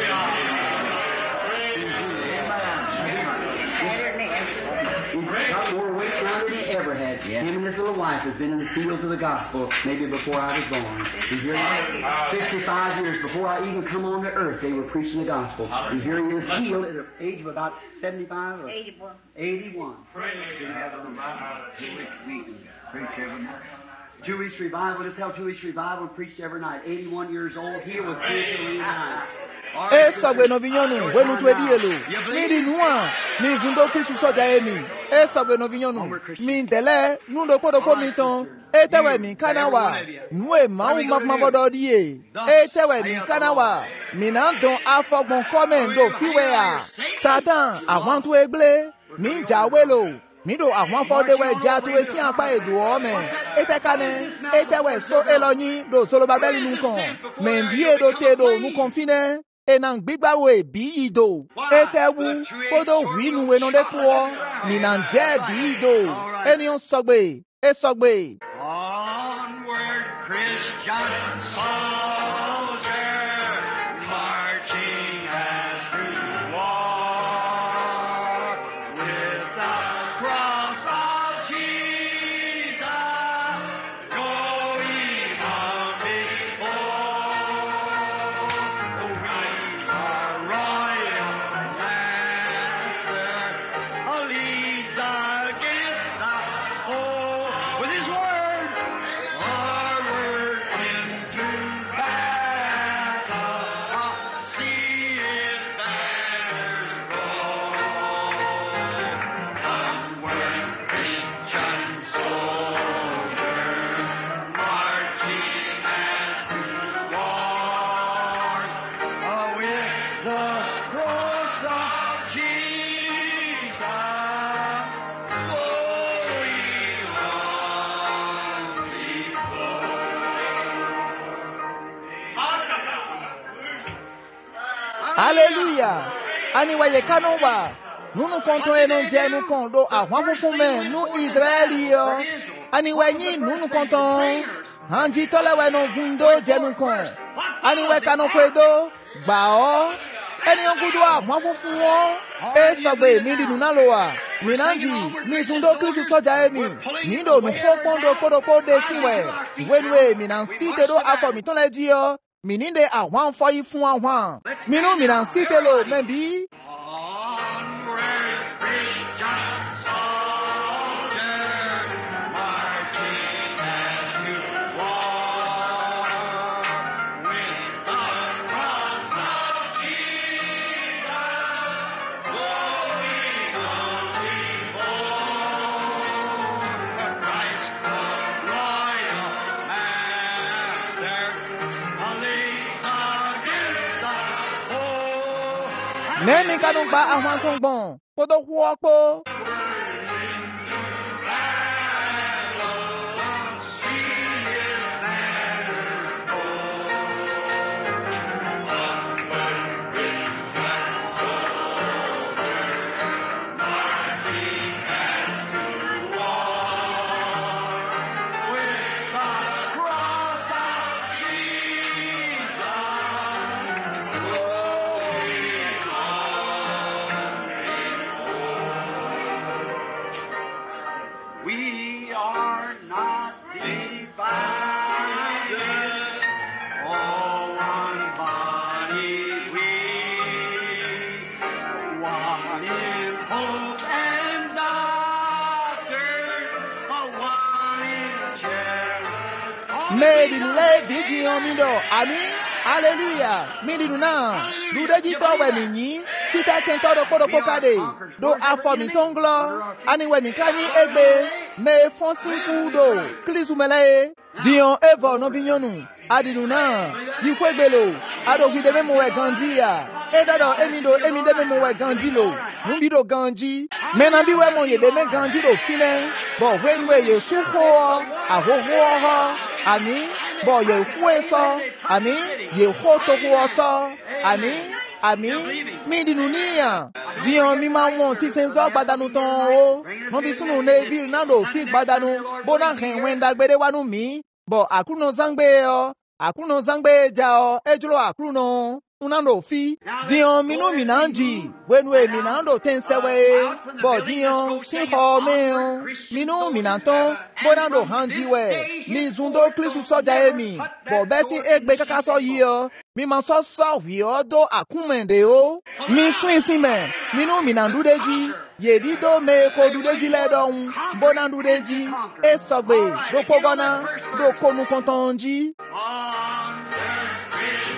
He's got more weight now than he ever had. Yeah. Him and his little wife has been in the fields of the gospel maybe before I was born. And here he is, fifty-five years before I even come on to earth, they were preaching the gospel. And here he is healed at the age of about seventy-five or eighty-one. eighty-one. Two weeks revival, to tell two weeks revival, preached every night. eighty-one years old, healed with cancer every night. E sogbe no vinyonu, wenu tu edielu. Mi di nuan, mi zundo Kristu soja emi. E sogbe no vinyonu, mi ndele, nundo podo po mi ton. E tewe mi kanawa, nwe mau mafmabodo diye. E tewe mi kanawa, mi nan don afogbon komendo fiwea. Satan, àwọn tu egle, mi jawelo. Mi do àwọn fọdewe ja tu esi apa edu ome. E tekane, e tewe so elonyi do solo babeli nukon. Mendie do te do nu confine. Enang gbigbawe bi ido etewu podo winu we no depo mi nan je bi ido eni on sogbe e sogbe onward Christian soldier marching as we walk with the cross of Jesus going on before. Hallelujah. aniwe ye kanu wa nunu konton eno je nu kon do àwọn funfun me nu Israeli yo aniwe yin nunu konton hanji tolewe no zundo je nu kon aniwe kanu kwedo gba o eni ogudu àwọn funfun won e sogbe mi dinu na lo wa minanji mi zundo Kristu soja emi mi do nu popondo podopo de siwe wenwe mi nan si te do afo mi ton le ji yo mi ni de àwọn fo yi fun àwọn mi nu mi nan si te lo mebi Nemi kanu gba àwọn tó ń gbọ̀n kó tó kú ọpọ́. Made in lay beating on me do. Amen. Hallelujah. Made in na. Do the jito we minyi. Tita kento do podo pokade. Do afo mi tonglo. Anyway mi kanyi egbe. Me fonsin kudo. Klisu mele. Dion evo no binyonu. Adinu na. Yikwe belo. Ado guide me mo we gandia. Edado emido emide me mo we gandilo. Numbido ganji. Mena biwe mo ye de me gandilo fine. Bo when we ye su ho. Aho ho ho. Ami, bo ye hwe so, ami, ye ho to ho so, ami, ami, mi di nunia. Dion mi ma won si senzo gbadanu ton o. No bi sunu ne vil na do fi gbadanu. Bo na hen wen dagbede wanu mi. Bo akuno zangbe o, akuno zangbe ja o, ejulo akuno. Unando fi dion minu minanji wenwe minando tensewe bo dion sinho meon minu minanton bonando hanjiwe mi zundo Kristu soja emi bo besi egbe kakaso yi o mi ma so so wi odo akumende o mi swin sime minu minandu deji yedi do me ko du deji le don bonandu deji e sogbe do pogona do konu kontonji.